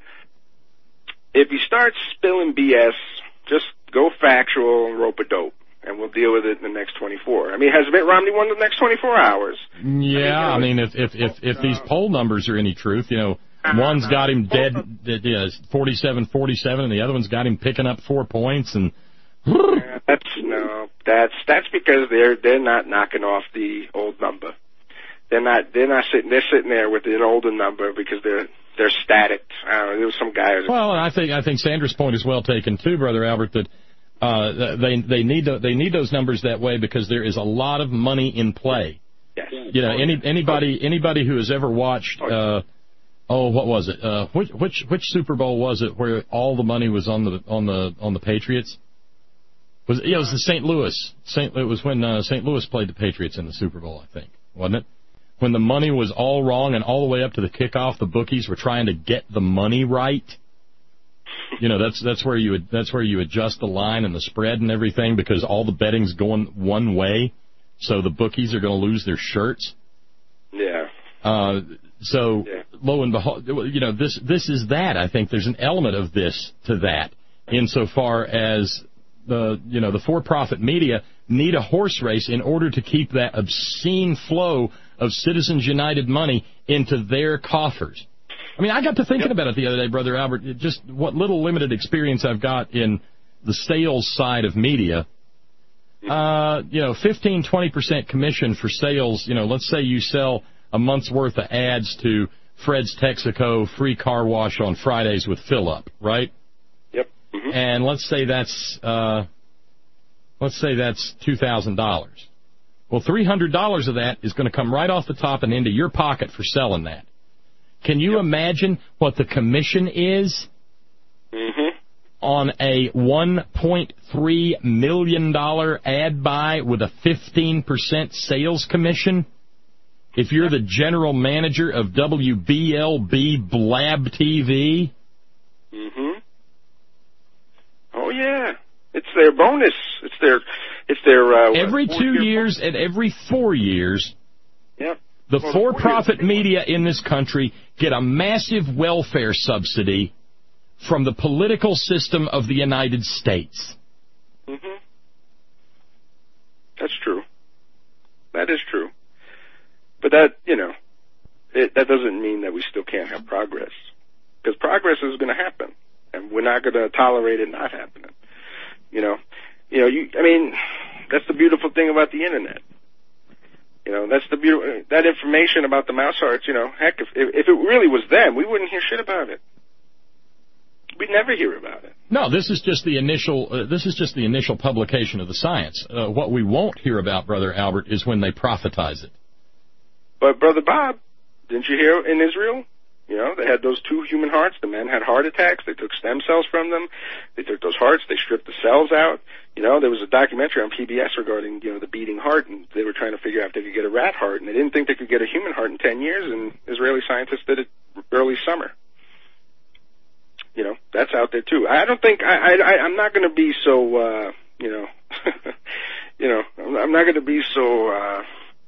if you start spilling B S, just go factual and rope a dope, and we'll deal with it in the next twenty-four. I mean, has Mitt Romney won the next twenty-four hours? Yeah, I mean, you know, I mean if, if, if, if these poll numbers are any truth, you know, one's got him dead, yeah, forty-seven forty-seven, and the other one's got him picking up four points, and... Yeah, that's, no, that's, that's because they're, they're not knocking off the old number. They're not, they're not sitting, they're sitting there with an older number because they're, they're static. I don't know, there was some guy... Well, I think, I think Sandra's point is well taken, too, Brother Albert, that, uh, they, they need, to, they need those numbers that way because there is a lot of money in play. Yes. You know, any, anybody, anybody who has ever watched, uh, oh, what was it? Uh, which, which, which Super Bowl was it where all the money was on the, on the, on the Patriots? Was yeah, it was the Saint Louis. Saint it was when uh, Saint Louis played the Patriots in the Super Bowl, I think, wasn't it? When the money was all wrong and all the way up to the kickoff, the bookies were trying to get the money right. You know, that's that's where you that's where you adjust the line and the spread and everything because all the betting's going one way, so the bookies are going to lose their shirts. Yeah. Uh, so yeah. lo and behold, you know, this this is that. I think there's an element of this to that, insofar as the you know the for-profit media need a horse race in order to keep that obscene flow of Citizens United money into their coffers. I mean, I got to thinking yep. about it the other day, Brother Albert. It just what little limited experience I've got in the sales side of media. Uh, you know, fifteen, twenty percent commission for sales. You know, let's say you sell a month's worth of ads to Fred's Texaco free car wash on Fridays with fill up, right? Yep. Mm-hmm. And let's say that's uh, let's say that's two thousand dollars. Well, three hundred dollars of that is going to come right off the top and into your pocket for selling that. Can you yep. imagine what the commission is mm-hmm. on a one point three million dollars ad buy with a fifteen percent sales commission? If you're the general manager of W B L B Blab T V? Mm-hmm. Oh, yeah. It's their bonus. It's their... It's their uh, every two years bonus. and every four years, yep. the well, for-profit media in this country get a massive welfare subsidy from the political system of the United States. Mm-hmm. That's true. That is true. But that, you know, it that doesn't mean that we still can't have progress. Because progress is going to happen, and we're not going to tolerate it not happening. You know, you know, you. I mean, that's the beautiful thing about the internet. You know, that's the beautiful, that information about the mouse hearts. You know, heck, if if it really was them, we wouldn't hear shit about it. We'd never hear about it. No, this is just the initial. Uh, this is just the initial publication of the science. Uh, what we won't hear about, Brother Albert, is when they prophetize it. But Brother Bob, didn't you hear in Israel? You know, they had those two human hearts. The men had heart attacks. They took stem cells from them. They took those hearts. They stripped the cells out. You know, there was a documentary on P B S regarding, you know, the beating heart, and they were trying to figure out if they could get a rat heart, and they didn't think they could get a human heart in ten years, and Israeli scientists did it early summer. You know, that's out there too. I don't think, I, I, I'm not going to be so, uh, you know, you know, I'm not going to be so, uh,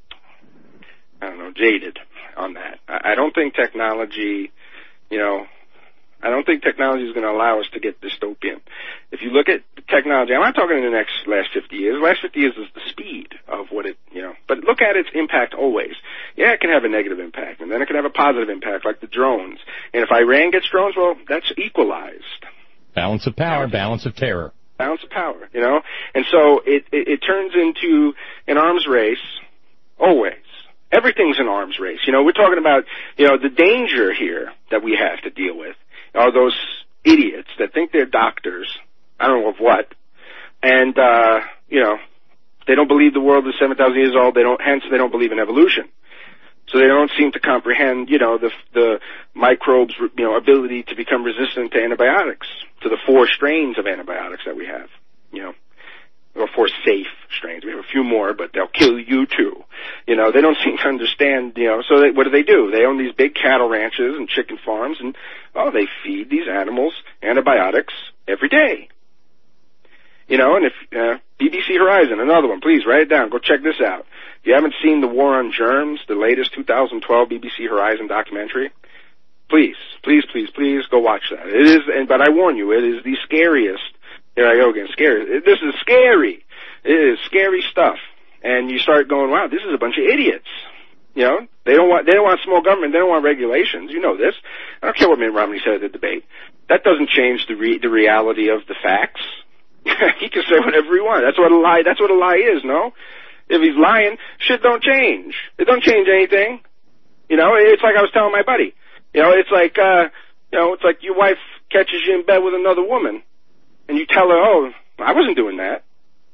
I don't know, jaded on that. I don't think technology, you know, I don't think technology is going to allow us to get dystopian. If you look at technology, I'm not talking in the next last fifty years. The last fifty years is the speed of what it, you know, but look at its impact always. Yeah, it can have a negative impact, and then it can have a positive impact, like the drones. And if Iran gets drones, well, that's equalized. Balance of power, balance of terror. Balance of power, you know? And so it, it, it turns into an arms race always. Everything's an arms race. You know, we're talking about, you know, the danger here that we have to deal with are those idiots that think they're doctors, I don't know of what, and, uh, you know, they don't believe the world is seven thousand years old. They don't, hence they don't believe in evolution. So they don't seem to comprehend, you know, the, the microbes, you know, ability to become resistant to antibiotics, to the four strains of antibiotics that we have, you know. Or four safe strains. We have a few more, but they'll kill you too. You know, they don't seem to understand, you know, so they, what do they do? They own these big cattle ranches and chicken farms, and, oh, they feed these animals antibiotics every day. You know, and if, uh, B B C Horizon, another one, please write it down. Go check this out. If you haven't seen The War on Germs, the latest two thousand twelve B B C Horizon documentary, please, please, please, please go watch that. It is, and, but I warn you, it is the scariest. Here I go again, scary. This is scary. It is scary stuff. And you start going, wow, this is a bunch of idiots. You know, they don't want, they don't want small government, they don't want regulations. You know this. I don't care what Mitt Romney said at the debate. That doesn't change the re- the reality of the facts. He can say whatever he wants. That's what a lie, that's what a lie is, no? If he's lying, shit don't change. It don't change anything. You know, it's like I was telling my buddy. You know, it's like, uh, you know, it's like your wife catches you in bed with another woman. And you tell her, oh, I wasn't doing that.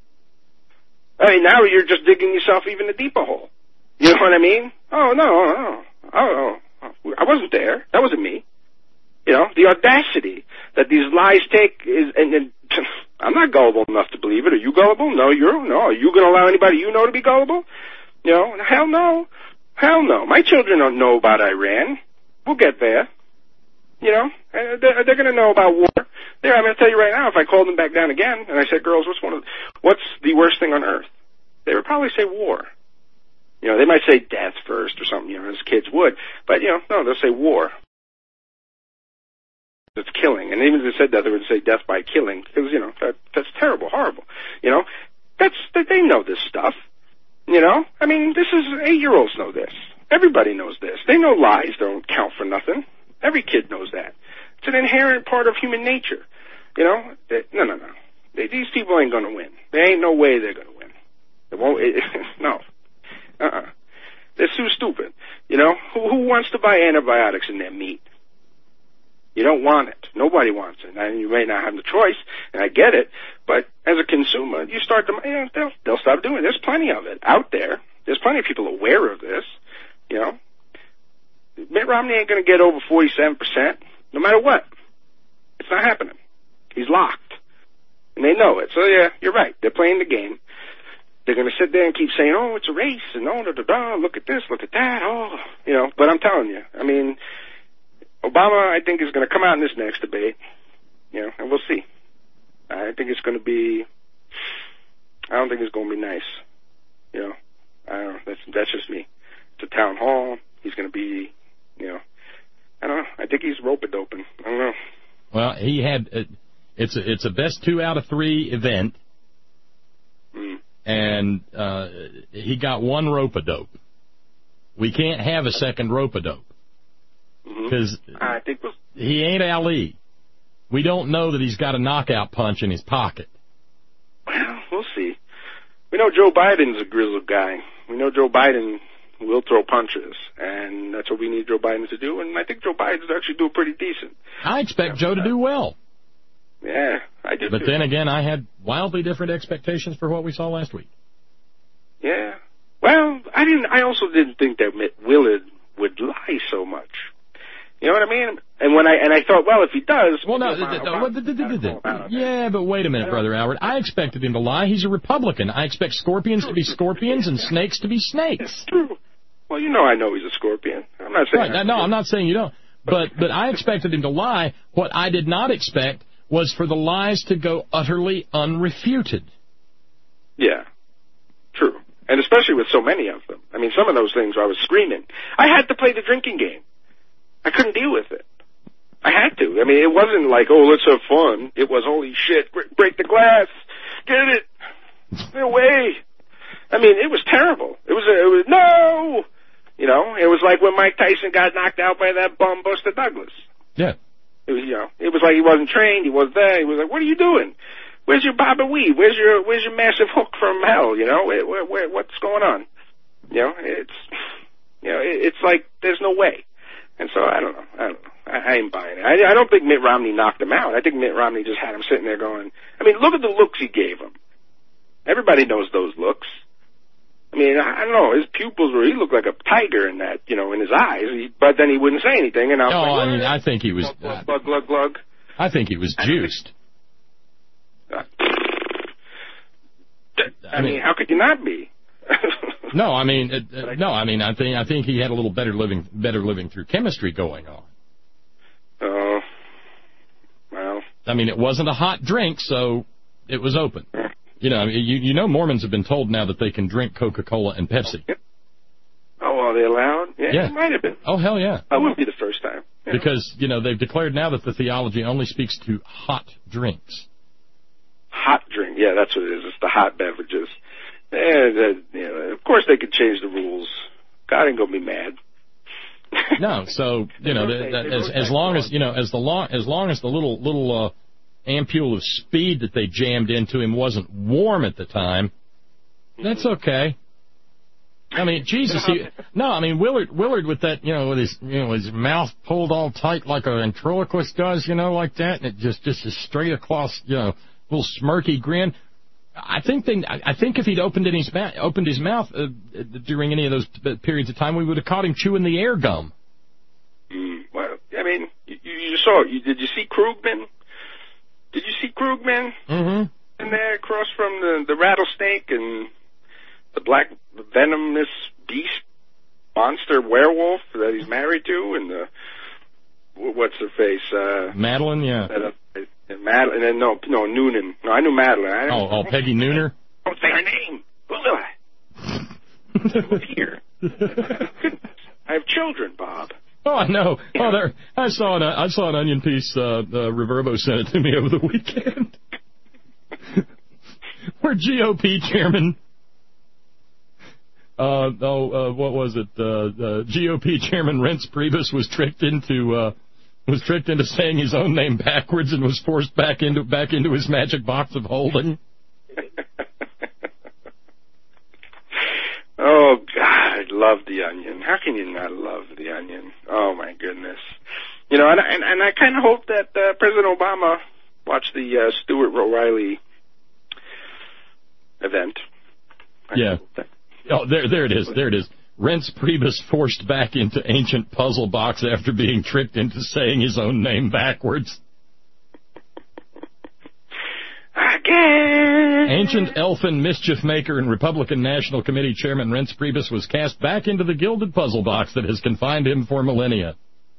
I mean, now you're just digging yourself even a deeper hole. You know what I mean? Oh, no, oh, oh, oh, I wasn't there. That wasn't me. You know, the audacity that these lies take is, and, and I'm not gullible enough to believe it. Are you gullible? No, you're, no. Are you going to allow anybody you know to be gullible? You know, hell no. Hell no. My children don't know about Iran. We'll get there. You know, they're, they're going to know about war. There, I'm going to tell you right now, if I called them back down again, and I said, girls, what's one of, what's the worst thing on earth? They would probably say war. You know, they might say death first or something, you know, as kids would. But, you know, no, they'll say war. It's killing. And even if they said that, they would say death by killing, because, you know, that, that's terrible, horrible. You know, that's, they know this stuff. You know, I mean, this is, eight-year-olds know this. Everybody knows this. They know lies don't count for nothing. Every kid knows that. It's an inherent part of human nature. You know, they, no, no, no. They, these people ain't going to win. There ain't no way they're going to win. They won't. It, no. Uh-uh. They're too stupid. You know, who, who wants to buy antibiotics in their meat? You don't want it. Nobody wants it. And you may not have the choice, and I get it. But as a consumer, you start to, you know, they'll, they'll stop doing it. There's plenty of it out there. There's plenty of people aware of this. You know, Mitt Romney ain't going to get over forty-seven percent. No matter what. It's not happening. He's locked. And they know it. So, yeah, you're right. They're playing the game. They're going to sit there and keep saying, oh, it's a race, and oh, da, da, da, look at this, look at that, oh, you know. But I'm telling you, I mean, Obama, I think, is going to come out in this next debate, you know, and we'll see. I think it's going to be, I don't think it's going to be nice, you know. I don't know. That's, that's just me. It's a town hall. He's going to be, you know, I don't know. I think he's rope-a-doping. I don't know. Well, he had uh, it's a, it's a best two out of three event, mm. and uh, he got one rope-a-dope. We can't have a second rope-a-dope. Because mm-hmm. I think we'll... he ain't Ali. We don't know that he's got a knockout punch in his pocket. Well, we'll see. We know Joe Biden's a grizzled guy. We know Joe Biden will throw punches, and that's what we need Joe Biden to do, and I think Joe Biden's actually doing pretty decent. I expect yeah, Joe to do well. Yeah, I do But too. then again, I had wildly different expectations for what we saw last week. Yeah. Well, I didn't. I also didn't think that Willard would lie so much. You know what I mean? And when I and I thought, well, if he does, well, no, yeah, but wait a minute, Brother Howard. I expected him to lie. He's a Republican. I expect scorpions to be scorpions and snakes to be snakes. It's true. Well, you know, I know he's a scorpion. I'm not saying. Right. No, I'm not saying you don't. But but I expected him to lie. What I did not expect was for the lies to go utterly unrefuted. Yeah. True. And especially with so many of them. I mean, some of those things I was screaming. I had to play the drinking game. I couldn't deal with it. I had to. I mean, it wasn't like, oh, let's have fun. It was, holy shit, break the glass. Get it. Get away. I mean, it was terrible. It was, it was, no! You know, it was like when Mike Tyson got knocked out by that bum Buster Douglas. Yeah. It was, you know, it was like he wasn't trained. He was there. He was like, what are you doing? Where's your Baba Weave? Where's your, where's your massive hook from hell? You know, where, where, where, what's going on? You know, it's, you know, it, it's like, there's no way. And so, I don't know. I don't know. I, I ain't buying it. I, I don't think Mitt Romney knocked him out. I think Mitt Romney just had him sitting there going, I mean, look at the looks he gave him. Everybody knows those looks. I mean, I, I don't know. His pupils were, he looked like a tiger in that, you know, in his eyes. He, but then he wouldn't say anything. And I was no, like, I mean, I think he was. Glug, glug, glug, glug. I think he was juiced. Uh, I, I mean, mean, how could you not be? No, I mean, it, uh, no, I mean, I think I think he had a little better living, better living through chemistry going on. Oh, uh, well. I mean, it wasn't a hot drink, so it was open. You know, you you know, Mormons have been told now that they can drink Coca-Cola and Pepsi. Oh, are they allowed? Yeah, yeah. It might have been. Oh, hell yeah. That wouldn't be the first time. Yeah. Because, you know, they've declared now that the theology only speaks to hot drinks. Hot drink, yeah, that's what it is. It's the hot beverages. And, uh, you know, of course they could change the rules. God ain't gonna be mad. No, so you know, the, the, as as long as you know, as the long as long as the little little uh, ampule of speed that they jammed into him wasn't warm at the time, that's okay. I mean, Jesus, he, no, I mean Willard Willard with that, you know, with his you know his mouth pulled all tight like a ventriloquist does, you know, like that, and it just just a straight across, you know, little smirky grin. I think they, I think if he'd opened his mouth, opened his mouth uh, during any of those periods of time, we would have caught him chewing the air gum. Mm, well, I mean, you, you saw it. You, did you see Krugman? Did you see Krugman? Mm-hmm. In there, across from the the rattlesnake and the black venomous beast monster werewolf that he's married to, and the what's her face? Uh, Madeline, yeah. That, uh, And Madeline, and no, no, Noonan. No, I knew Madeline. I oh, oh, Peggy Nooner? Don't say her name. Who will I? Look here. I have children, Bob. Oh, I know. Yeah. Oh, there. I saw an I saw an onion piece. Uh, uh, Reverbo sent it to me over the weekend. Where G O P chairman. Uh, oh, uh, what was it? Uh, uh, G O P chairman Reince Priebus was tricked into. Uh, was tricked into saying his own name backwards and was forced back into back into his magic box of holding. Oh, God, I love The Onion. How can you not love The Onion? Oh, my goodness. You know, and, and, and I kind of hope that uh, President Obama watched the uh, Stuart O'Reilly event. I yeah. Oh, there, there it is. There it is. Reince Priebus forced back into ancient puzzle box after being tricked into saying his own name backwards. Again. Ancient elfin mischief maker and Republican National Committee Chairman Reince Priebus was cast back into the gilded puzzle box that has confined him for millennia.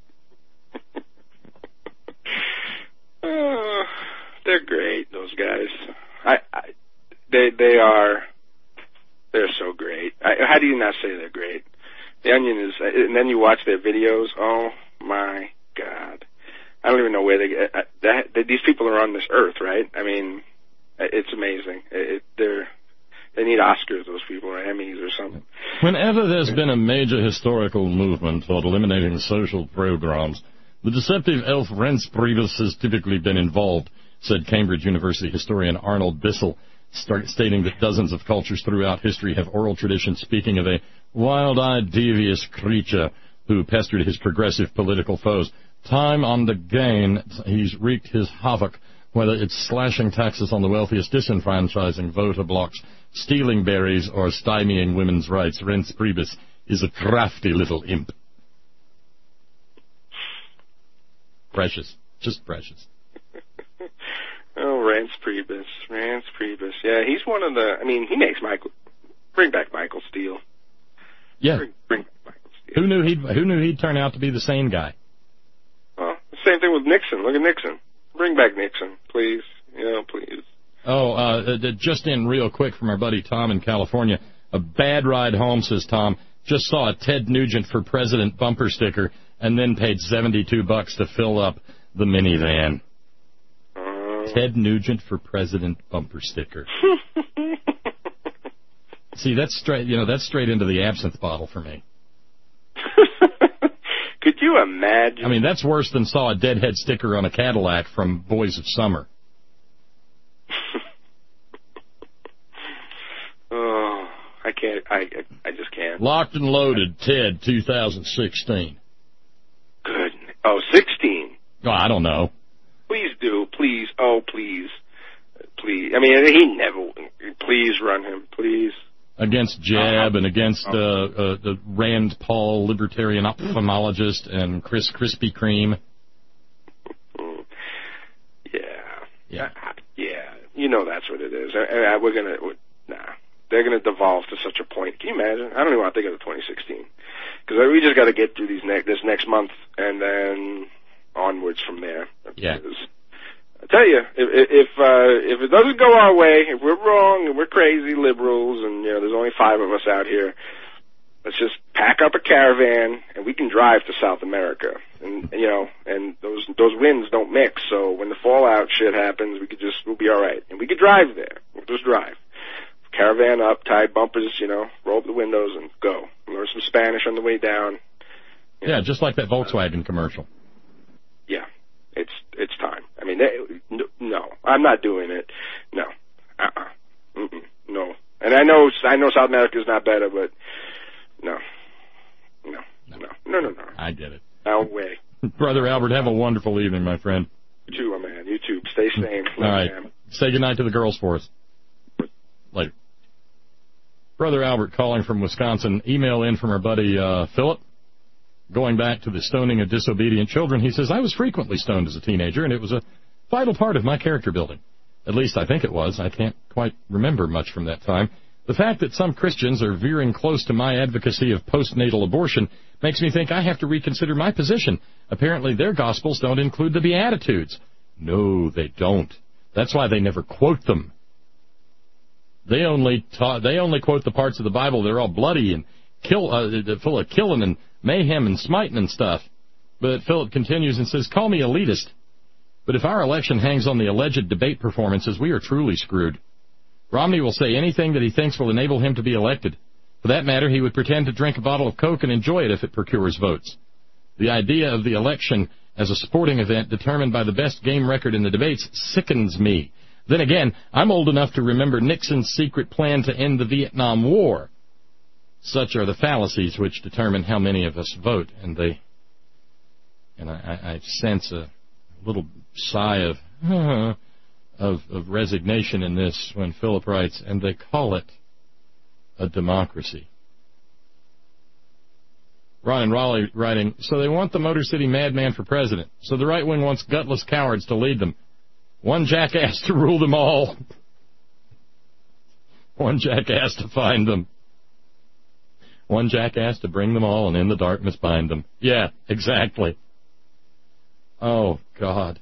Oh, they're great, those guys. I, I they they are. They're so great. I, how do you not say they're great? The Onion is, and then you watch their videos. Oh my God! I don't even know where they get that. that these people are on this earth, right? I mean, it's amazing. It, they're they need Oscars, those people, or Emmys or something. Whenever there's been a major historical movement toward eliminating social programs, the deceptive elf Reince Priebus has typically been involved, said Cambridge University historian Arnold Bissell, start stating that dozens of cultures throughout history have oral traditions speaking of a wild-eyed, devious creature who pestered his progressive political foes. Time on the gain, he's wreaked his havoc, whether it's slashing taxes on the wealthiest, disenfranchising voter blocks, stealing berries, or stymieing women's rights. Reince Priebus is a crafty little imp. Precious. Just precious. Oh, Reince Priebus. Reince Priebus. Yeah, he's one of the, I mean, he makes Michael, bring back Michael Steele. Yeah. Bring, bring back Michael Steele. Who knew he'd, who knew he'd turn out to be the sane guy? Well, same thing with Nixon. Look at Nixon. Bring back Nixon, please. You know, please. Oh, uh, just in real quick from our buddy Tom in California. A bad ride home, says Tom. Just saw a Ted Nugent for President bumper sticker and then paid seventy-two bucks to fill up the minivan. Uh, Ted Nugent for President bumper sticker. See, that's straight, you know, that's straight into the absinthe bottle for me. Could you imagine? I mean, that's worse than saw a Deadhead sticker on a Cadillac from Boys of Summer. Oh, I can't. I I just can't. Locked and Loaded, Ted, two thousand sixteen. Good. Oh, sixteen. Oh, I don't know. Please do. Please. Oh, please. Please. I mean, he never. Please run him. Please. Against Jab and against uh, uh, the Rand Paul libertarian ophthalmologist and Chris Krispy Kreme. Yeah. Yeah. Uh, yeah. You know that's what it is. I, I, we're gonna. Nah. They're gonna devolve to such a point. Can you imagine? I don't even want to think of the twenty sixteen because we just got to get through these ne- this next month and then onwards from there. Yeah. I tell you, if if, uh, if it doesn't go our way, if we're wrong and we're crazy liberals, and you know there's only five of us out here, let's just pack up a caravan and we can drive to South America. And you know, and those those winds don't mix, so when the fallout shit happens, we could just we'll be all right, and we could drive there. We'll just drive. Caravan up, tied bumpers, you know, roll up the windows and go. Learn some Spanish on the way down. Yeah, know. Just like that Volkswagen commercial. Yeah. It's it's time. I mean, they, no, I'm not doing it. No, uh-uh. Mm-mm. No. And I know I know South America is not better, but no, no, no, no, no, no. I get it. No way. Brother Albert, have a wonderful evening, my friend. You too, my man. You too. Stay sane. All right. Say goodnight to the girls for us. Later. Brother Albert calling from Wisconsin. Email in from our buddy uh, Philip. Going back to the stoning of disobedient children, he says, I was frequently stoned as a teenager, and it was a vital part of my character building. At least I think it was. I can't quite remember much from that time. The fact that some Christians are veering close to my advocacy of postnatal abortion makes me think I have to reconsider my position. Apparently their gospels don't include the Beatitudes. No, they don't. That's why they never quote them. They only ta- they only quote the parts of the Bible that are all bloody and kill, uh, full of killing and mayhem and smiting and stuff. But Philip continues and says, call me elitist, but if our election hangs on the alleged debate performances, we are truly screwed. Romney will say anything that he thinks will enable him to be elected. For that matter, he would pretend to drink a bottle of Coke and enjoy it if it procures votes. The idea of the election as a sporting event determined by the best game record in the debates sickens me. Then again, I'm old enough to remember Nixon's secret plan to end the Vietnam War. Such are the fallacies which determine how many of us vote, and they, and I, I sense a little sigh of, uh, of of resignation in this when Philip writes, and they call it a democracy. Ron and Raleigh writing, so they want the Motor City madman for president. So the right wing wants gutless cowards to lead them. One jackass to rule them all. One jackass to find them. One jackass to bring them all and in the darkness bind them. Yeah, exactly. Oh, God.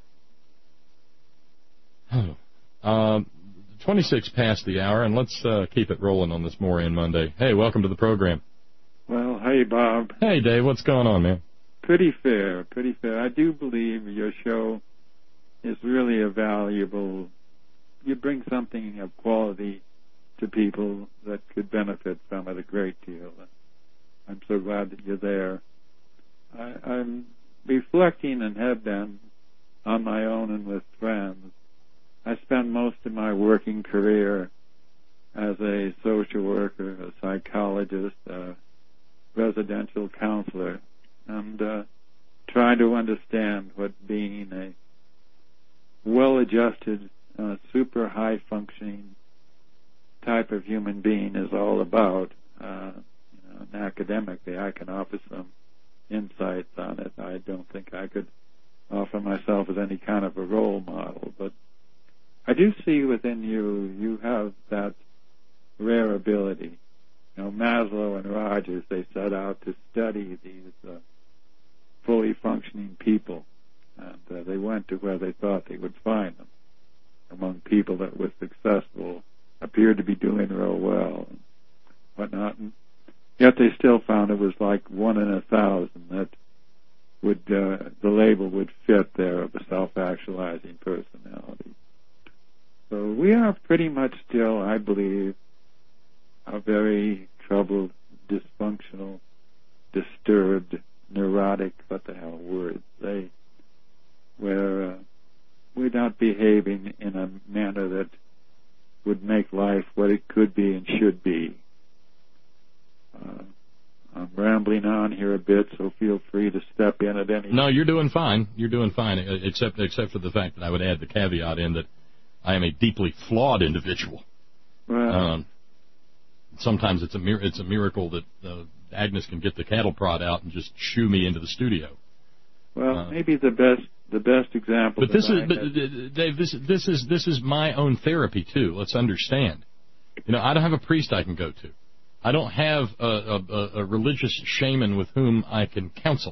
Oh. Uh, twenty-six past the hour, and let's uh, keep it rolling on this Moran Monday. Hey, welcome to the program. Well, hey, Bob. Hey, Dave, what's going on, man? Pretty fair, pretty fair. I do believe your show is really a valuable. You bring something of quality to people that could benefit from it a great deal. And I'm so glad that you're there. I, I'm reflecting and have been on my own and with friends. I spent most of my working career as a social worker, a psychologist, a residential counselor, and uh, trying to understand what being a well-adjusted, uh, super high-functioning type of human being is all about. Uh, you know, and academically, I can offer some insights on it. I don't think I could offer myself as any kind of a role model, but I do see within you, you have that rare ability. You know, Maslow and Rogers, they set out to study these uh, fully functioning people, and uh, they went to where they thought they would find them, among people that were successful, appeared to be doing real well, and whatnot. And yet they still found it was like one in a thousand that would uh, the label would fit there of a self-actualizing personality. So we are pretty much still, I believe, a very troubled, dysfunctional, disturbed, neurotic, what the hell words, they, where uh, we're not behaving in a manner that would make life what it could be and should be. Uh, I'm rambling on here a bit, so feel free to step in at any. No, you're doing fine. You're doing fine, except except for the fact that I would add the caveat in that I am a deeply flawed individual. Well, um, sometimes it's a mir- it's a miracle that uh, Agnes can get the cattle prod out and just shoo me into the studio. Well, uh, maybe the best the best example. But this I is, but, Dave. This this is this is my own therapy too. Let's understand. You know, I don't have a priest I can go to. I don't have a, a, a religious shaman with whom I can counsel.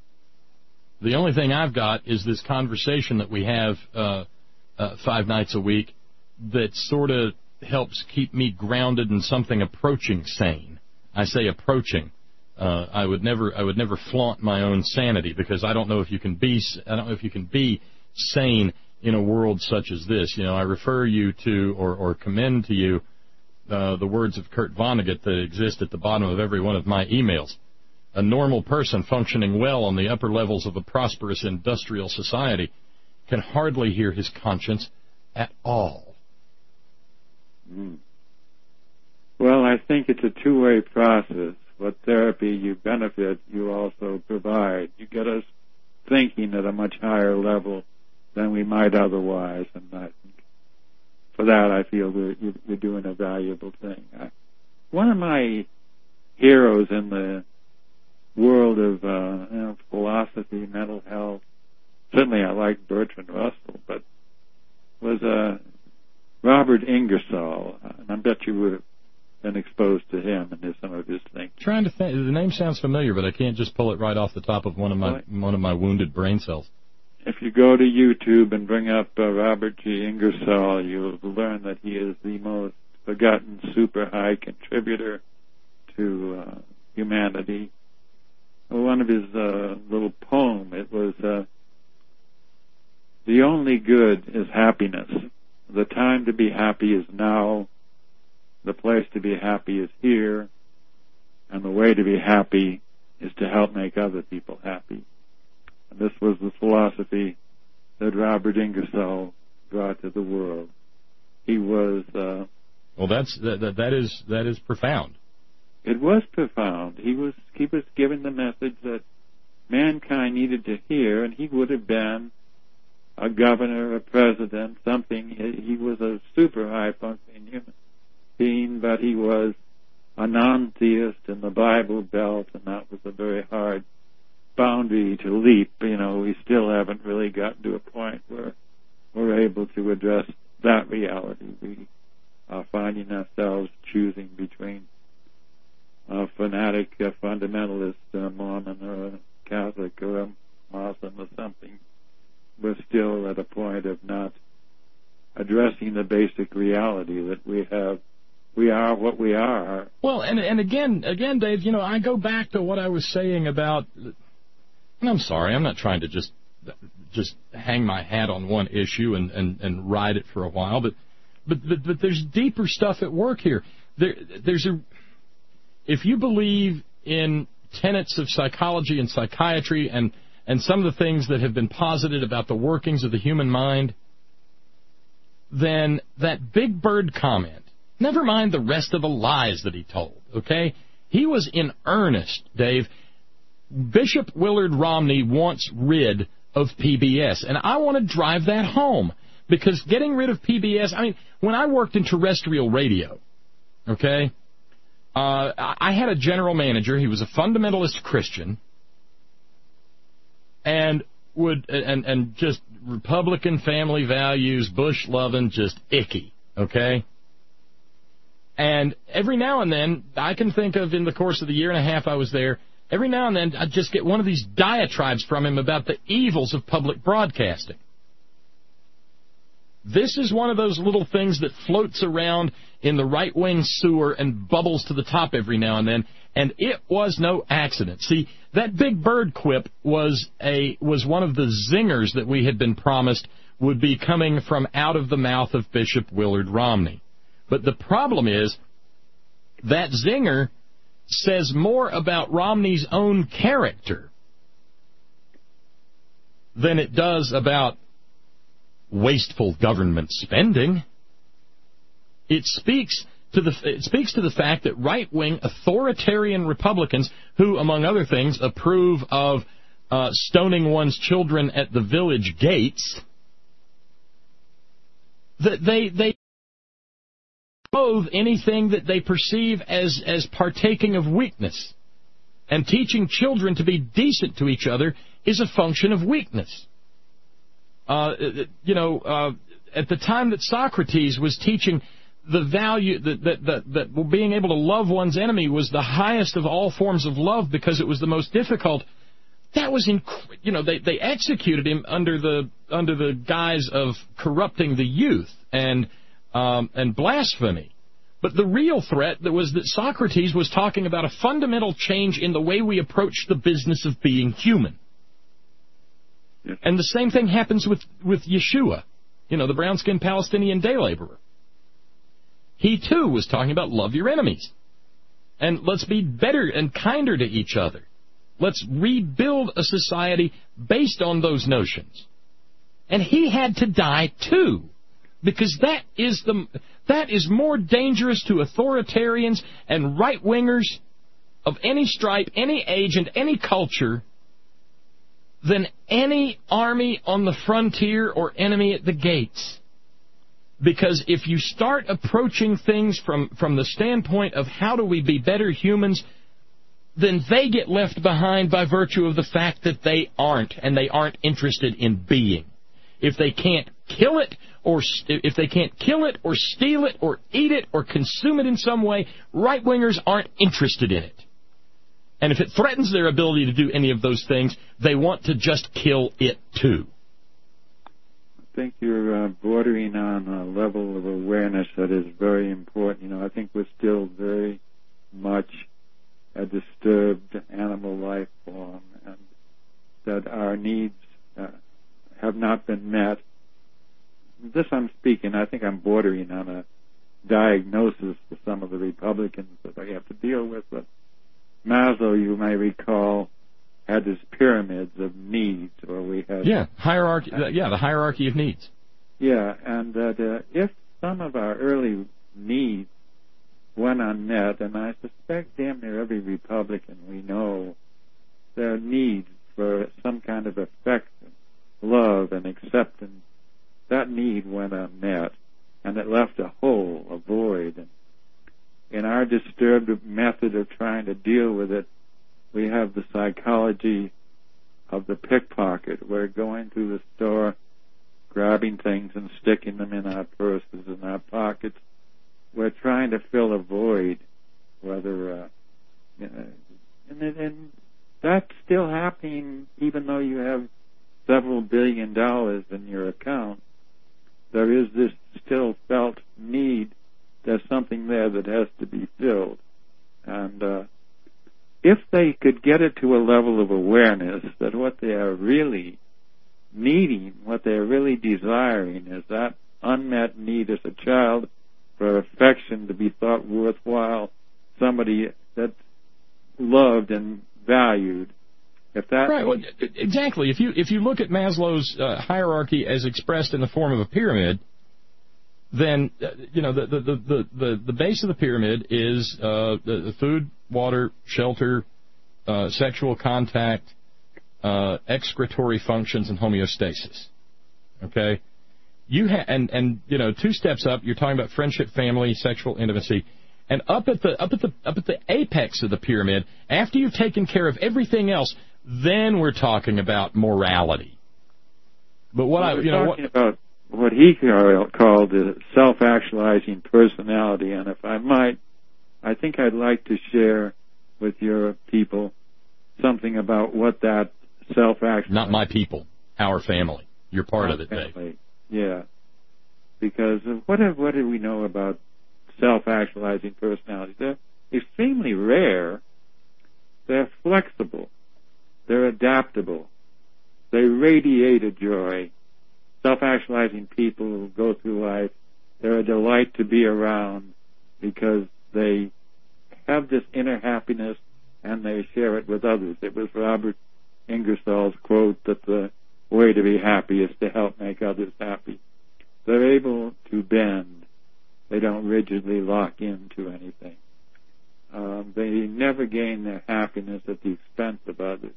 The only thing I've got is this conversation that we have uh, uh, five nights a week that sort of helps keep me grounded in something approaching sane. I say approaching. Uh, I would never, I would never flaunt my own sanity because I don't know if you can be, I don't know if you can be sane in a world such as this. You know, I refer you to or, or commend to you uh, the words of Kurt Vonnegut that exist at the bottom of every one of my emails. A normal person functioning well on the upper levels of a prosperous industrial society can hardly hear his conscience at all. Mm. Well, I think it's a two-way process. What therapy you benefit, you also provide. You get us thinking at a much higher level than we might otherwise, and I think for that I feel that you're doing a valuable thing. I, one of my heroes in the world of uh, you know, philosophy, mental health, certainly I like Bertrand Russell, but was uh, Robert Ingersoll, and I bet you would have been exposed to him and some of his things. Trying to think, the name sounds familiar, but I can't just pull it right off the top of one of my right. one of my wounded brain cells. If you go to YouTube and bring up uh, Robert G. Ingersoll, you'll learn that he is the most forgotten super high contributor to uh, humanity. One of his uh, little poem, it was, uh, the only good is happiness. The time to be happy is now. The place to be happy is here. And the way to be happy is to help make other people happy. And this was the philosophy that Robert Ingersoll brought to the world. He was, uh, well, that's, that, that, that is, that is profound. It was profound. He was he was given the message that mankind needed to hear, and he would have been a governor, a president, something. He was a super high-functioning human being, but he was a non-theist in the Bible Belt, and that was a very hard boundary to leap. You know, we still haven't really gotten to a point where we're able to address that reality. We are finding ourselves choosing between a fanatic, a fundamentalist, a Mormon, or a Catholic, or a Muslim, or something. We're still at a point of not addressing the basic reality that we have. We are what we are. Well, and and again, again, Dave, you know, I go back to what I was saying about, and I'm sorry, I'm not trying to just just hang my hat on one issue and, and, and ride it for a while, but But, but but there's deeper stuff at work here. There there's a if you believe in tenets of psychology and psychiatry and and some of the things that have been posited about the workings of the human mind, then that Big Bird comment, never mind the rest of the lies that he told, okay? He was in earnest, Dave. Bishop Willard Romney wants rid of P B S, and I want to drive that home, because getting rid of P B S, I mean, when I worked in terrestrial radio, okay, uh, I had a general manager. He was a fundamentalist Christian, and would and and just Republican family values, Bush loving, just icky, okay? And every now and then, I can think of in the course of the year and a half I was there, every now and then I'd just get one of these diatribes from him about the evils of public broadcasting. This is one of those little things that floats around in the right-wing sewer and bubbles to the top every now and then, and it was no accident. See, that Big Bird quip was a was one of the zingers that we had been promised would be coming from out of the mouth of Bishop Willard Romney. But the problem is that zinger says more about Romney's own character than it does about wasteful government spending. It speaks to the it speaks to the fact that right-wing authoritarian Republicans, who, among other things, approve of uh, stoning one's children at the village gates, that they they loathe anything that they perceive as as partaking of weakness, and teaching children to be decent to each other is a function of weakness. Uh, you know, uh, at the time that Socrates was teaching the value that, that, that, that being able to love one's enemy was the highest of all forms of love because it was the most difficult, that was, inc- you know, they, they executed him under the under the guise of corrupting the youth and um, and blasphemy. But the real threat that was that Socrates was talking about a fundamental change in the way we approach the business of being human. Yes. And the same thing happens with, with Yeshua, you know, the brown-skinned Palestinian day laborer. He, too, was talking about love your enemies. And let's be better and kinder to each other. Let's rebuild a society based on those notions. And he had to die, too, because that is the that is more dangerous to authoritarians and right-wingers of any stripe, any age, and any culture than any army on the frontier or enemy at the gates. Because if you start approaching things from, from the standpoint of how do we be better humans, then they get left behind by virtue of the fact that they aren't, and they aren't interested in being. If they can't kill it, or if they can't kill it, or steal it, or eat it, or consume it in some way, right-wingers aren't interested in it. And if it threatens their ability to do any of those things, they want to just kill it, too. I think you're uh, bordering on a level of awareness that is very important. You know, I think we're still very much a disturbed animal life form, and that our needs uh, have not been met. This I'm speaking, I think I'm bordering on a diagnosis for some of the Republicans that I have to deal with, but Maslow, you may recall, had his pyramids of needs, or we had... Yeah, hierarchy. Uh, yeah, the hierarchy of needs. Yeah, and that uh, if some of our early needs went unmet, and I suspect damn near every Republican we know, their needs for some kind of affection, love, and acceptance, that need went unmet, and it left a hole, a void. And in our disturbed method of trying to deal with it, we have the psychology of the pickpocket. We're going through the store, grabbing things and sticking them in our purses and our pockets. We're trying to fill a void, whether, uh, you know, and, and that's still happening even though you have several billion dollars in your account. There is this still felt need. There's something there that has to be filled. And uh, if they could get it to a level of awareness that what they are really needing, what they're really desiring is that unmet need as a child for affection to be thought worthwhile, somebody that's loved and valued. If that right, well, exactly. If you if you look at Maslow's uh, hierarchy as expressed in the form of a pyramid, then uh, you know the the, the the the base of the pyramid is uh, the, the food, water, shelter, uh, sexual contact, uh, excretory functions, and homeostasis. Okay. You ha- and and you know two steps up, you're talking about friendship, family, sexual intimacy, and up at the up at the up at the apex of the pyramid, after you've taken care of everything else, then we're talking about morality. But what well, I we're you know talking what, about what he called the self-actualizing personality, and if I might, I think I'd like to share with your people something about what that self-actualizing. Not my people, our family. You're part our of it, family. Dave. Yeah, because what have, what do we know about self-actualizing personalities? They're extremely rare. They're flexible. They're adaptable. They radiate a joy. Self-actualizing people who go through life, they're a delight to be around because they have this inner happiness and they share it with others. It was Robert Ingersoll's quote that the way to be happy is to help make others happy. They're able to bend. They don't rigidly lock into anything. Um, they never gain their happiness at the expense of others.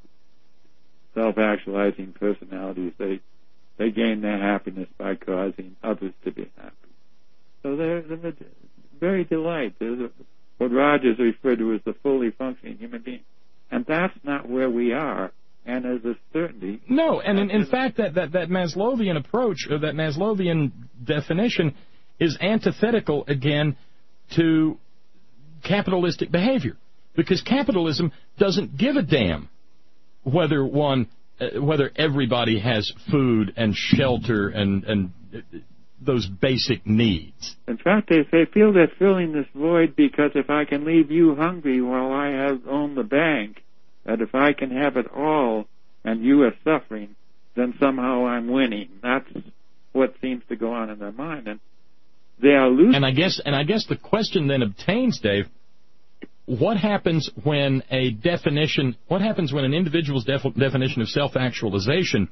Self-actualizing personalities, they they gain their happiness by causing others to be happy. So they're, they're a very delight. They're what Rogers referred to as the fully functioning human being. And that's not where we are. And as a certainty. No, and in, in fact, that, that, that Maslowian approach, or that Maslowian definition, is antithetical, again, to capitalistic behavior. Because capitalism doesn't give a damn whether one, uh, whether everybody has food and shelter and, and uh, those basic needs. In fact, they, they feel they're filling this void because if I can leave you hungry while I have own the bank, that if I can have it all and you are suffering, then somehow I'm winning. That's what seems to go on in their mind, and they are losing. And I guess, and I guess the question then obtains, Dave, what happens when a definition? What happens when an individual's def- definition of self-actualization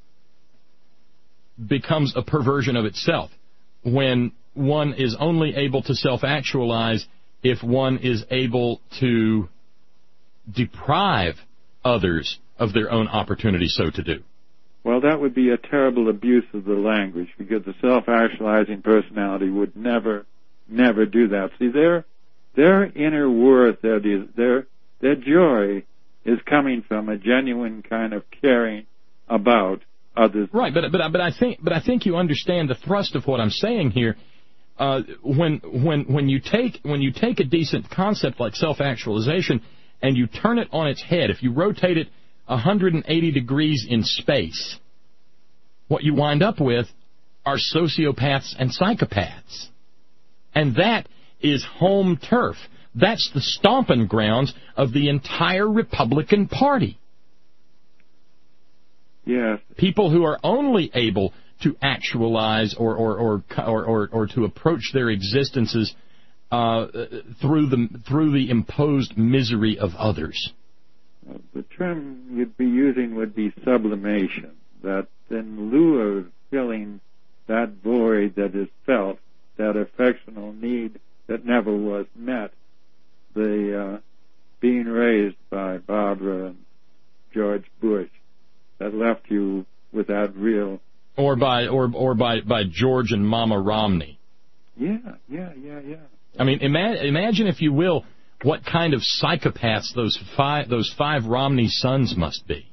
becomes a perversion of itself? When one is only able to self-actualize if one is able to deprive others of their own opportunity so to do. Well, that would be a terrible abuse of the language because the self-actualizing personality would never, never do that. See, their their inner worth, their their their joy is coming from a genuine kind of caring about others. Right, but but but I think but I think you understand the thrust of what I'm saying here. Uh, when when when you take when you take a decent concept like self-actualization and you turn it on its head, if you rotate it one hundred eighty degrees in space, what you wind up with are sociopaths and psychopaths. And that is home turf. That's the stomping grounds of the entire Republican Party. Yes. People who are only able to actualize or or or or, or, or to approach their existences Uh, through the through the imposed misery of others. Uh, the term you'd be using would be sublimation. That in lieu of filling that void that is felt, that affectional need that never was met, the uh, being raised by Barbara and George Bush, that left you with that real. Or by or or by by George and Mama Romney. Yeah, yeah, yeah, yeah. I mean, ima- imagine, if you will, what kind of psychopaths those five those five Romney sons must be.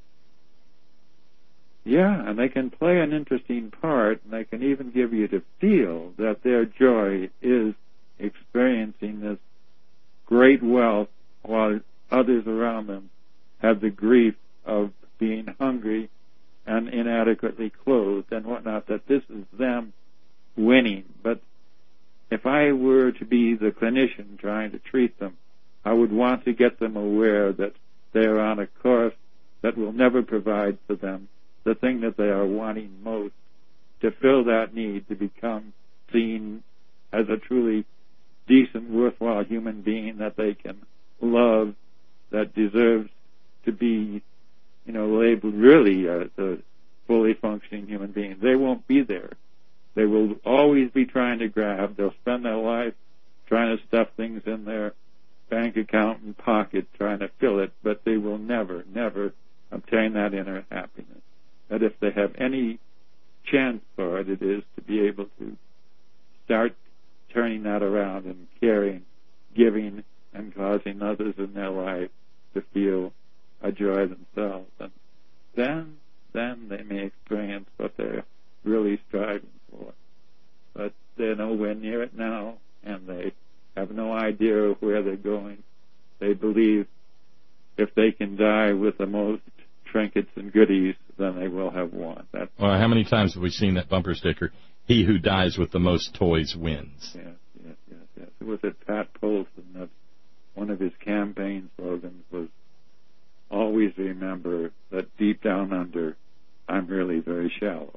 Yeah, and they can play an interesting part, and they can even give you to feel that their joy is experiencing this great wealth while others around them have the grief of being hungry and inadequately clothed and whatnot, that this is them winning. But if I were to be the clinician trying to treat them, I would want to get them aware that they are on a course that will never provide for them the thing that they are wanting most to fill that need, to become seen as a truly decent, worthwhile human being that they can love, that deserves to be, you know, labeled really as a fully functioning human being. They won't be there. They will always be trying to grab. They'll spend their life trying to stuff things in their bank account and pocket, trying to fill it, but they will never, never obtain that inner happiness. That if they have any chance for it, it is to be able to start turning that around and caring, giving, and causing others in their life to feel a joy themselves. And then, then they may experience what they're really striving for. But they're nowhere near it now, and they have no idea of where they're going. They believe if they can die with the most trinkets and goodies, then they will have won. That's well, how many times have we seen that bumper sticker, he who dies with the most toys wins? Yes, yes, yes, yes. It was at Pat Polson that one of his campaign slogans was, always remember that deep down under, I'm really very shallow.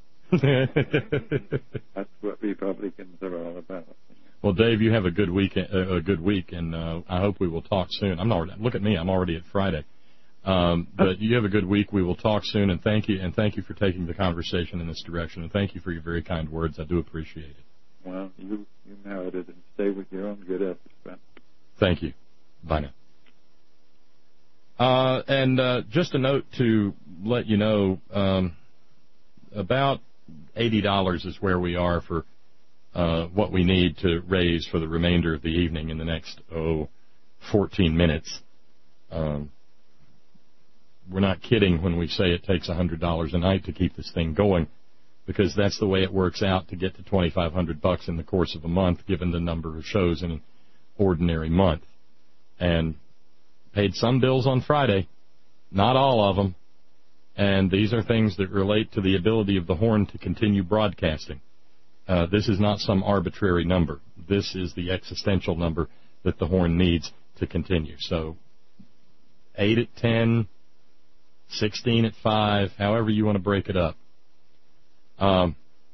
That's what Republicans are all about. Well, Dave, you have a good week, uh, a good week, and uh, I hope we will talk soon. I'm already, look at me, I'm already at Friday. Um, but you have a good week. We will talk soon, and thank you, and thank you for taking the conversation in this direction, and thank you for your very kind words. I do appreciate it. Well, you you merit it, and stay with your own good efforts, Ben. Thank you. Bye now. Uh, and uh, just a note to let you know, um, about eighty dollars is where we are for uh, what we need to raise for the remainder of the evening in the next, oh, fourteen minutes. Um, we're not kidding when we say it takes one hundred dollars a night to keep this thing going, because that's the way it works out to get to twenty-five hundred bucks in the course of a month, given the number of shows in an ordinary month. And paid some bills on Friday, not all of them, and these are things that relate to the ability of the Horn to continue broadcasting. Uh, this is not some arbitrary number. This is the existential number that the Horn needs to continue. So eight at ten, sixteen at five, however you want to break it up. Um,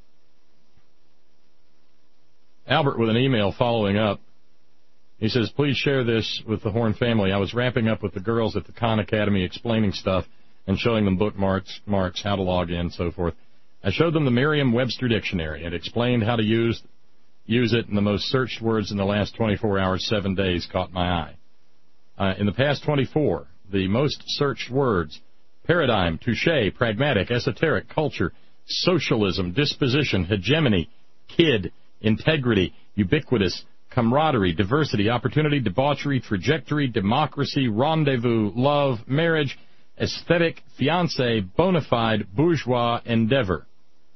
Albert with an email following up. He says, please share this with the Horn family. I was wrapping up with the girls at the Khan Academy explaining stuff and showing them bookmarks, marks, how to log in, so forth. I showed them the Merriam-Webster dictionary and explained how to use use it, and the most searched words in the last twenty-four hours, seven days caught my eye. Uh, in the past twenty-four, the most searched words, paradigm, touche, pragmatic, esoteric, culture, socialism, disposition, hegemony, kid, integrity, ubiquitous, camaraderie, diversity, opportunity, debauchery, trajectory, democracy, rendezvous, love, marriage, aesthetic, fiancé, bona fide, bourgeois, endeavor.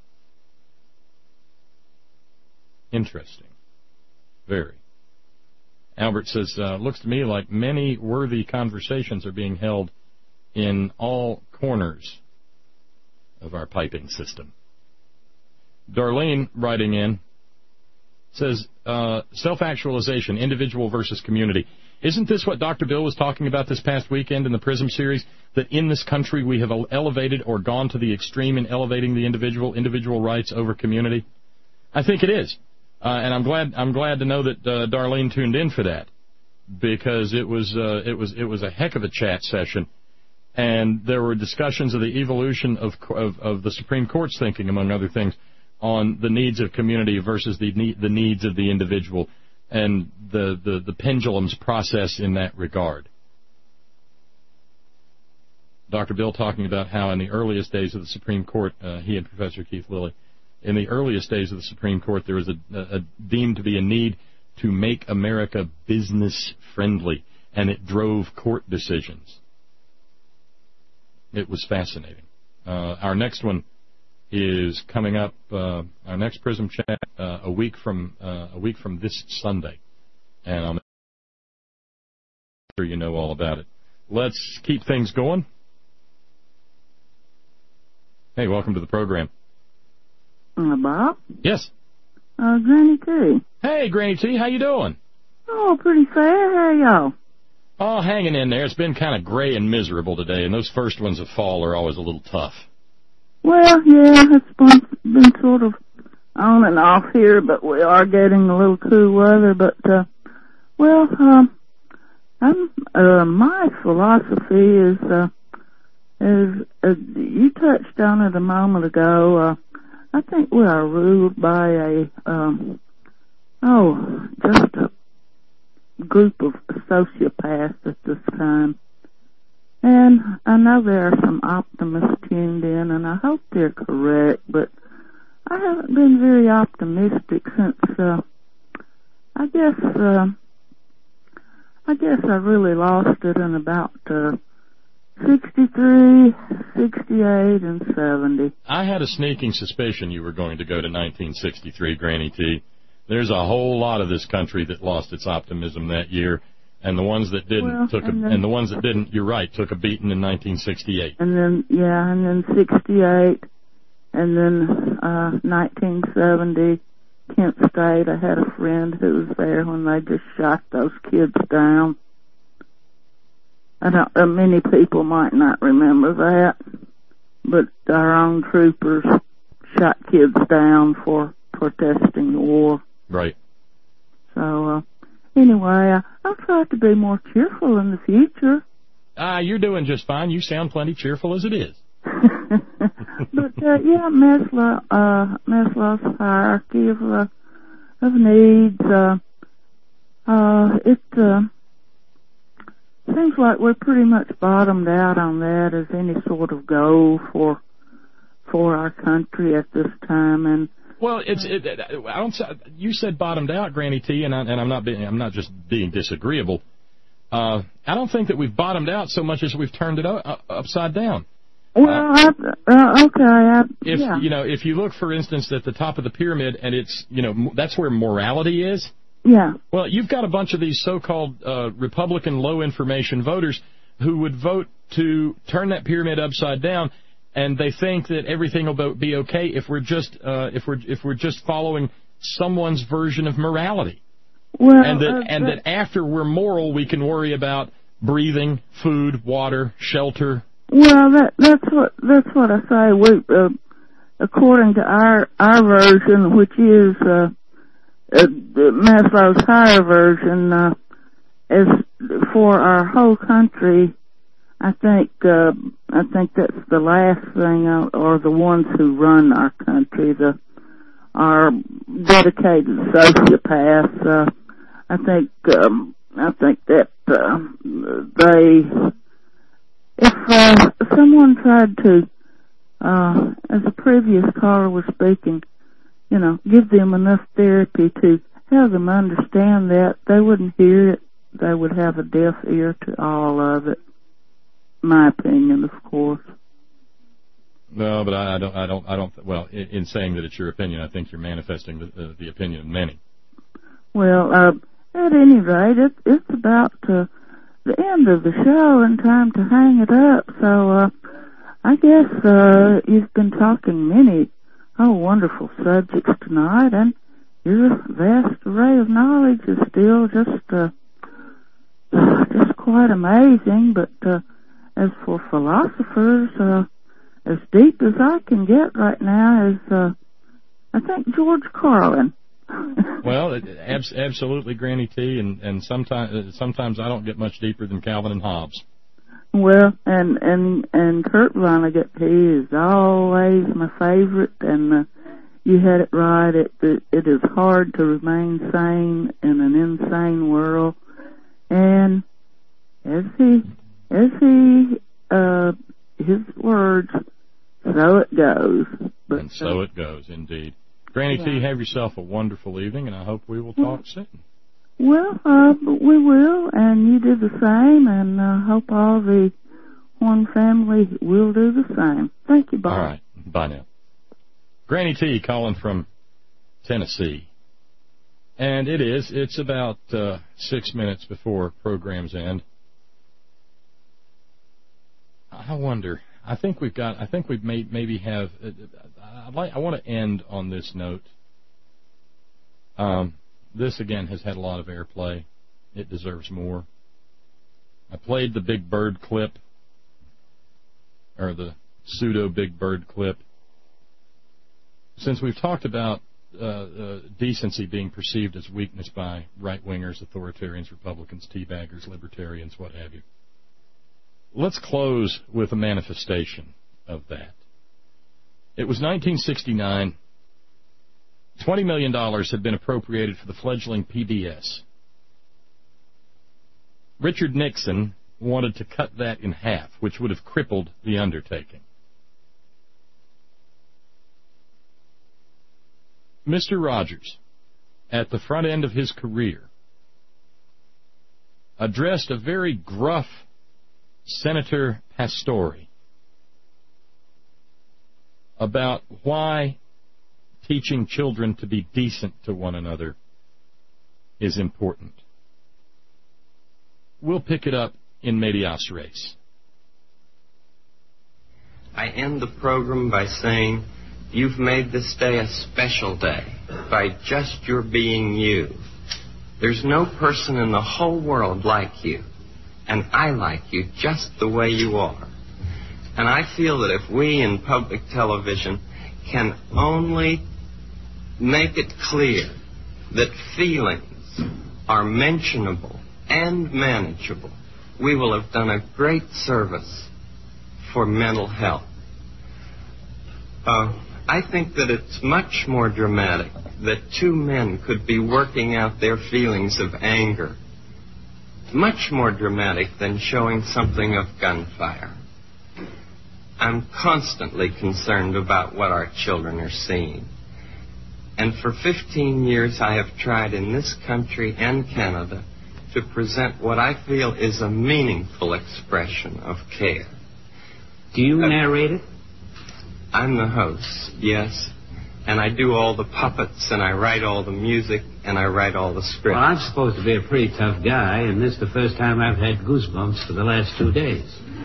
Interesting. Very. Albert says, uh, looks to me like many worthy conversations are being held in all corners of our piping system. Darlene, writing in, says, uh, self-actualization, individual versus community. Isn't this what Doctor Bill was talking about this past weekend in the PRISM series, that in this country we have elevated or gone to the extreme in elevating the individual, individual rights over community? I think it is. Uh, and I'm glad I'm glad to know that uh, Darlene tuned in for that, because it was uh, it was it was a heck of a chat session, and there were discussions of the evolution of of, of the Supreme Court's thinking, among other things, on the needs of community versus the need, the needs of the individual, and the, the, the pendulum's process in that regard. Doctor Bill talking about how in the earliest days of the Supreme Court, uh, he and Professor Keith Lilly, in the earliest days of the Supreme Court, there was a, a, a deemed to be a need to make America business-friendly, and it drove court decisions. It was fascinating. Uh, our next one is coming up, uh, our next PRISM chat, uh, a week from uh, a week from this Sunday, and I'm sure you know all about it. Let's keep things going. Hey, welcome to the program. Uh, Bob? Yes. Uh, Granny T. Hey, Granny T, how you doing? Oh, pretty fair. How are y'all? Oh, hanging in there. It's been kind of gray and miserable today, and those first ones of fall are always a little tough. Well, yeah, it's been, been sort of on and off here, but we are getting a little cool weather. But, uh, well, um, I'm, uh, my philosophy is, uh, is, uh, you touched on it a moment ago. Uh, I think we are ruled by a, um, oh, just a group of sociopaths at this time. And I know there are some optimists tuned in, and I hope they're correct, but I haven't been very optimistic since, uh, I guess, uh, I guess I really lost it in about, uh, sixty-three, sixty-eight, and seventy. I had a sneaking suspicion you were going to go to nineteen sixty-three, Granny T. There's a whole lot of this country that lost its optimism that year, and the ones that didn't well, took a, and, then, and the ones that didn't, you're right, took a beating in nineteen sixty-eight. And then, yeah, and then sixty-eight, and then uh nineteen seventy, Kent State. I had a friend who was there when they just shot those kids down. I don't, uh, many people might not remember that, but our own troopers shot kids down for protesting the war. Right. So, uh, anyway, uh, I'll try to be more cheerful in the future. Ah, you're doing just fine. You sound plenty cheerful as it is. But, uh, yeah, Maslow, uh, Maslow's hierarchy of, uh, of needs, uh, uh, it, uh, seems like we're pretty much bottomed out on that as any sort of goal for, for our country at this time. And, well, it's, it, I don't, you said bottomed out, Granny T, and, I, and I'm not being, I'm not just being disagreeable. Uh, I don't think that we've bottomed out so much as we've turned it up, upside down. Well, uh, I, uh, okay, I, if, yeah. you know, if you look, for instance, at the top of the pyramid, and it's, you know, that's where morality is. Yeah. Well, you've got a bunch of these so-called uh, Republican low-information voters who would vote to turn that pyramid upside down, and they think that everything will be okay if we're just uh, if we're if we're just following someone's version of morality. Well, and that uh, and that after we're moral, we can worry about breathing, food, water, shelter. Well, that that's what that's what I say. We, uh, according to our our version, which is uh, uh, Maslow's higher version, uh, is for our whole country. I think uh, I think that's the last thing, uh, or the ones who run our country, the our dedicated sociopaths. Uh, I think um, I think that uh, they. If uh, someone tried to, uh, as a previous caller was speaking, you know, give them enough therapy to have them understand that, they wouldn't hear it. They would have a deaf ear to all of it. My opinion, of course. No, but I, I don't. I don't. I don't. Well, in, in saying that it's your opinion, I think you're manifesting the, uh, the opinion of many. Well, uh, at any rate, it, it's about. Uh, the end of the show and time to hang it up. So, uh, I guess, uh, you've been talking many, oh, wonderful subjects tonight, and your vast array of knowledge is still just, uh, just quite amazing. But, uh, as for philosophers, uh, as deep as I can get right now is, uh, I think George Carlin. Well, it, abs- absolutely, Granny T, and and sometimes sometimes I don't get much deeper than Calvin and Hobbes. Well, and and and Kurt Vonnegut, he is always my favorite, and uh, you had it right. It, it it is hard to remain sane in an insane world, and as he as he uh his words, so it goes. But, and so uh, it goes, indeed. Granny yeah. T, have yourself a wonderful evening, and I hope we will talk soon. Well, uh, we will, and you do the same, and I uh, hope all the Horn family will do the same. Thank you, Bob. All right. Bye now. Granny T calling from Tennessee. And it is. It's about uh, six minutes before program's end. I wonder. I think we've got. I think we've made maybe have. Uh, I'd like. I want to end on this note. Um, this again has had a lot of airplay. It deserves more. I played the Big Bird clip, or the pseudo Big Bird clip, since we've talked about uh, uh, decency being perceived as weakness by right-wingers, authoritarians, Republicans, teabaggers, libertarians, what have you, let's close with a manifestation of that. It was nineteen sixty-nine. twenty million dollars had been appropriated for the fledgling P B S. Richard Nixon wanted to cut that in half, which would have crippled the undertaking. Mister Rogers, at the front end of his career, addressed a very gruff Senator Pastore about why teaching children to be decent to one another is important. We'll pick it up in medias res. I end the program by saying you've made this day a special day by just your being you. There's no person in the whole world like you, and I like you just the way you are. And I feel that if we in public television can only make it clear that feelings are mentionable and manageable, we will have done a great service for mental health. Uh, I think that it's much more dramatic that two men could be working out their feelings of anger. Much more dramatic than showing something of gunfire. I'm constantly concerned about what our children are seeing. And for fifteen years I have tried in this country and Canada to present what I feel is a meaningful expression of care. Do you uh, narrate it? I'm the host, yes. And I do all the puppets, and I write all the music, and I write all the scripts. Well, I'm supposed to be a pretty tough guy, and this is the first time I've had goosebumps for the last two days.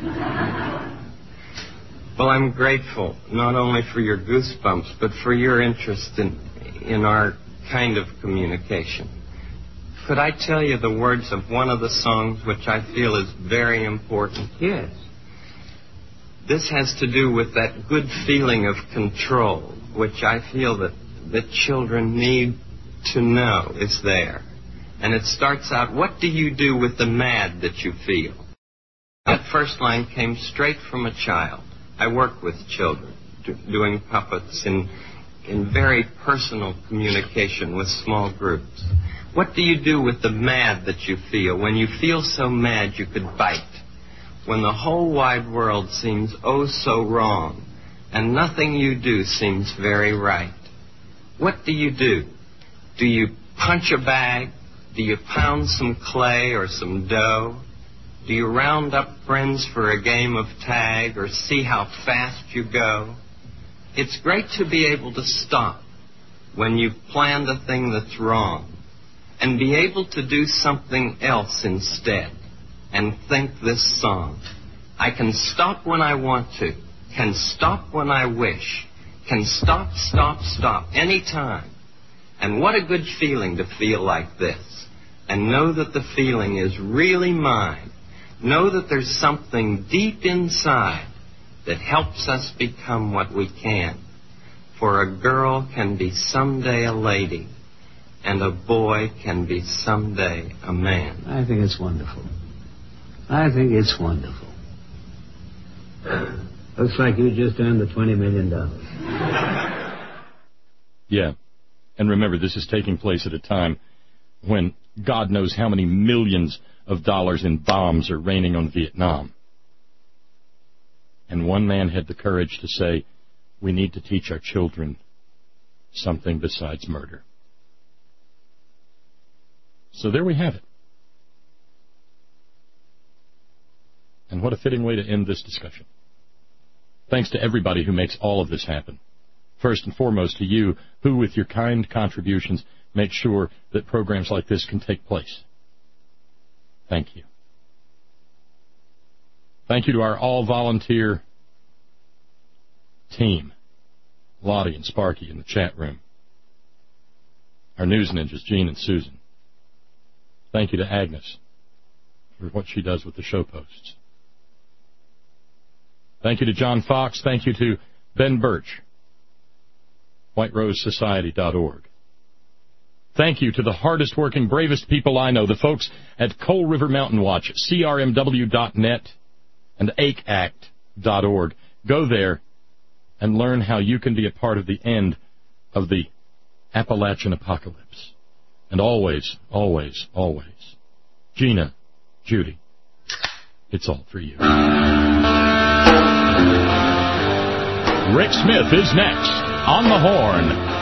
Well, I'm grateful, not only for your goosebumps, but for your interest in, in our kind of communication. Could I tell you the words of one of the songs which I feel is very important? Yes. This has to do with that good feeling of control, which I feel that the children need to know is there. And it starts out, what do you do with the mad that you feel? That first line came straight from a child. I work with children, do, doing puppets in, in very personal communication with small groups. What do you do with the mad that you feel? When you feel so mad you could bite. When the whole wide world seems oh so wrong, and nothing you do seems very right. What do you do? Do you punch a bag? Do you pound some clay or some dough? Do you round up friends for a game of tag or see how fast you go? It's great to be able to stop when you've planned a thing that's wrong and be able to do something else instead and think this song. I can stop when I want to, can stop when I wish, can stop, stop, stop anytime. And what a good feeling to feel like this and know that the feeling is really mine. Know that there's something deep inside that helps us become what we can. For a girl can be someday a lady, and a boy can be someday a man. I think it's wonderful. I think it's wonderful. Looks like you just earned the twenty million dollars. Yeah. And remember, this is taking place at a time when God knows how many millions of dollars in bombs are raining on Vietnam. And one man had the courage to say, we need to teach our children something besides murder. So there we have it. And what a fitting way to end this discussion. Thanks to everybody who makes all of this happen. First and foremost to you, who with your kind contributions make sure that programs like this can take place. Thank you. Thank you to our all-volunteer team, Lottie and Sparky in the chat room. Our news ninjas, Gene and Susan. Thank you to Agnes for what she does with the show posts. Thank you to John Fox. Thank you to Ben Birch white rose society dot org. Thank you to the hardest working, bravest people I know, the folks at Coal River Mountain Watch, C R M W dot net and A C A C T dot org. Go there and learn how you can be a part of the end of the Appalachian apocalypse. And always, always, always, Gina, Judy, it's all for you. Rick Smith is next on the Horn.